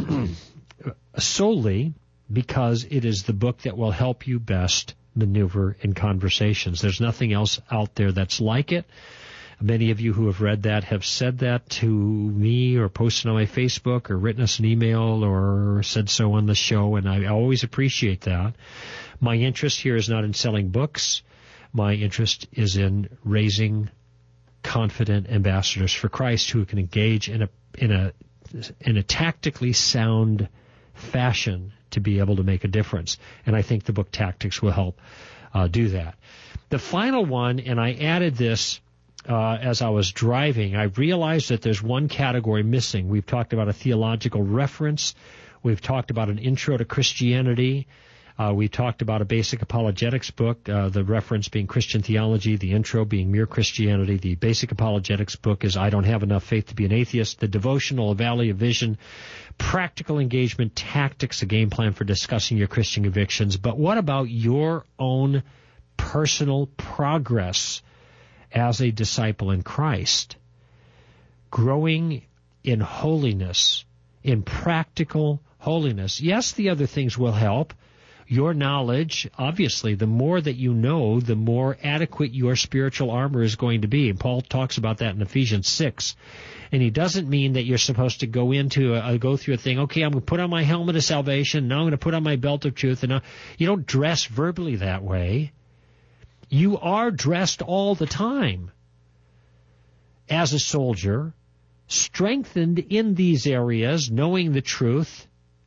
solely because it is the book that will help you best maneuver in conversations. There's nothing else out there that's like it. Many of you who have read that have said that to me or posted on my Facebook or written us an email or said so on the show, and I always appreciate that. My interest here is not in selling books. My interest is in raising confident ambassadors for Christ who can engage in a in a in a tactically sound fashion to be able to make a difference. And I think the book Tactics will help uh, do that. The final one, and I added this uh, as I was driving, I realized that there's one category missing. We've talked about a theological reference. We've talked about an intro to Christianity. Uh, we talked about a basic apologetics book, uh, the reference being Christian theology, the intro being Mere Christianity. The basic apologetics book is I Don't Have Enough Faith to Be an Atheist. The devotional, A Valley of Vision, practical engagement, tactics, a game plan for discussing your Christian convictions. But what about your own personal progress as a disciple in Christ? Growing in holiness, in practical holiness. Yes, the other things will help. Your knowledge, obviously, the more that you know, the more adequate your spiritual armor is going to be. And Paul talks about that in Ephesians six. And he doesn't mean that you're supposed to go into a, go through a thing, okay, I'm going to put on my helmet of salvation, now I'm going to put on my belt of truth. And now, you don't dress verbally that way. You are dressed all the time as a soldier, strengthened in these areas, knowing the truth,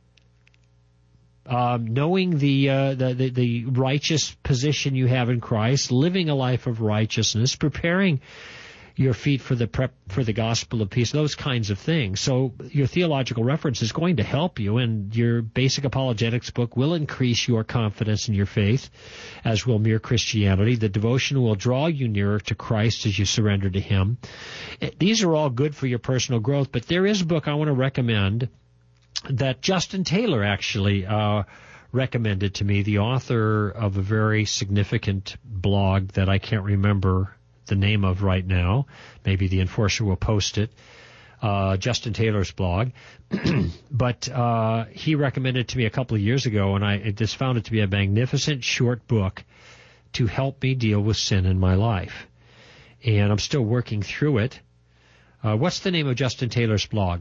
Um, knowing the, uh, the, the the righteous position you have in Christ, living a life of righteousness, preparing your feet for the prep for the gospel of peace, those kinds of things. So your theological reference is going to help you, and your basic apologetics book will increase your confidence in your faith, as will Mere Christianity. The devotion will draw you nearer to Christ as you surrender to Him. These are all good for your personal growth, but there is a book I want to recommend that Justin Taylor actually uh, recommended to me, the author of a very significant blog that I can't remember the name of right now. Maybe the Enforcer will post it, uh, Justin Taylor's blog. But uh, he recommended it to me a couple of years ago, and I just found it to be a magnificent short book to help me deal with sin in my life. And I'm still working through it. Uh, what's the name of Justin Taylor's blog?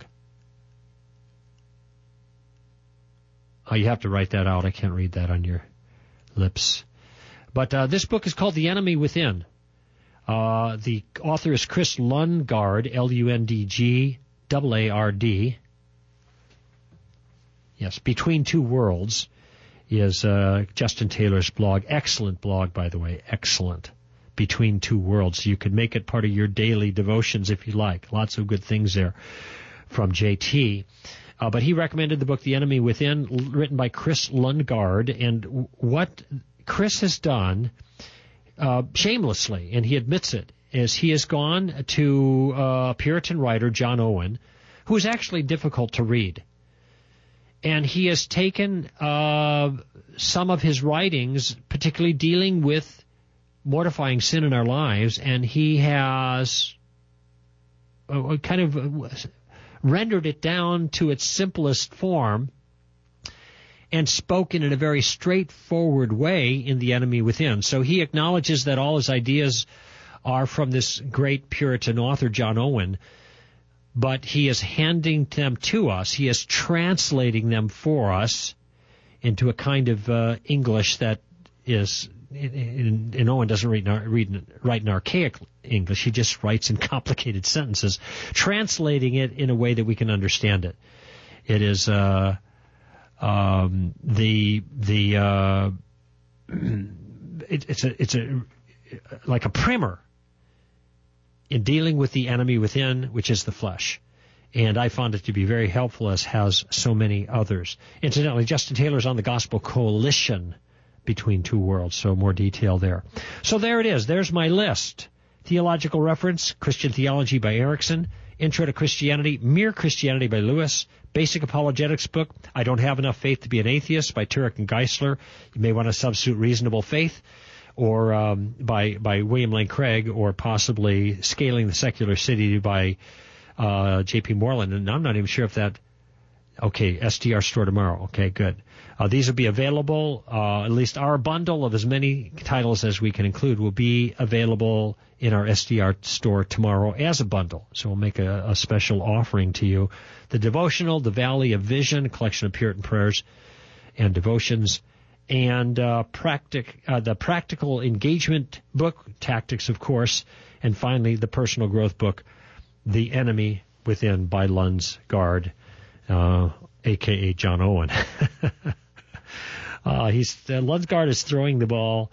Oh, you have to write that out. I can't read that on your lips. But uh, this book is called The Enemy Within. Uh, the author is Chris Lundgaard, L U N D G A A R D. Yes, Between Two Worlds is uh, Justin Taylor's blog. Excellent blog, by the way. Excellent. Between Two Worlds. You could make it part of your daily devotions if you like. Lots of good things there from J T. Uh, but he recommended the book The Enemy Within, written by Chris Lundgaard. And what Chris has done, uh, shamelessly, and he admits it, is he has gone to uh, Puritan writer John Owen, who is actually difficult to read. And he has taken uh, some of his writings, particularly dealing with mortifying sin in our lives, and he has uh, kind of uh, rendered it down to its simplest form and spoken in a very straightforward way in The Enemy Within. So he acknowledges that all his ideas are from this great Puritan author, John Owen, but he is handing them to us. He is translating them for us into a kind of uh, English that is, and Owen doesn't read, read, write in archaic English. He just writes in complicated sentences, translating it in a way that we can understand it. It is uh, um, the the uh, it, it's a it's a like a primer in dealing with the enemy within, which is the flesh. And I found it to be very helpful, as has so many others. Incidentally, Justin Taylor's on the Gospel Coalition Between Two Worlds, so more detail there. So there it is. There's my list. Theological reference, Christian Theology by Erickson, Intro to Christianity, Mere Christianity by Lewis, Basic Apologetics book, I Don't Have Enough Faith to Be an Atheist by Turek and Geisler. You may want to substitute Reasonable Faith, or um, by by William Lane Craig, or possibly Scaling the Secular City by uh, J P Moreland. And I'm not even sure if that... Okay, S T R store tomorrow. Okay, good. Uh, these will be available, uh, at least our bundle of as many titles as we can include will be available in our S T R store tomorrow as a bundle. So we'll make a, a special offering to you. The devotional, The Valley of Vision, a collection of Puritan prayers and devotions, and uh, practic, uh, the Practical Engagement book, Tactics, of course, and finally the personal growth book, The Enemy Within by Lundgaard. Uh, a K A John Owen. uh, he's uh, Lundgaard is throwing the ball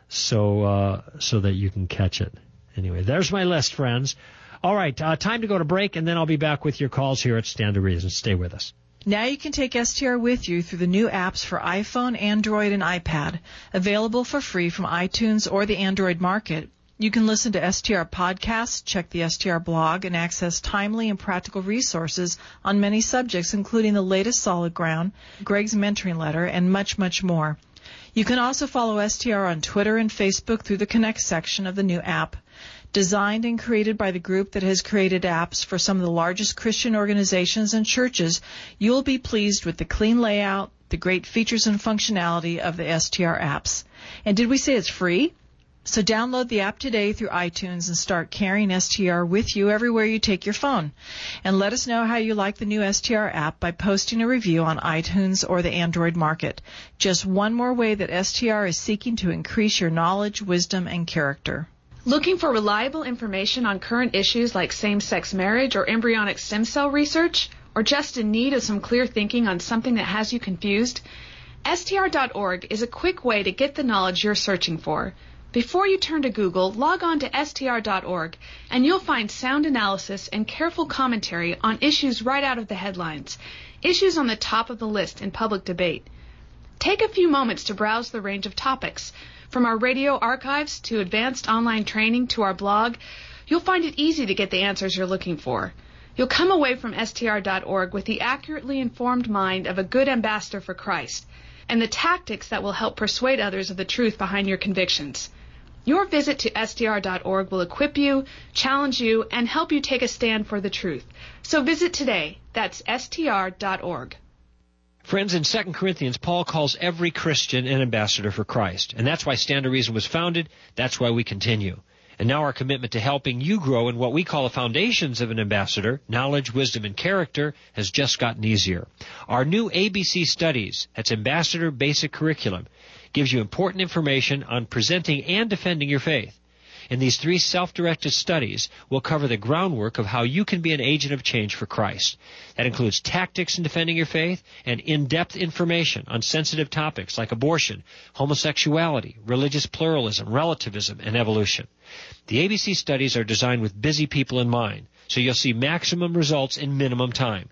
so uh, so that you can catch it. Anyway, there's my list, friends. All right, uh, time to go to break, and then I'll be back with your calls here at Stand to Reason. Stay with us. Now you can take S T R with you through the new apps for iPhone, Android, and iPad, available for free from iTunes or the Android market. You can listen to S T R podcasts, check the S T R blog, and access timely and practical resources on many subjects, including the latest Solid Ground, Greg's mentoring letter, and much, much more. You can also follow S T R on Twitter and Facebook through the Connect section of the new app. Designed and created by the group that has created apps for some of the largest Christian organizations and churches, you'll be pleased with the clean layout, the great features and functionality of the S T R apps. And did we say it's free? So download the app today through iTunes and start carrying S T R with you everywhere you take your phone. And let us know how you like the new S T R app by posting a review on iTunes or the Android market. Just one more way that S T R is seeking to increase your knowledge, wisdom, and character. Looking for reliable information on current issues like same-sex marriage or embryonic stem cell research? Or just in need of some clear thinking on something that has you confused? S T R dot org is a quick way to get the knowledge you're searching for. Before you turn to Google, log on to S T R dot org, and you'll find sound analysis and careful commentary on issues right out of the headlines, issues on the top of the list in public debate. Take a few moments to browse the range of topics. From our radio archives to advanced online training to our blog, you'll find it easy to get the answers you're looking for. You'll come away from S T R dot org with the accurately informed mind of a good ambassador for Christ, and the tactics that will help persuade others of the truth behind your convictions. Your visit to S T R dot org will equip you, challenge you, and help you take a stand for the truth. So visit today. That's S T R dot org. Friends, in Second Corinthians, Paul calls every Christian an ambassador for Christ. And that's why Stand to Reason was founded. That's why we continue. And now our commitment to helping you grow in what we call the foundations of an ambassador, knowledge, wisdom, and character, has just gotten easier. Our new A B C Studies, that's Ambassador Basic Curriculum, gives you important information on presenting and defending your faith. In these three self-directed studies, we'll cover the groundwork of how you can be an agent of change for Christ. That includes tactics in defending your faith and in-depth information on sensitive topics like abortion, homosexuality, religious pluralism, relativism, and evolution. The A B C studies are designed with busy people in mind, so you'll see maximum results in minimum time.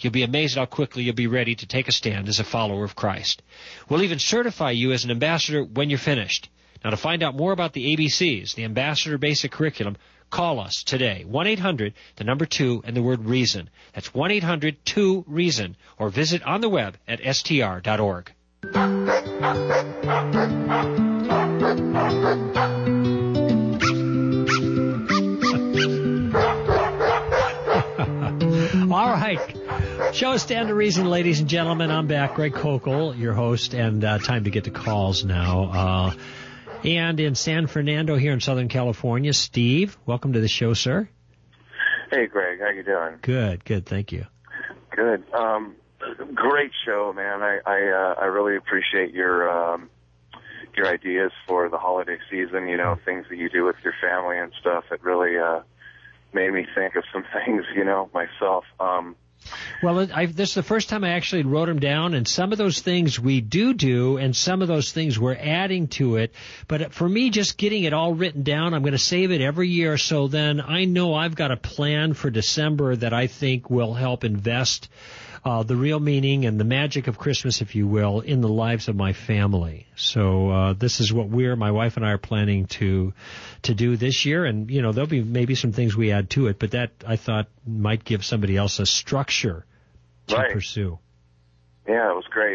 You'll be amazed how quickly you'll be ready to take a stand as a follower of Christ. We'll even certify you as an ambassador when you're finished. Now, to find out more about the A B Cs, the Ambassador Basic Curriculum, call us today, one eight hundred, the number two, and the word REASON. That's one eight hundred two reason, or visit on the web at S T R dot org. All right. Show Stand to Reason, ladies and gentlemen. I'm back, Greg Kokel, your host, and uh, time to get to calls now. Uh, and in San Fernando here in Southern California, Steve, welcome to the show, sir. Hey, Greg. How you doing? Good, good. Thank you. Good. Um, great show, man. I I, uh, I really appreciate your um, your ideas for the holiday season. You know, things that you do with your family and stuff. It really uh, made me think of some things, you know, myself. Um, Well, I, this is the first time I actually wrote them down, and some of those things we do do, and some of those things we're adding to it. But for me, just getting it all written down, I'm going to save it every year, so then I know I've got a plan for December that I think will help invest uh, the real meaning and the magic of Christmas, if you will, in the lives of my family. So uh, this is what we're, my wife and I are planning to to do this year, and you know there'll be maybe some things we add to it, but that I thought might give somebody else a structure to right. pursue. Yeah, it was great.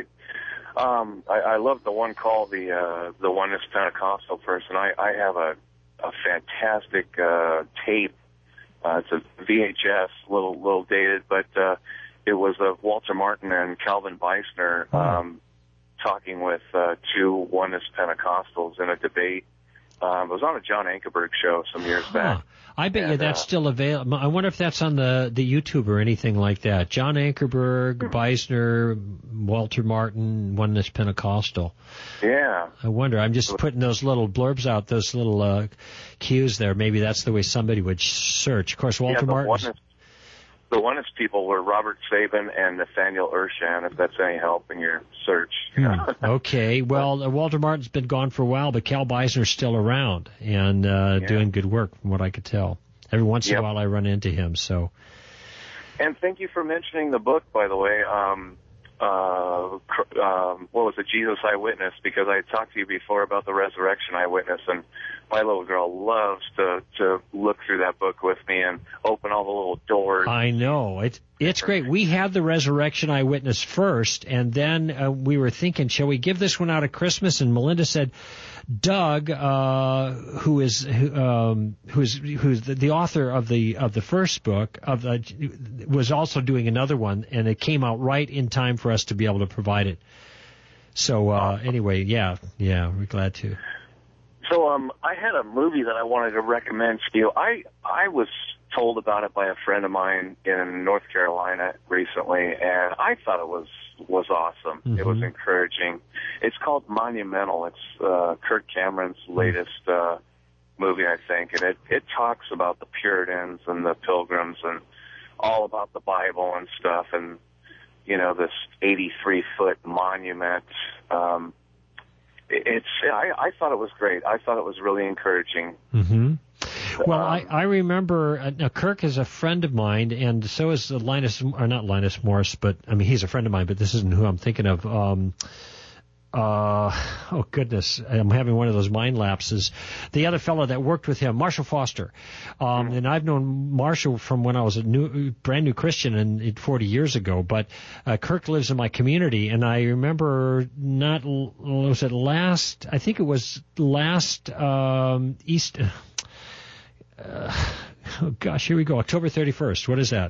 Um, I, I love the one called the uh, the Oneness Pentecostal person. I, I have a a fantastic uh, tape. Uh, it's a V H S, little little dated, but uh, it was of Walter Martin and Calvin Beisner um, talking with uh, two Oneness Pentecostals in a debate. Um, it was on a John Ankerberg show some years Huh. back. I bet and, you that's uh, still available. I wonder if that's on the, the YouTube or anything like that. John Ankerberg, Beisner, Walter Martin, Oneness Pentecostal. Yeah. I wonder. I'm just putting those little blurbs out, those little uh, cues there. Maybe that's the way somebody would search. Of course, Walter yeah, the Martin's... Oneness, the Oneness people were Robert Sabin and Nathaniel Urshan, if that's any help in your search. Hmm. Okay. Well, uh, Walter Martin's been gone for a while, but Cal Beisner's still around and uh, Yeah. doing good work, from what I could tell. Every once in Yep. a while I run into him, so... And thank you for mentioning the book, by the way. Um, uh, cr- um, what was it, Jesus Eyewitness? Because I had talked to you before about the Resurrection Eyewitness, and my little girl loves to to look through that book with me and open all the little doors. I know. It's it's great. We had the Resurrection Eyewitness first, and then uh, we were thinking, shall we give this one out at Christmas? And Melinda said, Doug, uh, who is who, um, who's who's the, the author of the of the first book of the, was also doing another one, and it came out right in time for us to be able to provide it. So uh, anyway, yeah, yeah, we're glad to. So um, I had a movie that I wanted to recommend to you. I I was told about it by a friend of mine in North Carolina recently, and I thought it was was awesome. Mm-hmm. It was encouraging. It's called Monumental. It's uh, Kirk Cameron's latest uh, movie, I think, and it it talks about the Puritans and the Pilgrims and all about the Bible and stuff, and you know this eighty-three foot monument. Um, It's. I, I thought it was great. I thought it was really encouraging. Mm-hmm. Well, Um, I, I remember uh, now Kirk is a friend of mine, and so is uh, Linus, or not Linus Morris, but I mean he's a friend of mine, but this isn't who I'm thinking of. Um, uh, oh goodness, I'm having one of those mind lapses. The other fellow that worked with him, Marshall Foster, um, and I've known Marshall from when I was a new, brand new Christian and forty years ago. But uh, Kirk lives in my community, and I remember not was it last? I think it was last um, East. Uh, oh gosh, here we go. October thirty-first. What is that?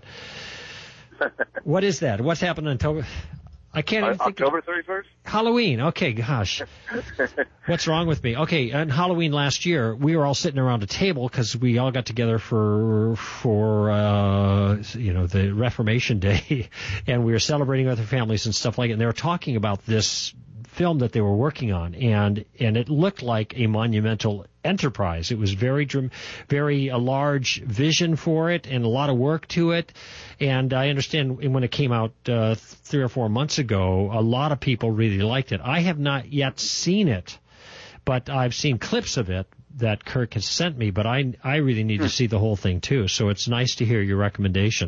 What is that? What's happened on October? I can't even uh, think. October thirty-first? Halloween. Okay, gosh. What's wrong with me? Okay, on Halloween last year, we were all sitting around a table because we all got together for, for uh, you know, the Reformation Day, and we were celebrating with our families and stuff like it, and they were talking about this film that they were working on, and and it looked like a monumental enterprise. It was very very a large vision for it and a lot of work to it. And I understand when it came out uh, three or four months ago, a lot of people really liked it. I have not yet seen it, but I've seen clips of it that Kirk has sent me. But I I really need to see the whole thing too. So it's nice to hear your recommendation.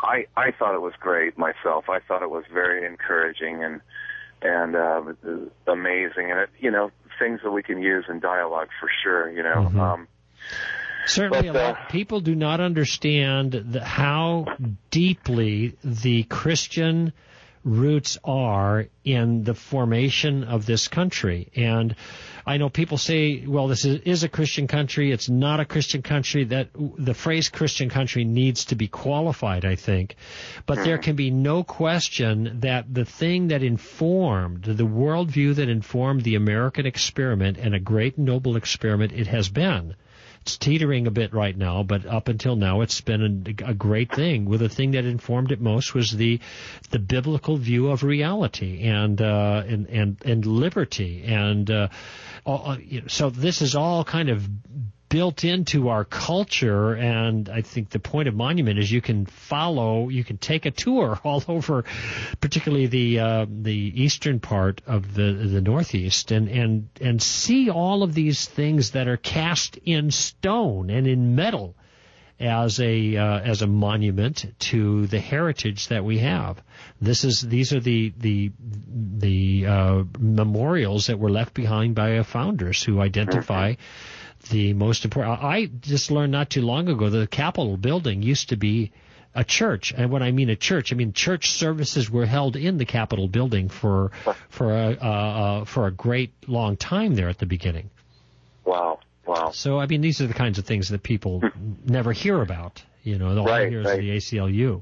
I I thought it was great myself. I thought it was very encouraging and and uh, amazing, and it, you know, things that we can use in dialogue for sure. You know. Mm-hmm. Um, Certainly, but, a lot, uh, people do not understand the, how deeply the Christian roots are in the formation of this country. And I know people say, well, this is, is a Christian country. It's not a Christian country. That the phrase Christian country needs to be qualified, I think. But there can be no question that the thing that informed, the worldview that informed the American experiment, and a great noble experiment it has been. It's teetering a bit right now, but up until now it's been a, a great thing. Well, the thing that informed it most was the the biblical view of reality and uh, and, and and liberty, and uh, all, you know, so this is all kind of built into our culture. And I think the point of Monument is you can follow, you can take a tour all over, particularly the uh, the eastern part of the the Northeast, and and and see all of these things that are cast in stone and in metal as a uh, as a monument to the heritage that we have. This is these are the the the uh, memorials that were left behind by our founders who identify the most important. I just learned not too long ago that the Capitol building used to be a church, and when I mean a church, I mean church services were held in the Capitol building for for a uh, uh, for a great long time there at the beginning. Wow, wow. So I mean, these are the kinds of things that people never hear about. You know, all Right, I hear right. is the A C L U.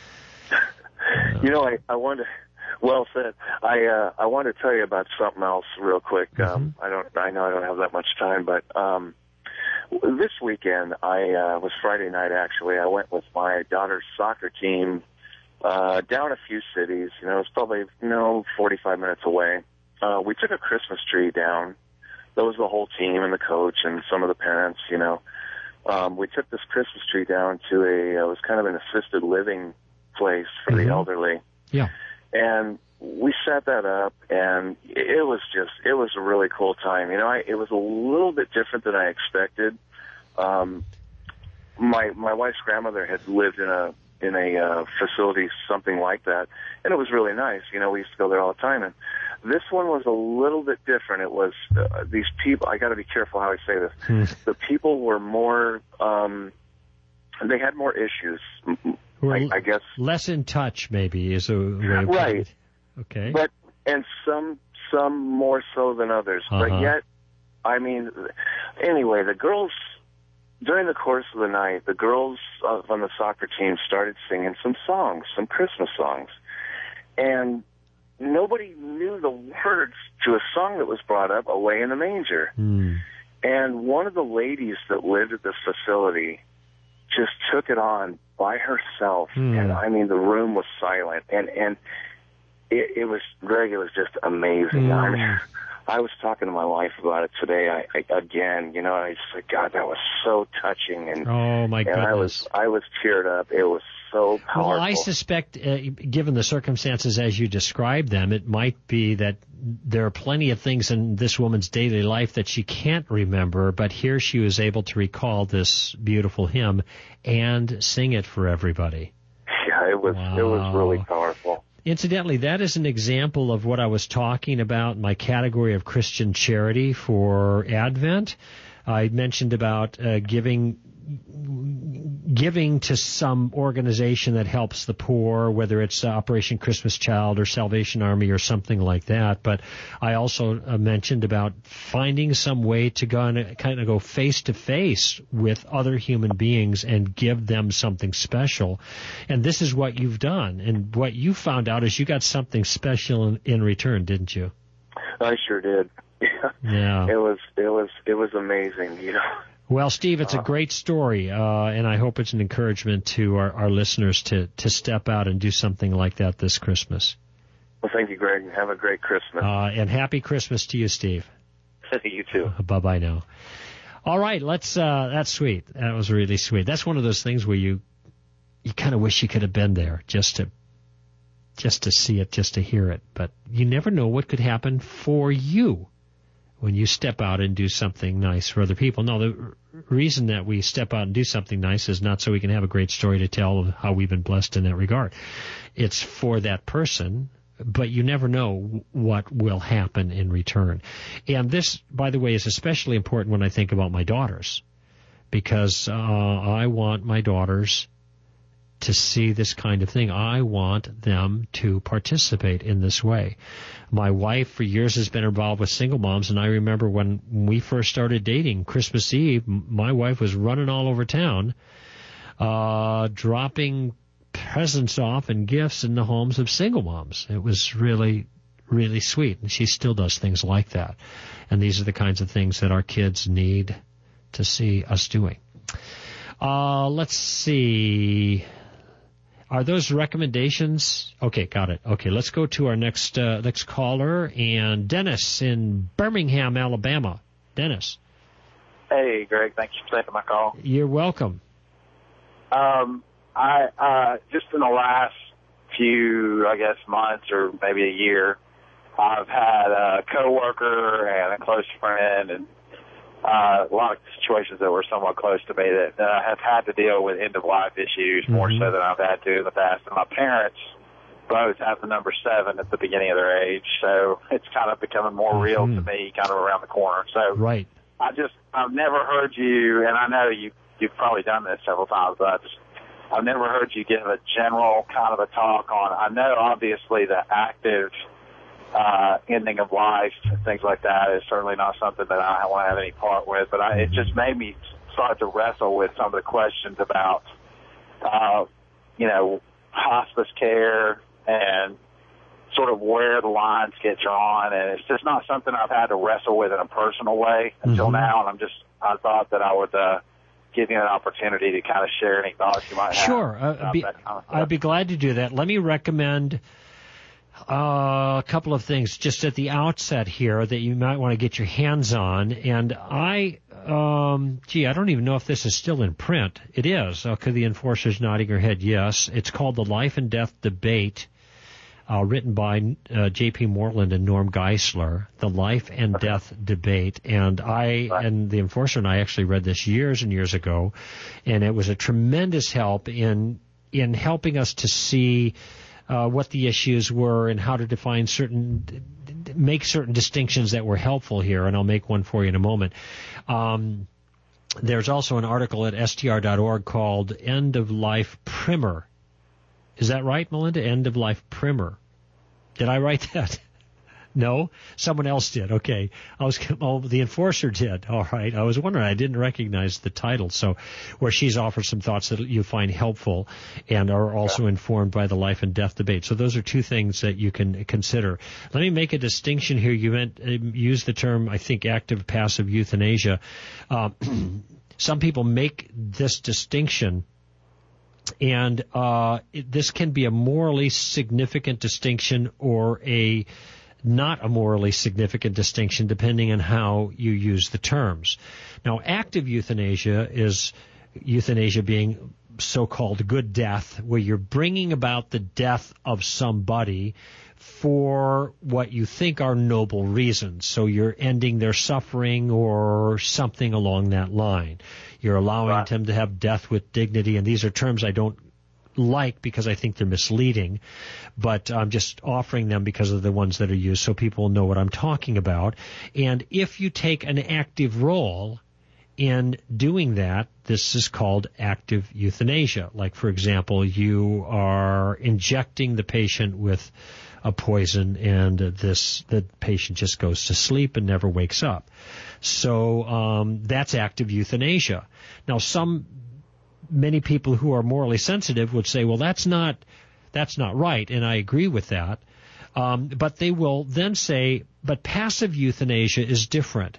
You know, I I wanted. Well said. I uh, I want to tell you about something else real quick. Um, I don't. I know I don't have that much time, but um, this weekend I uh, was Friday night actually. I went with my daughter's soccer team uh, down a few cities. You know, it's probably you know forty-five minutes away. Uh, we took a Christmas tree down. That was the whole team and the coach and some of the parents. You know, um, we took this Christmas tree down to a. It was kind of an assisted living place for Mm-hmm. the elderly. Yeah. And we set that up, and it was just, it was a really cool time. You know, I, it was a little bit different than I expected. Um, my my wife's grandmother had lived in a in a uh, facility, something like that, and it was really nice. You know, we used to go there all the time. And this one was a little bit different. It was uh, these people. I got to be careful how I say this. Hmm. The people were more. Um, they had more issues. We're I, I guess less in touch, maybe, is a way of putting right. it. Okay. But and some some more so than others. Uh-huh. But yet, I mean, anyway, the girls during the course of the night, the girls uh, on the soccer team started singing some songs, some Christmas songs, and nobody knew the words to a song that was brought up, "Away in the Manger." Mm. And one of the ladies that lived at this facility just took it on by herself, Mm. and I mean, the room was silent, and and it, it was Greg. It was just amazing. Mm. I mean, I was talking to my wife about it today. I, I again, you know, I just said, God, that was so touching, and Oh, my and goodness. I was I was teared up. It was so powerful. Well, I suspect, uh, given the circumstances as you described them, it might be that there are plenty of things in this woman's daily life that she can't remember, but here she was able to recall this beautiful hymn and sing it for everybody. Yeah, it was Wow. it was really powerful. Incidentally, that is an example of what I was talking about, my category of Christian charity for Advent. I mentioned about uh, giving giving to some organization that helps the poor, whether it's Operation Christmas Child or Salvation Army or something like that. But I also uh, mentioned about finding some way to go and kind of go face to face with other human beings and give them something special. And this is what you've done. And what you found out is you got something special in, in return, didn't you? I sure did. Yeah. It was it was it was amazing, you know. Well, Steve, it's a great story, uh, and I hope it's an encouragement to our, our listeners to, to step out and do something like that this Christmas. Well, thank you, Greg. Have a great Christmas. Uh, and happy Christmas to you, Steve. You too. Uh, bye-bye now. All right, let's. Uh, that's sweet. That was really sweet. That's one of those things where you you kind of wish you could have been there just to just to see it, just to hear it. But you never know what could happen for you when you step out and do something nice for other people. No, the r- reason that we step out and do something nice is not so we can have a great story to tell of how we've been blessed in that regard. It's for that person, but you never know what will happen in return. And this, by the way, is especially important when I think about my daughters, because uh, I want my daughters to see this kind of thing. I want them to participate in this way. My wife for years has been involved with single moms, and I remember when we first started dating, Christmas Eve, my wife was running all over town, uh, dropping presents off and gifts in the homes of single moms. It was really, really sweet, and she still does things like that. And these are the kinds of things that our kids need to see us doing. Uh, let's see. Are those recommendations? Okay, got it. Okay, let's go to our next uh, next caller, and Dennis in Birmingham, Alabama. Dennis. Hey, Greg. Thanks for taking my call. You're welcome. Um, I uh, just in the last few, I guess, months or maybe a year, I've had a coworker and a close friend and Uh, a lot of situations that were somewhat close to me that uh, have had to deal with end-of-life issues more Mm-hmm. so than I've had to in the past. And my parents both have the number seven at the beginning of their age, so it's kind of becoming more Mm-hmm. real to me kind of around the corner. So right. I just, I've never heard you, and I know you, you've probably done this several times, but I just, I've never heard you give a general kind of a talk on, I know obviously the active Uh, ending of life and things like that is certainly not something that I want to have any part with, but I, it just made me start to wrestle with some of the questions about, uh, you know, hospice care and sort of where the lines get drawn, and it's just not something I've had to wrestle with in a personal way until Mm-hmm. now, and I'm just, I thought that I would, uh, give you an opportunity to kind of share any thoughts you might have. Sure. Uh, be, that kind of stuff. I'd be glad to do that. Let me recommend Uh, a couple of things just at the outset here that you might want to get your hands on. And I, um, gee, I don't even know if this is still in print. It is. Okay, the enforcer's nodding her head yes. It's called The Life and Death Debate, uh, written by uh, J P Moreland and Norm Geisler, The Life and Death Debate. And I and the enforcer and I actually read this years and years ago, and it was a tremendous help in in helping us to see Uh, what the issues were and how to define certain, make certain distinctions that were helpful here, and I'll make one for you in a moment. Um, there's also an article at S T R dot org called End of Life Primer. Is that right, Melinda? End of Life Primer. Did I write that? No? Someone else did. Okay. I was, oh, the enforcer did. All right. I was wondering. I didn't recognize the title. So, where she's offered some thoughts that you find helpful and are also informed by the life and death debate. So those are two things that you can consider. Let me make a distinction here. You meant, uh, use the term, I think, active, passive euthanasia. Uh, some people make this distinction, and uh, it, this can be a morally significant distinction or a not a morally significant distinction depending on how you use the terms. Now, active euthanasia is euthanasia being so-called good death, where you're bringing about the death of somebody for what you think are noble reasons. So you're ending their suffering or something along that line. You're allowing right. them to have death with dignity, and these are terms I don't like because I think they're misleading, but I'm just offering them because of the ones that are used so people know what I'm talking about. And if you take an active role in doing that, this is called active euthanasia. Like, for example, you are injecting the patient with a poison, and this the patient just goes to sleep and never wakes up. So um, that's active euthanasia. Now, some many people who are morally sensitive would say, well, that's not that's not right, and I agree with that. Um, but they will then say, but passive euthanasia is different.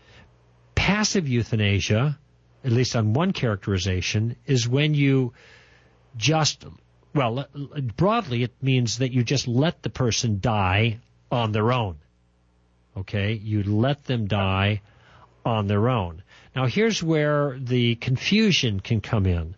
Passive euthanasia, at least on one characterization, is when you just, well, broadly it means that you just let the person die on their own. Okay? You let them die on their own. Now, here's where the confusion can come in.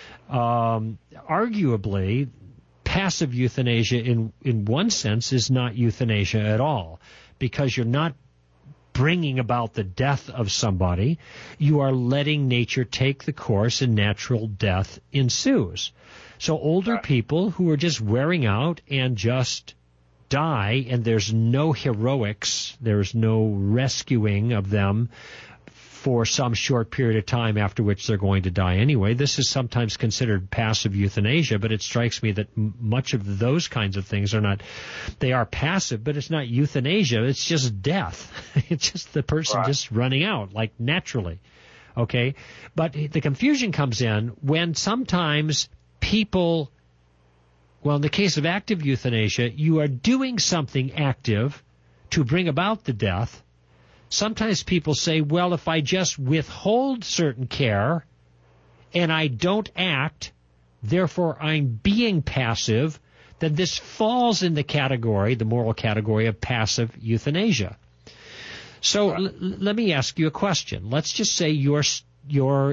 Um, arguably, passive euthanasia in, in one sense is not euthanasia at all, because you're not bringing about the death of somebody. You are letting nature take the course and natural death ensues. So older people who are just wearing out and just die, and there's no heroics, there's no rescuing of them for some short period of time after which they're going to die anyway. This is sometimes considered passive euthanasia, but it strikes me that m- much of those kinds of things are not, they are passive, but it's not euthanasia, it's just death. It's just the person right. just running out, like naturally. Okay? But the confusion comes in when sometimes people, well, in the case of active euthanasia, you are doing something active to bring about the death. Sometimes people say, well, if I just withhold certain care and I don't act, therefore I'm being passive, then this falls in the category, the moral category of passive euthanasia. So l- let me ask you a question. Let's just say you're you're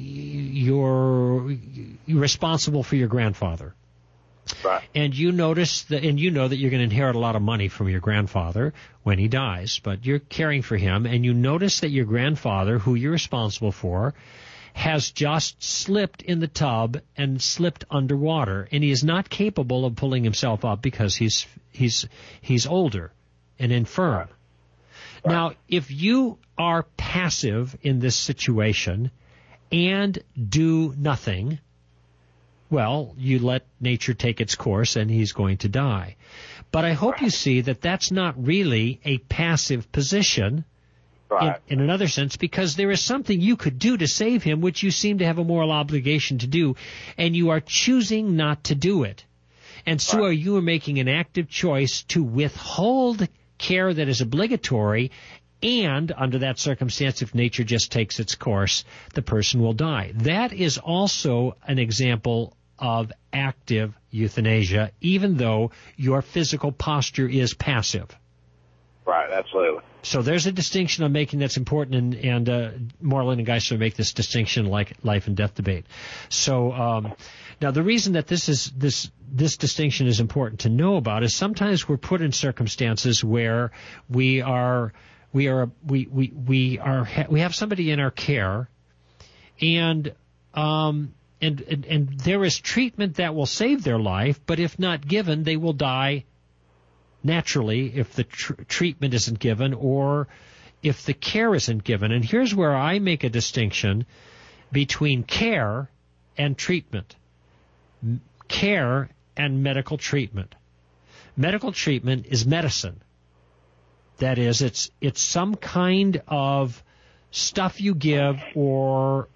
you're, you're responsible for your grandfather. Right. And you notice that, and you know that you're going to inherit a lot of money from your grandfather when he dies, but you're caring for him, and you notice that your grandfather, who you're responsible for, has just slipped in the tub and slipped underwater, and he is not capable of pulling himself up because he's he's he's older and infirm. Right. Right. Now, if you are passive in this situation and do nothing, well, you let nature take its course and he's going to die. But I hope you see that that's not really a passive position right. in, in another sense, because there is something you could do to save him, which you seem to have a moral obligation to do, and you are choosing not to do it. And so right. you are making an active choice to withhold care that is obligatory, and under that circumstance, if nature just takes its course, the person will die. That is also an example of active euthanasia, even though your physical posture is passive. Right, absolutely. So there's a distinction I'm making that's important, and, and uh, Moreland and Geisler make this distinction like life and death debate. So um, now the reason that this is this this distinction is important to know about is sometimes we're put in circumstances where we are we are we we we are we have somebody in our care, and um and and, and there is treatment that will save their life, but if not given, they will die naturally if the tr- treatment isn't given or if the care isn't given. And here's where I make a distinction between care and treatment. M- care and medical treatment. Medical treatment is medicine. That is, it's it's some kind of stuff you give or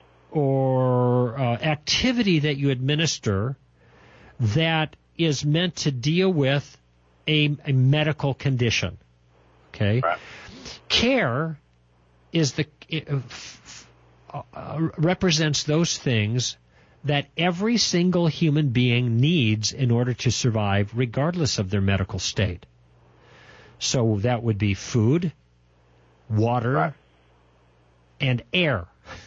or uh, activity that you administer that is meant to deal with a, a medical condition. Okay, right. Care is the uh, uh, represents those things that every single human being needs in order to survive, regardless of their medical state. So that would be food, water, right. and air.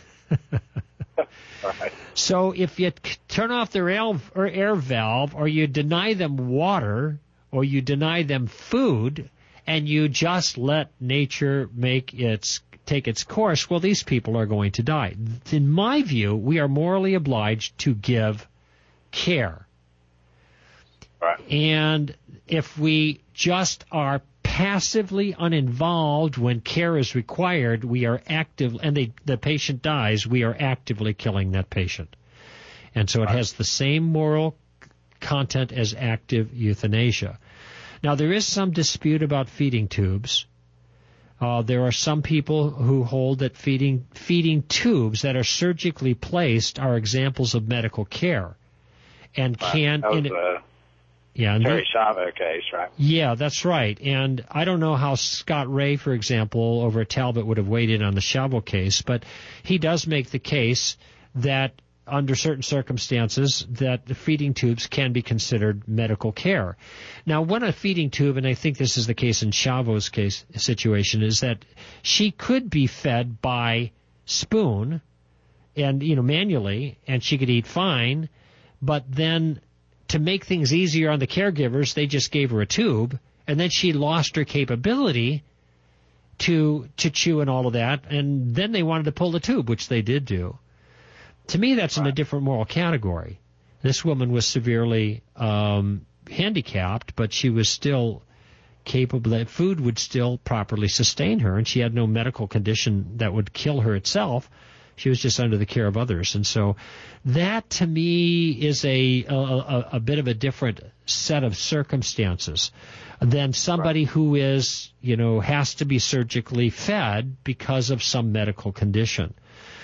Right. So if you turn off their air valve, or you deny them water, or you deny them food, and you just let nature make its take its course, well, these people are going to die. In my view, we are morally obliged to give care. Right. And if we just are passively uninvolved when care is required, we are active, and they, the patient dies, we are actively killing that patient. And so it has the same moral content as active euthanasia. Now, there is some dispute about feeding tubes. Uh, there are some people who hold that feeding feeding tubes that are surgically placed are examples of medical care, and right. can. That was in, the yeah, Terry Schiavo case, right? Yeah, that's right. And I don't know how Scott Ray, for example, over at Talbot would have weighed in on the Schiavo case, but he does make the case that under certain circumstances that the feeding tubes can be considered medical care. Now, when a feeding tube, and I think this is the case in Schiavo's case situation, is that she could be fed by spoon and, you know, manually, and she could eat fine, but then to make things easier on the caregivers, they just gave her a tube, and then she lost her capability to to chew and all of that, and then they wanted to pull the tube, which they did do. To me, that's in a different moral category. This woman was severely um, handicapped, but she was still capable that food would still properly sustain her, and she had no medical condition that would kill her itself. She was just under the care of others. And so that, to me, is a a, a, a bit of a different set of circumstances than somebody who is, you know, has to be surgically fed because of some medical condition.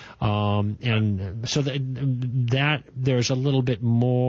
Um, and so that, that there's a little bit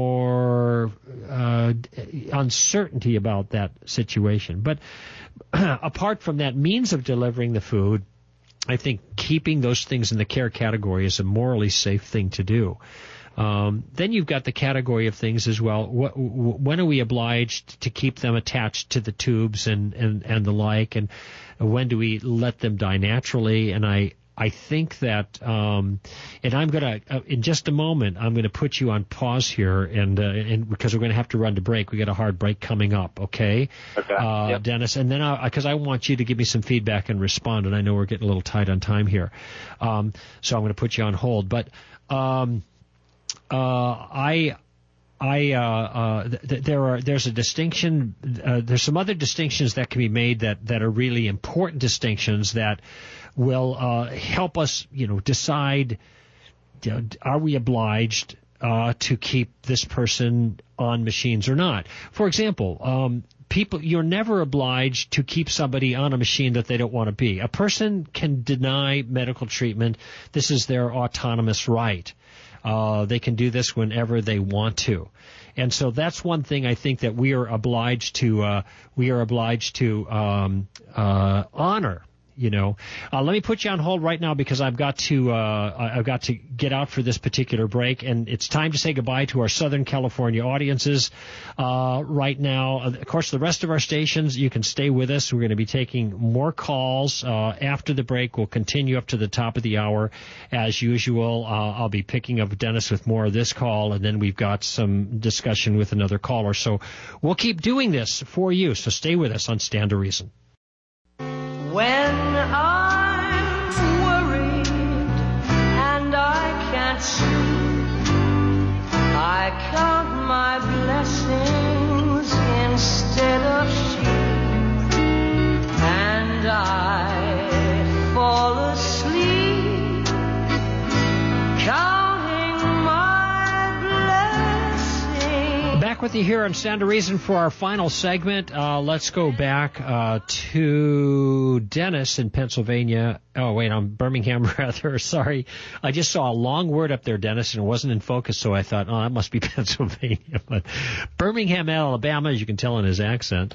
more uh, uncertainty about that situation. But apart from that means of delivering the food, I think keeping those things in the care category is a morally safe thing to do. Um, then you've got the category of things as well. What, when are we obliged to keep them attached to the tubes and, and, and the like? And when do we let them die naturally? And I, I think that, um, and I'm going to, uh, in just a moment, I'm going to put you on pause here, and, uh, and because we're going to have to run to break. We got a hard break coming up, okay? Okay. Uh, yep. Dennis, and then I, because I want you to give me some feedback and respond, and I know we're getting a little tight on time here. Um, so I'm going to put you on hold. But, um, uh, I, I, uh, uh, th- there are, there's a distinction, uh, there's some other distinctions that can be made that, that are really important distinctions that will, uh, help us, you know, decide, you know, are we obliged, uh, to keep this person on machines or not? For example, um, people, you're never obliged to keep somebody on a machine that they don't want to be. A person can deny medical treatment. This is their autonomous right. Uh, they can do this whenever they want to. And so that's one thing I think that we are obliged to, uh, we are obliged to, um, uh, honor. You know, uh, let me put you on hold right now because I've got to uh, I've got to get out for this particular break, and it's time to say goodbye to our Southern California audiences uh, right now. Of course, the rest of our stations, you can stay with us. We're going to be taking more calls uh, after the break. We'll continue up to the top of the hour as usual. Uh, I'll be picking up Dennis with more of this call, and then we've got some discussion with another caller. So we'll keep doing this for you. So stay with us on Stand to Reason. When I'm worried and I can't sleep, I count my blessings instead of sheep, and I fall asleep counting my blessings. Back with you here on Stand to Reason for our final segment. Uh, let's go back uh, to Dennis in Pennsylvania. Oh, wait, I'm Birmingham, rather. Sorry. I just saw a long word up there, Dennis, and it wasn't in focus, so I thought, oh, that must be Pennsylvania. But Birmingham, Alabama, as you can tell in his accent.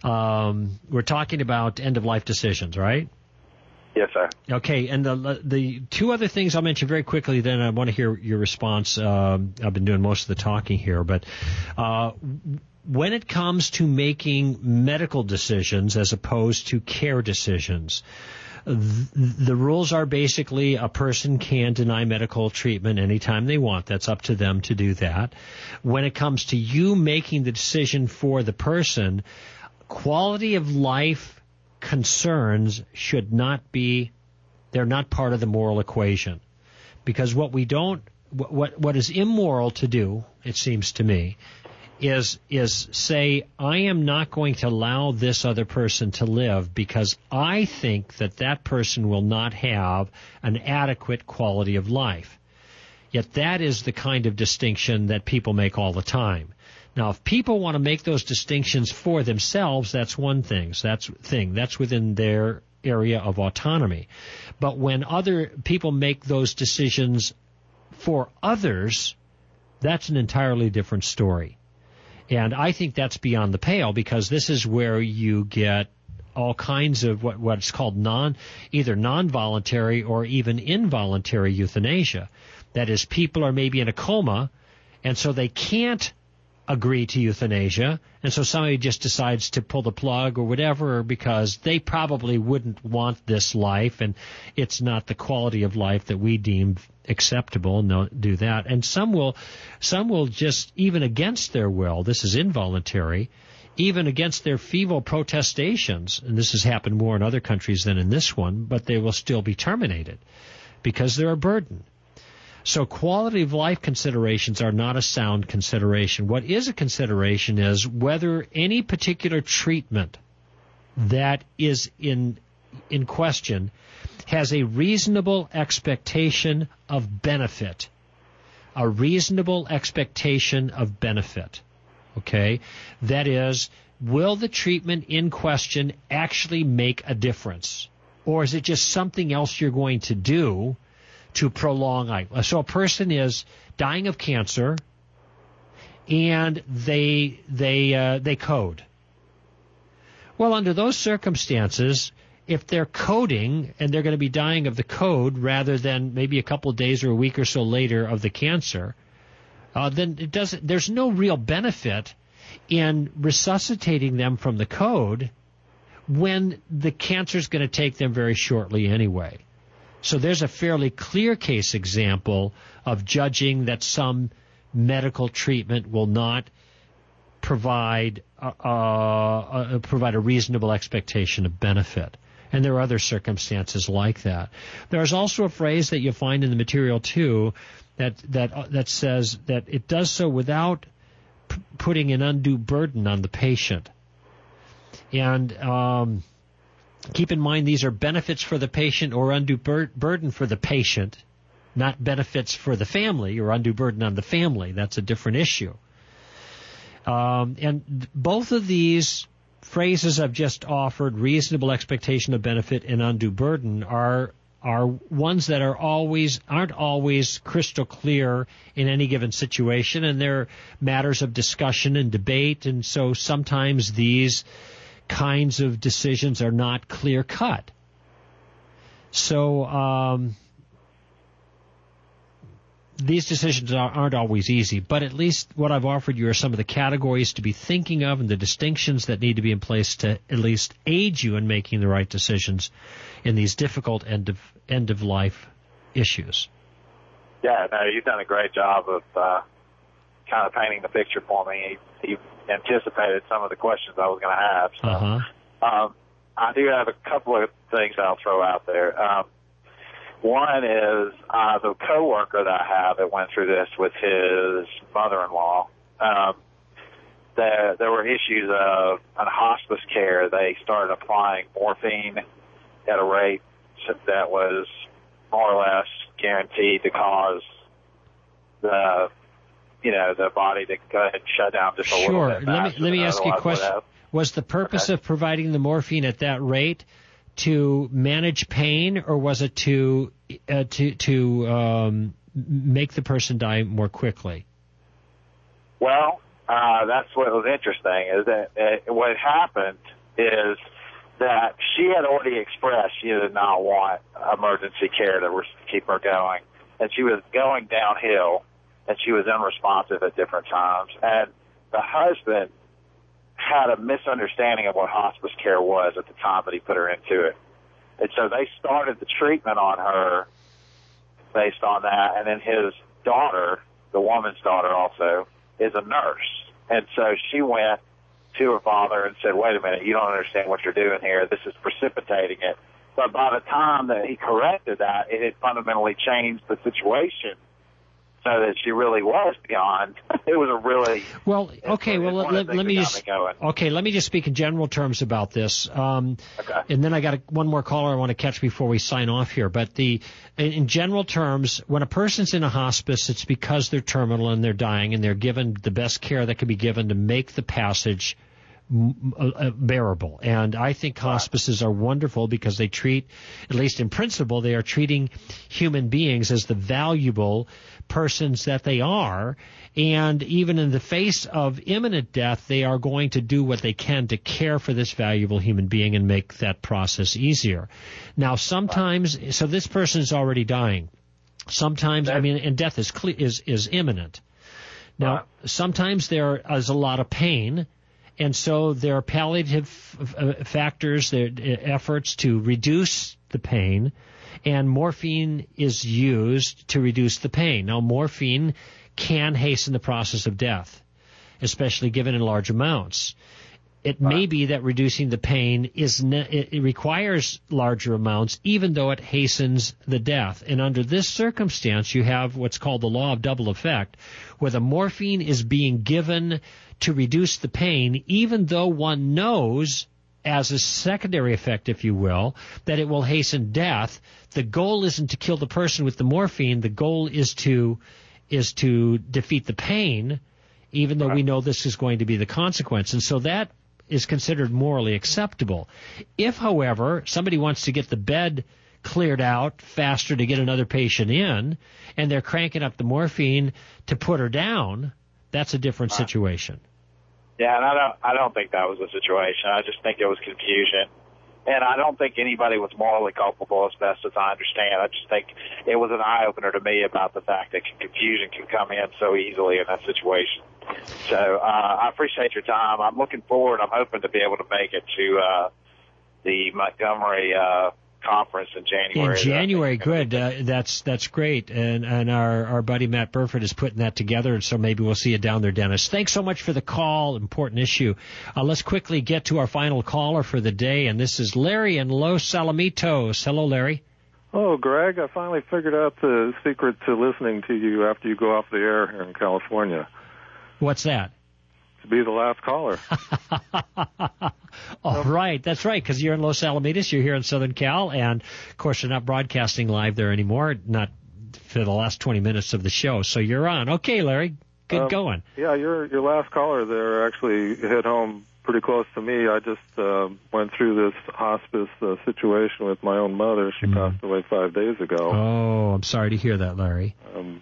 Um, we're talking about end-of-life decisions, right? Yes, sir. Okay, and the the two other things I'll mention very quickly, then I want to hear your response. Um, I've been doing most of the talking here, but uh, when it comes to making medical decisions as opposed to care decisions, th- the rules are basically a person can deny medical treatment anytime they want. That's up to them to do that. When it comes to you making the decision for the person, quality of life concerns should not be, they're not part of the moral equation. Because what we don't, what what is immoral to do, it seems to me, is is say, I am not going to allow this other person to live because I think that that person will not have an adequate quality of life. Yet that is the kind of distinction that people make all the time. Now, if people want to make those distinctions for themselves, that's one thing. So that's thing. That's within their area of autonomy. But when other people make those decisions for others, that's an entirely different story. And I think that's beyond the pale because this is where you get all kinds of what what's called non, either non-voluntary or even involuntary euthanasia. That is, people are maybe in a coma, and so they can't agree to euthanasia, and so somebody just decides to pull the plug or whatever because they probably wouldn't want this life, and it's not the quality of life that we deem acceptable, and they'll do that. And some will, some will just, even against their will, this is involuntary, even against their feeble protestations, and this has happened more in other countries than in this one, but they will still be terminated because they're a burden. So quality of life considerations are not a sound consideration. What is a consideration is whether any particular treatment that is in in question has a reasonable expectation of benefit. A reasonable expectation of benefit. Okay? That is, will the treatment in question actually make a difference? Or is it just something else you're going to do to prolong life? So a person is dying of cancer and they they uh, they code. Well, under those circumstances, if they're coding and they're going to be dying of the code rather than maybe a couple of days or a week or so later of the cancer, uh, then it doesn't. There's no real benefit in resuscitating them from the code when the cancer is going to take them very shortly anyway. So there's a fairly clear case example of judging that some medical treatment will not provide uh, uh, provide a reasonable expectation of benefit. And there are other circumstances like that. There's also a phrase that you find in the material too that that uh, that says that it does so without p- putting an undue burden on the patient. And um, keep in mind these are benefits for the patient or undue bur- burden for the patient, not benefits for the family or undue burden on the family. That's a different issue. Um, and both of these phrases I've just offered, reasonable expectation of benefit and undue burden, are are ones that are always aren't always crystal clear in any given situation, and they're matters of discussion and debate, and so sometimes these kinds of decisions are not clear cut. So um, these decisions are, aren't always easy, but at least what I've offered you are some of the categories to be thinking of and the distinctions that need to be in place to at least aid you in making the right decisions in these difficult end of end of life issues. Yeah, no, you've done a great job of uh, kind of painting the picture for me. You, you anticipated some of the questions I was going to have. So, uh-huh. um, I do have a couple of things I'll throw out there. Um, One is uh, the coworker that I have that went through this with his mother-in-law. Um, there, there were issues of on hospice care. They started applying morphine at a rate that was more or less guaranteed to cause the, you know, the body to go ahead and shut down just a sure. little bit. Sure. Let me let me ask you a question. Was the purpose okay. of providing the morphine at that rate to manage pain, or was it to uh, to to um, make the person die more quickly? Well, uh, that's what was interesting. Is that uh, what happened is that she had already expressed she did not want emergency care to keep her going, and she was going downhill, and she was unresponsive at different times. And the husband had a misunderstanding of what hospice care was at the time that he put her into it. And so they started the treatment on her based on that. And then his daughter, the woman's daughter also, is a nurse. And so she went to her father and said, wait a minute, you don't understand what you're doing here. This is precipitating it. But by the time that he corrected that, it had fundamentally changed the situation so that she really was beyond. It was a really well. Okay, well let, let, let me just me okay. Let me just speak in general terms about this. Um, okay. And then I got a, one more caller I want to catch before we sign off here. But the in, in general terms, when a person's in a hospice, it's because they're terminal and they're dying, and they're given the best care that can be given to make the passage Uh, bearable. And I think hospices are wonderful because they treat, at least in principle, they are treating human beings as the valuable persons that they are. And even in the face of imminent death, they are going to do what they can to care for this valuable human being and make that process easier. Now, sometimes, so this person is already dying. Sometimes, I mean, and death is is is imminent. Now, sometimes there is a lot of pain. And so there are palliative factors, there are efforts to reduce the pain, and morphine is used to reduce the pain. Now, morphine can hasten the process of death, especially given in large amounts. it may be that reducing the pain is ne- it, it requires larger amounts, even though it hastens the death. And under this circumstance, you have what's called the law of double effect, where the morphine is being given to reduce the pain, even though one knows, as a secondary effect, if you will, that it will hasten death. The goal isn't to kill the person with the morphine. The goal is to is to defeat the pain, even though we know this is going to be the consequence. And so that is considered morally acceptable. If, however, somebody wants to get the bed cleared out faster to get another patient in, and they're cranking up the morphine to put her down, that's a different situation. Yeah, and I don't, I don't think that was the situation. I just think it was confusion. And I don't think anybody was morally culpable, as best as I understand. I just think it was an eye-opener to me about the fact that confusion can come in so easily in that situation. So uh, I appreciate your time. I'm looking forward. I'm hoping to be able to make it to uh, the Montgomery uh, conference in January. In January, good. Uh, that's that's great. And and our, our buddy Matt Burford is putting that together, and so maybe we'll see you down there, Dennis. Thanks so much for the call. Important issue. Uh, let's quickly get to our final caller for the day, and this is Larry in Los Alamitos. Hello, Larry. Oh, Greg, I finally figured out the secret to listening to you after you go off the air here in California. What's that? To be the last caller. Oh, right. That's right, because you're in Los Alamitos. You're here in Southern Cal, and, of course, you're not broadcasting live there anymore, not for the last twenty minutes of the show. So you're on. Okay, Larry, good um, going. Yeah, your your last caller there actually hit home pretty close to me. I just uh, went through this hospice uh, situation with my own mother. She mm. passed away five days ago. Oh, I'm sorry to hear that, Larry. Um,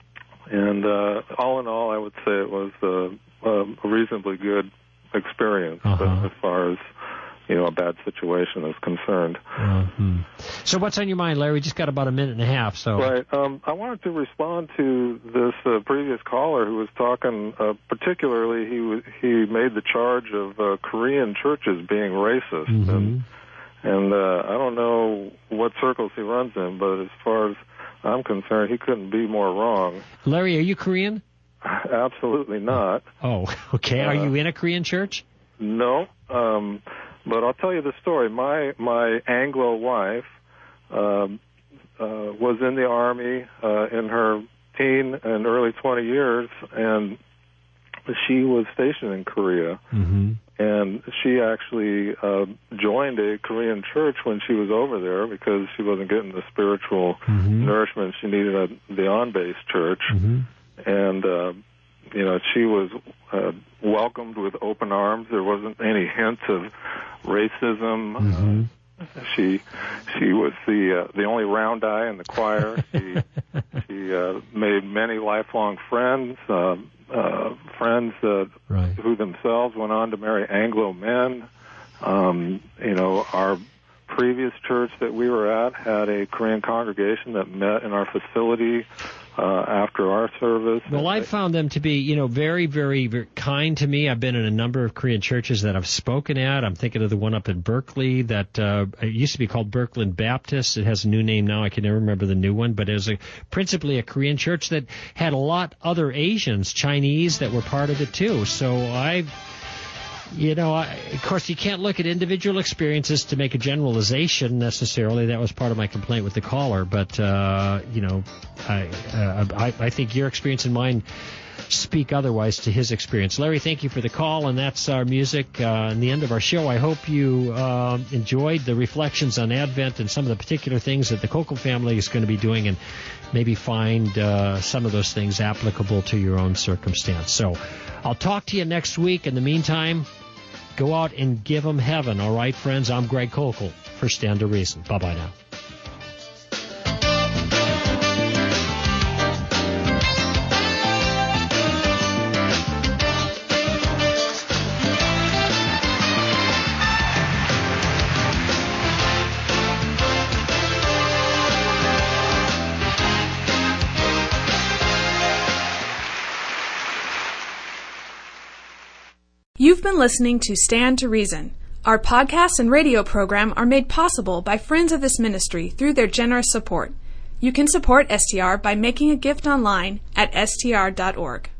and uh, all in all, I would say it was uh, um, a reasonably good experience uh-huh. as far as, you know, a bad situation is concerned. Uh-huh. So what's on your mind, Larry? We just got about a minute and a half. So Right. Um, I wanted to respond to this uh, previous caller who was talking, uh, particularly he was, he made the charge of uh, Korean churches being racist. Mm-hmm. And, and uh, I don't know what circles he runs in, but as far as I'm concerned, he couldn't be more wrong. Larry, are you Korean? Absolutely not. Oh, okay. Are Uh, you in a Korean church? No, um, but I'll tell you the story. My my Anglo wife um, uh, was in the Army uh, in her teen and early twenty years, and she was stationed in Korea. Mm-hmm. And she actually uh, joined a Korean church when she was over there because she wasn't getting the spiritual mm-hmm. nourishment she needed at the on-base church. Mm-hmm. And, uh, you know, she was uh, welcomed with open arms. There wasn't any hint of racism. Mm-hmm. Uh, she she was the uh, the only round eye in the choir. She she uh, made many lifelong friends, uh, uh, friends uh, right. who themselves went on to marry Anglo men. Um, you know, our previous church that we were at had a Korean congregation that met in our facility uh, after our service. Well, I found them to be, you know, very, very, very kind to me. I've been in a number of Korean churches that I've spoken at. I'm thinking of the one up in Berkeley that uh, it used to be called Berkland Baptist. It has a new name now. I can never remember the new one, but it was a, principally a Korean church that had a lot other Asians, Chinese, that were part of it too. So I... You know, I, of course, you can't look at individual experiences to make a generalization necessarily. That was part of my complaint with the caller. But, uh, you know, I, uh, I, I think your experience and mine speak otherwise to his experience. Larry, thank you for the call, and that's our music uh, and the end of our show. I hope you uh, enjoyed the reflections on Advent and some of the particular things that the Kokel family is going to be doing, and maybe find uh, some of those things applicable to your own circumstance. So I'll talk to you next week. In the meantime, go out and give them heaven. All right, friends? I'm Greg Kokel for Stand to Reason. Bye-bye now. You've been listening to Stand to Reason. Our podcast and radio program are made possible by friends of this ministry through their generous support. You can support S T R by making a gift online at S T R dot org.